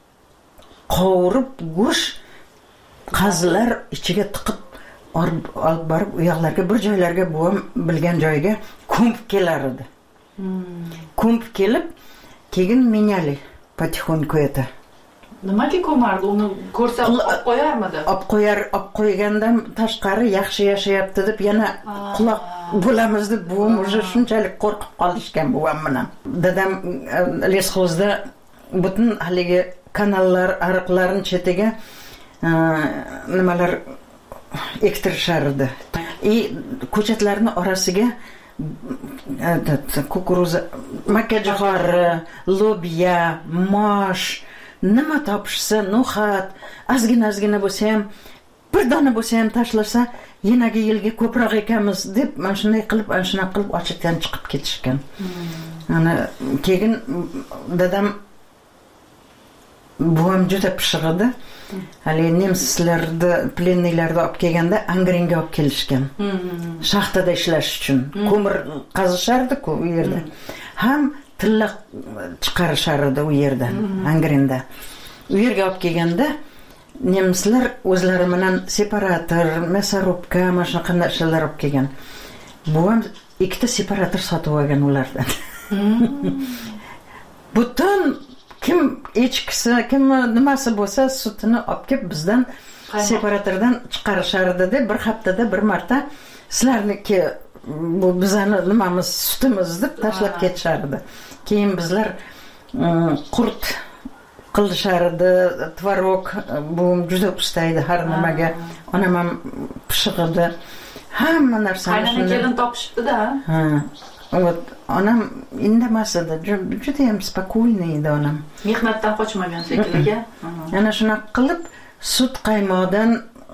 qovurib go'sht qazilar ichiga tiqib olib borib u yoqlarga bir joylarga buvim bilgan joyga ko'mib kelar edi. Ko'mib kelib, keyin menyali потихоньку это. Nimaga ko'mardi? Uni ko'rsa olib qo'yarmidi? Olib qo'yar, olib qo'ygandan tashqari yaxshi yashayapti deb yana quloq bo'lamiz deb buvim o'sha shunchalik qo'rqib qolishgan buvim bilan. Dadam lesxozda butun haligi kanallar, ariqlarning chetiga nimalar ektirishar edi. и ko'chatlarning orasiga kukuruza, makkajo'xori, lobiya, mosh, nima topishsa, no'xat, ozgina-ozgina bo'lsa ham, bir dona bo'lsa ham tashlasa, yanagi yilga ko'proq ekamiz deb, mana shunday qilib, ana shunaqa qilib ochlikdan chiqib ketishgan. Ana keyin dadam buvam juda pishiq edi. Hali nemsizlarni, plennilarni olib kelganda Angrenga olib kelishgan. Shaxtada ishlash uchun. Ko'mir qazishardi-ku u yerda. Ham tilla chiqarishar edi u yerdan, Angrenda. U yerga olib kelganda nemsizlar o'zlari bilan separator, мясорубка, mana shunaqa narsalar olib kelgan. Buvam ikkita separator sotib olgan ulardan. Butun kim echkisi, kim nimasi bo'lsa sutini olib kelib bizdan separatordan chiqarishardi deb bir haftada bir marta sizlarniki bu bizani nimamiz sutimiz deb tashlab ketishardi. Keyin bizlar qurt qilishardi, tvorog, bu juda usta edi har nimaga. Onam ham pishiq edi. Hamma narsani qaynona kelin topishibdi-da. Ha. Вот, onam indamas edi, juda ham spokойный edi onam. Mehnatdan qochmagan shekilliga. Ana shunaqa qilib sut qaymoqdan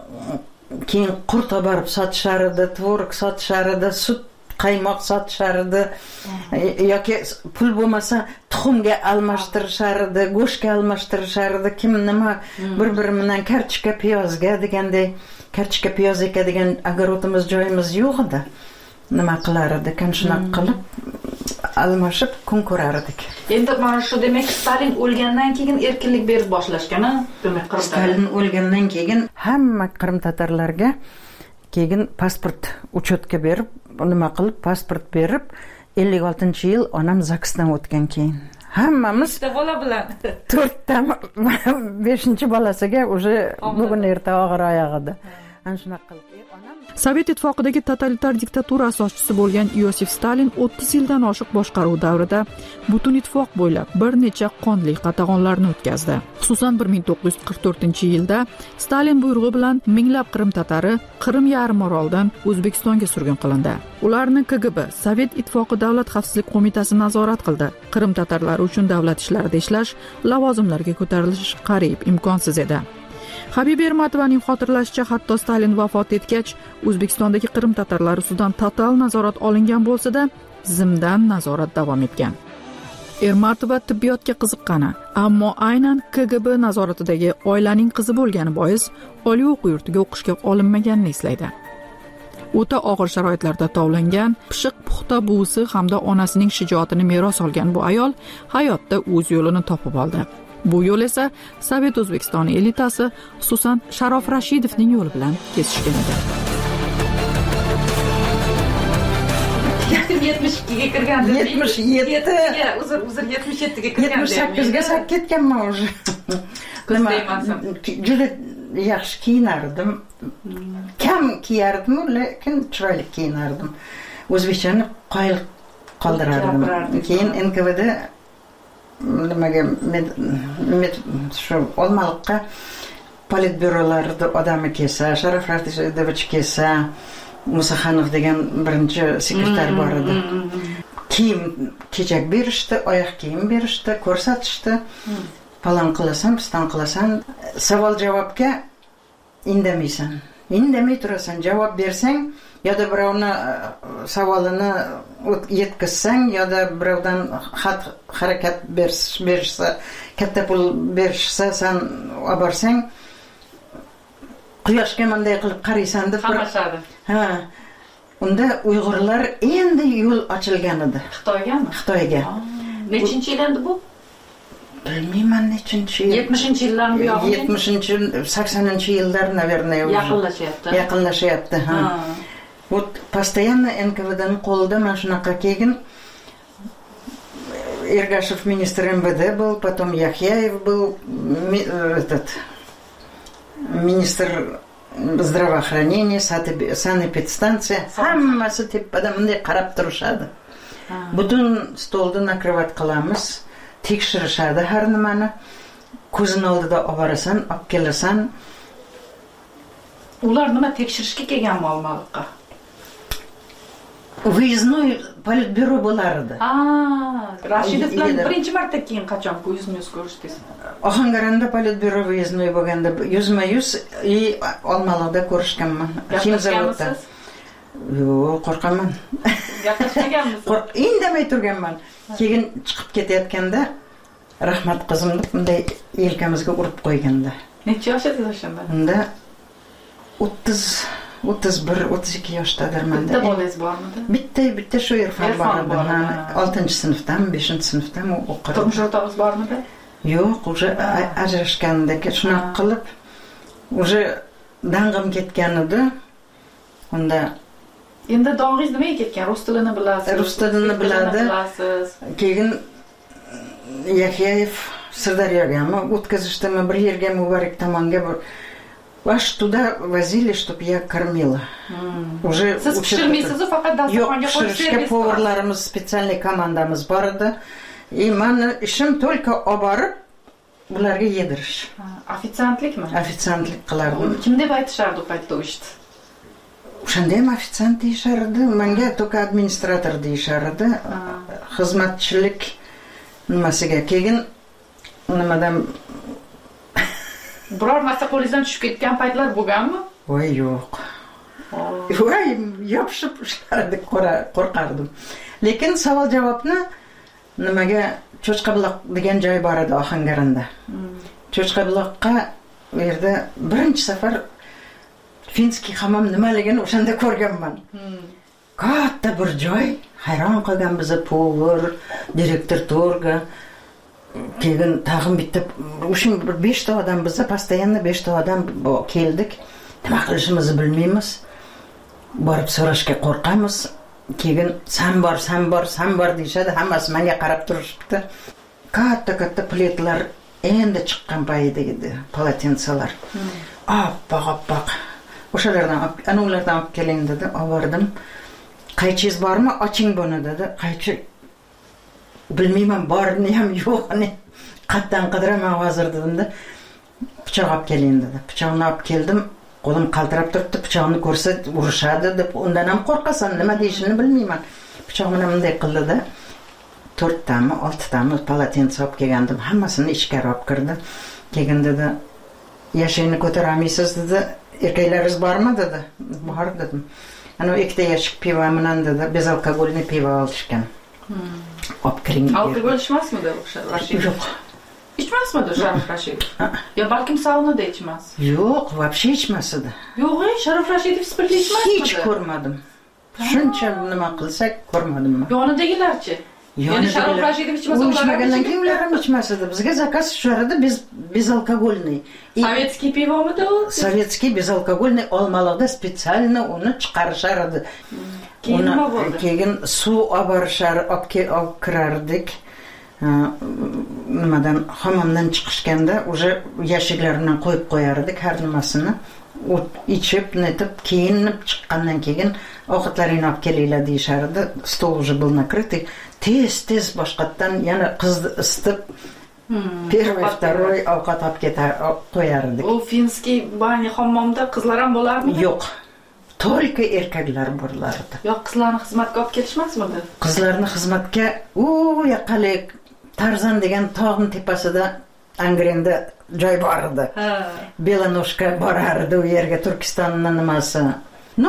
keyin qurt olib borib sotishar edi, tvorog sotishar edi, sut qaymoq sotishar edi, yoki pul bo'lmasa tuxumga almashtirishar edi, go'shtga almashtirishar edi, kim nima bir-biri bilan kartoshka, piyozga deganday, kartoshka, piyoz ekadigan огородimiz, joyimiz yo'q edi. Nima qilar edik, ana shunaqa qilib almashib kun ko'rar edik. Endi mana shu demak Stalin o'lgandan keyin erkinlik berib boshlashgan-a? Demak, Stalin o'lgandan keyin hamma Qrim tatarlarga keyin pasport uchetga berib, nima qilib pasport berib, ellik oltinchi yil onam zaksdan o'tgan keyin hammamiz bitta bola bilan to'rtta beshinchi bolasiga уже bugun erta og'ir oyoq edi. Ana shunaqa qilib Sovet ittifoqidagi totalitar diktatura asoschisi bo'lgan Yosif Stalin o'ttiz yildan oshiq boshqaruv davrida butun ittifoq bo'ylab bir necha qonli qatag'onlarni o'tkazdi. Xususan bir ming to'qqiz yuz qirq to'rtinchi yilda Stalin buyrug'i bilan minglab Qrim tatari Qrim yarim orolidan O'zbekistonga surgun qilindi. Ularni K G B, Sovet ittifoqi davlat xavfsizlik qo'mitasi nazorat qildi. Qrim tatarlari uchun davlat ishlarida ishlash, lavozimlarga ko'tarilish qariyb imkonsiz edi. Habib Ermatovaning xotirlashicha, hatto Stalin vafot etgach, O'zbekistondagi Qrim tatarlari ustidan total nazorat olingan bo'lsa-da, zimdan nazorat davom etgan. Ermatova tibbiyotga qiziqqani, ammo aynan K G B nazoratidagi oilaning qizi bo'lgani bois oliy o'quv yurtiga o'qishga olinmaganini eslaydi. O'ta og'ir sharoitlarda tovlangan, pishiq puxta buvisi hamda onasining shijoatini meros olgan bu ayol hayotda o'z yo'lini topib oldi. Bu yo'l esa Sovet O'zbekistoni elitasi, xususan Sharof Rashidovning yo'li bilan kesishgan edi. yetmish ikkiga kirganda yetmish yetti ga uzr uzr yetmish yettiga kirganda yetmish sakkizga ketganman уже. Juda yaxshi kiyinardim. Kam kiyardim, lekin chiroyli kiyinardim. O'zbekchani qoyil qoldirardim. Keyin N K V da nimaga shu Olmaliqqa politbyurolarda odami kelsa, Sharof Rashidovich kelsa, Musaxanov degan birinchi sekretar bor edi. Kiyim kechak berishdi, oyoq kiyim berishdi, ko'rsatishdi. Falon qilasan, piston qilasan, savol-javobga indamaysan. Indamay turasan, javob bersang, yoda birovni savolini yetkazsang, yoda birovdan xat harakat berishsa, katta pul berishsa, sen olib borsang, quyoshga menday qilib qaraysan deb qarashadi. Ha. Unda Uyg'urlar endi yo'l ochilgan edi. Xitoygami? Xitoyga. Nechinchi yil endi bu? Bilmayman nechinchi yil. yetmishinchi yillarmi yo'qmi? yetmishinchi, saksoninchi yillar, наверное, yaqinlashyapti. Yaqinlashyapti, ha. Вот постоянно N K V dan qo'lida mana shunaqa keyin Ergashev министр M V D был, потом Яхьяев был, этот министр здравоохранения, санэпидстанция, hammasi tepadan bunday qarab turishadi. Butun stolni nakrivat qilamiz, tekshirishadi har nimani. Ko'zing oldida olib borasan, olib kelasan. Ular nima tekshirishga kelganmi Olmaliqqa? Выездной политбюro bo'lar edi. Ha, Rashidov bilan birinchi marta keyin qachon yuzma-yuz ko'rishdingiz? Ohangaronda политбюro выездной bo'lganda yuzma-yuz и Olmaliqda ko'rishganman. Kim zavodda? Yo'q, qo'rqaman. Gaplashmaganmisiz? Indamay turganman. Keyin chiqib ketayotganda rahmat qizim deb bunday yelkamizga urib qo'yganda. Necha yosh edingiz o'shanda? Unda o'ttiz o'ttiz bir o'ttiz ikki yoshdadirman. Bitta bolangiz bormidi? Bitta bitta shu Irfon bor edi. oltinchi sinfdan, beshinchi sinfdan o'qirdi. Turmush o'rtog'ingiz bormidi? Yo'q, уже ajrashgandek shunaqa qilib уже dang'im ketgan edi. Unda endi dong'ingiz nimaga ketgan? Rus tilini bilasiz? Rus tilini biladi. Keyin Yaxyayev Sirdaryogami o'tkazishdimi bir yerga Mubarak tomonga bir аж туда возили, чтоб я кормила. Уже siz pishirmaysiz, faqat dasturxonga qo'yib servis. Поварларimiz специальный komandamiz bor edi. И meni ishim только olib borib ularga yedirish. Ofitsiantlikmi? Ofitsiantlik qilardim. Kim deb aytishardi u paytda ishni? O'shanda ham ofitsiant deyishardi, menga только administrator deyishardi. Xizmatchilik nimasiga keyin nimadan biror narsa qo'lingizdan tushib ketgan paytlar bo'lganmi? Voy yo'q. Voy yopishib ushlardi, qo'rqardim. Lekin savol javobni nimaga Cho'chqabuloq degan joy bor edi Ohangaronda. Cho'chqabuloqqa u yerda birinchi safar finskiy hammom nimaligini o'shanda ko'rganman. Katta bir joy, hayron qolgan bizni povur, direktor torga. Keyin tag'in bitta o'sha besh ta odam bizda постоянно besh ta odam keldik. Nima qilishimizni bilmaymiz. Borib so'rashga qo'rqamiz. Keyin san bor, san bor, san bor deyshadi. Hammasi menga qarab turishibdi. Katta-katta pletlar endi chiqqan payida edi, palatensalar. Oppoq, oppoq. O'shalardan, ana ulardan olib keling dedi, oldim. Qaychingiz bormi? Oching buni dedi. Qaychi bilmayman bormi ham yo'qmi. Qatdan qidiraman hozir dedimda. Pichoq olib keling dedi. Pichoqni olib keldim. Qo'lim qaltirab turibdi. Pichoqni ko'rsa urishadi deb undan ham qo'rqasan, nima deyishini bilmayman. Pichoq bilan bunday qildi-da. to'rttami, oltitami palatensa olib kelgandim. Hammasini ichkari olib kirdi. Keyin dedi, "Yashayni ko'tarolmaysiz" dedi. "Erkaklaringiz bormi?" dedi. "Bor" dedim. Ana ikkita yashik pivo bilan dedi, bezalkogolni pivo olishgan. Olib kiring. Alkogol ichmasmidi o'sha Rashidov? Yo'q. İçmezmidi Sharif Rashidov? Ya balkim saunada içmez. Yo'q, вообще ichmasdi. Yo'q, Sharif Rashidov spirtli ichmasdi. Hech ko'rmadim. Shuncha nima qilsak ko'rmadim. Yonidagilarchi? Yani Sharif Rashidov ichmasa ulardan kim ular ham ichmasdi. Bizga zakaz tushardi, biz bezalkogolniy. Sovetskiy pivomidi u? Sovetskiy bezalkogolniy Olmaliqda spesialni uni chiqarishardi. Keyin nima bo'ldi? Keyin suv olib borishar, olib kirardik. Nimadan hammomdan chiqishganda уже yashiklarini qo'yib qo'yardik har nimasini. Ichib, netib, kiyinib chiqqandan keyin ovqatlaringni olib kelinglar deyishardi. Stol уже был накрытый. Tez-tez boshqatdan yana qizni isitib, первый, второй ovqat olib ketar qo'yardik. U finskiy bani hammomda qizlar ham bo'larmi? Yo'q. Только erkaklar bo'lardi. Yo'q, qizlarni xizmatga olib kelishmasmidi? Qizlarni xizmatga u yaqalik Tarzan degan tog'ning tepasida Angrenda joy bor edi. Belanoshka borardi u yerga Turkistonning nimasi. Ну,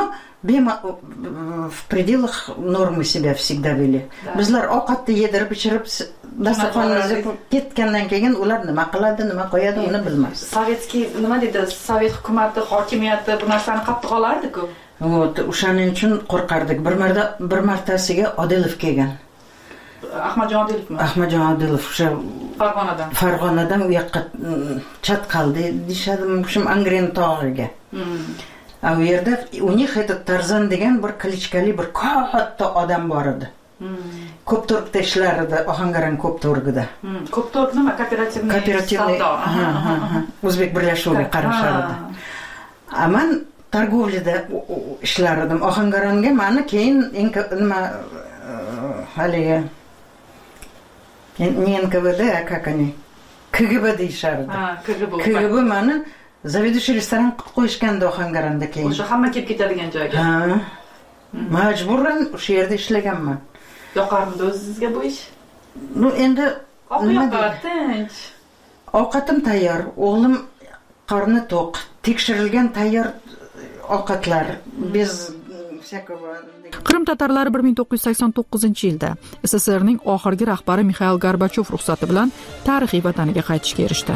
в пределах нормы себя всегда вели. Bizlar ovqatni yedirib, ichirib, dasturxonimizga ketgandan keyin ular nima qiladi, nima qo'yadi, uni bilmaymiz. Sovetskiy nima dedi? Sovet hukumati, hokimiyati bu narsani qattiq olardi-ku. O'shaning uchun qo'rqardik. Bir marta bir martasiga Odilov kelgan. Ahmadjon Odilovmi? Ahmadjon Odilov o'sha Farg'onadan. Farg'onadan u yoqqa chatqaldi, deyshadi, mushum Angren tog'iga. A u yerda u них этот Tarzan degan bir klichkali bir katta odam bor edi. Ko'ptorgda ishlar edi, Ohangaron Ko'ptorgida. Ko'ptorg nima? Kooperativniy Kooperativniy. O'zbek birlashuviga qarashar edi. Aman торговляda ishlar edim. Ohangaronga meni keyin nima haligi не эн ка вэ дэ, а как они? ка гэ бэ deyishardi. Ha, ка гэ бэ. ка гэ бэ meni заведующий restoran qilib qo'yishganda Ohangaronda keyin. O'sha hamma kelib ketadigan joyga. Ha. Majburan o'sha yerda ishlaganman. Yoqarmidi o'zingizga bu ish? Nu endi nima tinch. Ovqatim tayyor, o'g'lim qorni to'q, tekshirilgan tayyor ovqatlar, biz Qrim tatarlari bir ming to'qqiz yuz sakson to'qqizinchi yilda S S R ning oxirgi rahbari Mixail Gorbachov ruxsati bilan tarixiy vataniga qaytishga erishdi.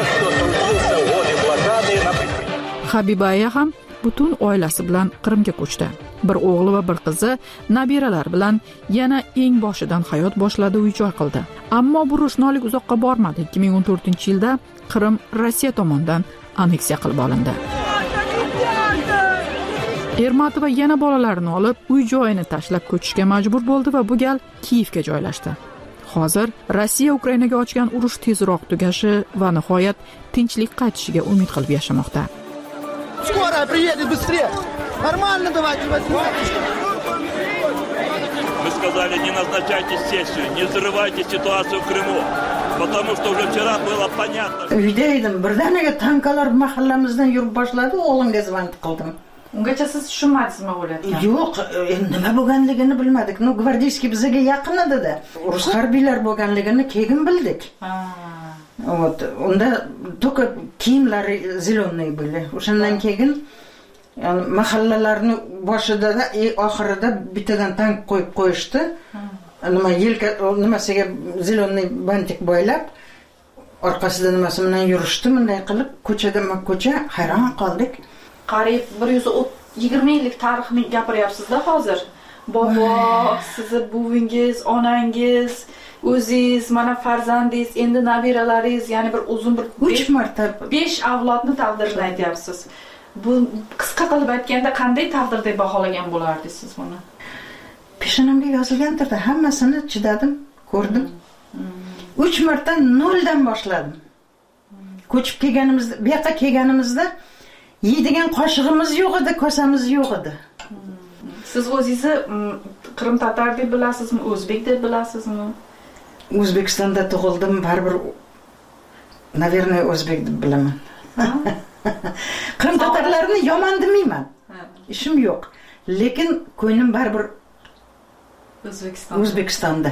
Habibaya ham butun oilasi bilan Qrimga ko'chdi. Bir o'g'li va bir qizi nabiralar bilan yana eng boshidan hayot boshladi, uy-joy qildi. Ammo bu ro'shnolik uzoqqa bormadi. ikki ming o'n to'rtinchi yilda Qrim Rossiya tomonidan anneksiya qilib olindi. Ermatova yana bolalarini olib, uy-joyini tashlab ko'chishga majbur bo'ldi va bu gal Kiyevga joylashdi. Hozir Rossiya Ukrainaga ochgan urush tezroq tugashi va nihoyat tinchlik qaytishiga umid qilib yashamoqda. Скорая приедет быстрее. Нормально давайте возьмите. Мы сказали, не назначайте сессию, не взрывайте ситуацию в Крыму, потому что уже вчера было понятно. Uyda edim, birdaniga tankalar mahallamizdan yurib boshladi, o'g'limga zvont qildim. Ungacha siz tushunmadingizmi bo'layotgan? Yo'q, nima bo'lganligini bilmadik. No, gvardiyskiy bizga yaqin edi-da. Rus harbiylar bo'lganligini keyin bildik. Ha. Вот, unda только kiyimlari zeleniy bo'ldi. O'shandan keyin yani mahallalarni boshida da oxirida bittadan tank qo'yib qo'yishdi. Nima yelka nimasiga zeleniy bantik bo'ylab, orqasida nimasi bilan yurishdi, bunday qilib ko'chada ko'cha hayron qoldik. Qariyb bir yuz yigirma yillik tarixni gapiryapsiz-da hozir. Bobo, sizni buvingiz, onangiz, o'zingiz, mana farzandingiz, endi nabiralaringiz, ya'ni bir uzun bir uch marta besh avlodni taqdirini aytyapsiz. Bu qisqa qilib aytganda qanday taqdir deb baholagan bo'lardingiz siz buni? Peshonamga yozilgandir-da, hammasini chidadim, ko'rdim. uch marta noldan boshladim. Ko'chib kelganimizda, bu yoqqa kelganimizda yeydigan qoshig'imiz yo'q edi, kosamiz yo'q edi. Siz o'zingizni Qrim tatar deb bilasizmi, o'zbek deb bilasizmi? O'zbekistonda tug'ildim, baribir navernoy o'zbek deb bilaman. Qrim tatarlarini yomon demayman. Ishim yo'q. Lekin ko'nglim baribir O'zbekistonda. O'zbekistonda.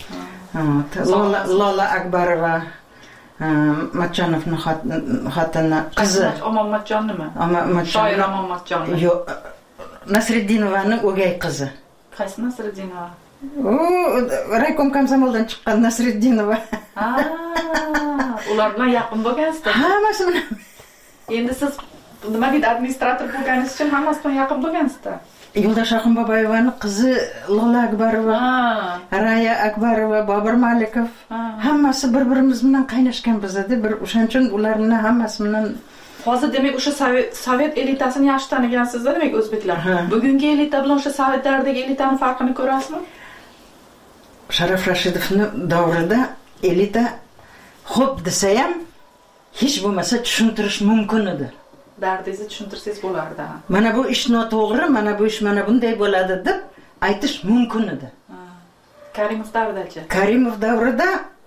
Lola Lola Akbarova, Matchonovning xotini, qizi. Omon Matchon nima? Matchon. Shoir Omon Matchon. Yo'q. Nasriddinovaning o'gay qizi. Qaysi Nasriddinova? O, raykom komsomoldan chiqqan Nasriddinova. Ha, ular bilan yaqin bo'lgansiz-da. Hammasi bilan. Endi siz nima deydi, administrator bo'lganingiz uchun hammasi bilan yaqin bo'lgansizda. Yo'ldosh Rahimboboyevaning qizi Lola Akbarova, Raya Akbarova, Bobur Malikov, hammasi bir-birimiz bilan qaynashgan bizda. Bir o'shaning uchun ularni hammasi bilan hozir demak o'sha sovet elitasini yaxshi tanigansizda, demak o'zbeklar. Bugungi elita bilan o'sha sovetlardagi elitaning farqini ko'rasizmi? Sharaf Rashidovning davrida elita xo'p desa ham hech bo'lmasa tushuntirish mumkin edi. Dardingizni tushuntirsangiz bo'lardi. Mana bu ish noto'g'ri, mana bu ish mana bunday bo'ladi deb aytish mumkin edi. Karimov davridachi? Karimov davrida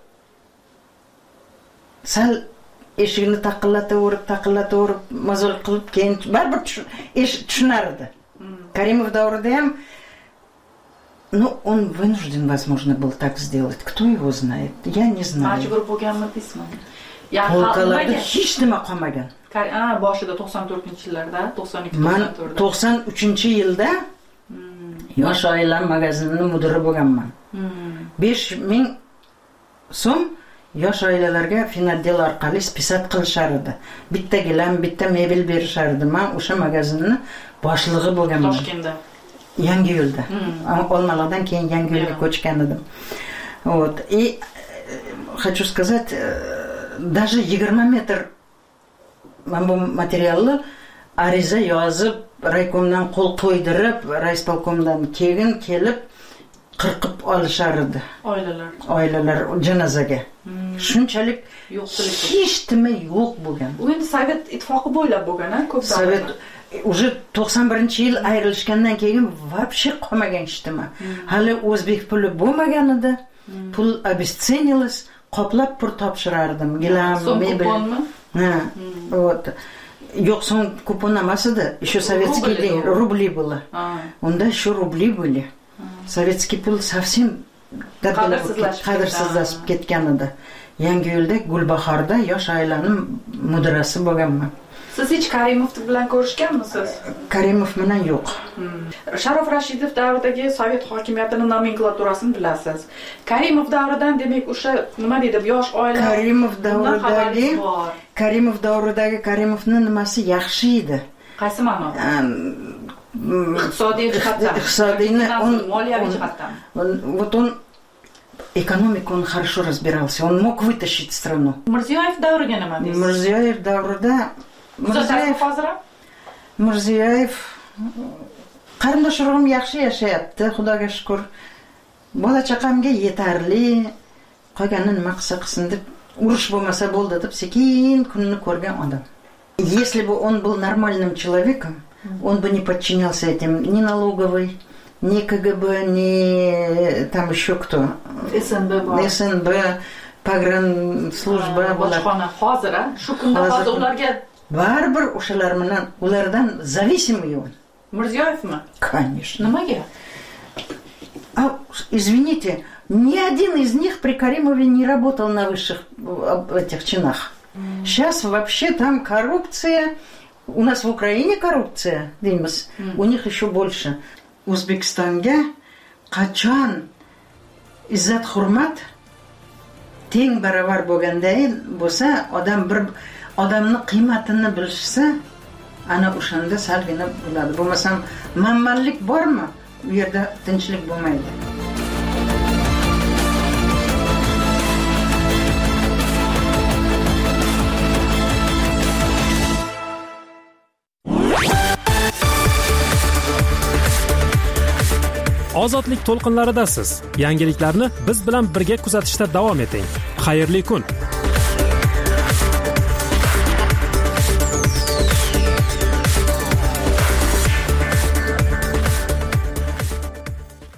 sal eshikni taqillataverib, taqillataverib, mazol qilib keyin baribir tushunar edi. Karimov davrida ham ну, он вынужден, возможно, был так сделать. Кто его знает? Я не знаю. Majbur bo'lganmi deysizmi? Polkalarda hech nima qolmagan. Ha, boshida to'qson to'rtinchi yillarda, to'qson ikki Men to'qson uchinchi yilda Yosh oilalar magazinining mudiri bo'lganman. besh ming so'm yosh oilalarga Finotdel orqali spisat qilishar edi. Bitta gilam, bitta mebel berishar edi. Men o'sha magazinni boshlig'i bo'lganman. Toshkentda. Yangi yo'lda. Olmaliqdan keyin Yangi yo'lga ko'chgan edim. Вот. И хочу сказать, даже yigirma metr men bu materialni ariza yozib, raykomdan qo'l qo'ydirib, raispolkomdan keyin kelib qirqib olishar edi. Oilalar. Oilalar janozaga. Shunchalik hech nima yo'q bo'lgan. U endi Sovet ittifoqi bo'ylab bo'lgan-a, ko'p Sovet уже to'qson birinchi yil ayrilishgandan keyin вообще qolmagan hech nima. Hali o'zbek puli bo'lmagan edi. Pul обесценилось, qoplab pul topshirardim. Gilam, mebel. Ha. Вот. Yo'q, so'ng kupon emas edi. Еще советский день, рубли было. Unda еще рубли были. Советский pul совсем qadrsizlashib ketgan edi. Yangiyo'lda Gulbahorda yosh oilaning mudirasi bo'lganman. Siz hech Karimov bilan ko'rishganmisiz? Karimov bilan yo'q. Sharof Rashidov davridagi sovet hokimiyatining nomenklaturasini bilasiz. Karimov davridan demak o'sha nima deydi, yosh oila Karimov davridagi Karimov davridagi Karimovning nimasi yaxshi edi? Qaysi ma'noda? Iqtisodiy jihatdan. Iqtisodiyni, moliyaviy jihatdan. Вот он экономику он хорошо разбирался. Он мог вытащить страну. Mirziyoyev davriga nima deysiz? Mirziyoyev davrida Mirziyoyev hozir Mirziyoyev qarindosh urug'im yaxshi yashayapti, Xudoga shukr. Bola chaqamga yetarli, qolganini nima qilsa qilsin deb, urush bo'lmasa bo'ldi deb sekin kunni ko'rgan odam. Если бы он был нормальным человеком, он бы не подчинялся этим ни налоговой, ни КГБ, ни там еще кто. СНБ. СНБ, pogranslujba bojxona hozir shu kunda hozir ularga baribir o'shalar bilan ulardan зависимый он. Mirziyoyevmi? Конечно. Nimaga? А извините, ни один из них при Каримове не работал на высших этих чинах. Сейчас вообще там коррупция. У нас в Украине коррупция, Димас. У них еще больше. O'zbekistonga qachon izzat hurmat teng barobar bo'lganday bo'lsa, odam bir odamning qiymatini bilsa, ana o'shanda salgina bo'ladi. Bo'lmasam, manmanlik bormi? U yerda tinchlik bo'lmaydi. Ozodlik to'lqinlaridasiz. Yangiliklarni biz bilan birga kuzatishda davom eting. Xayrli kun.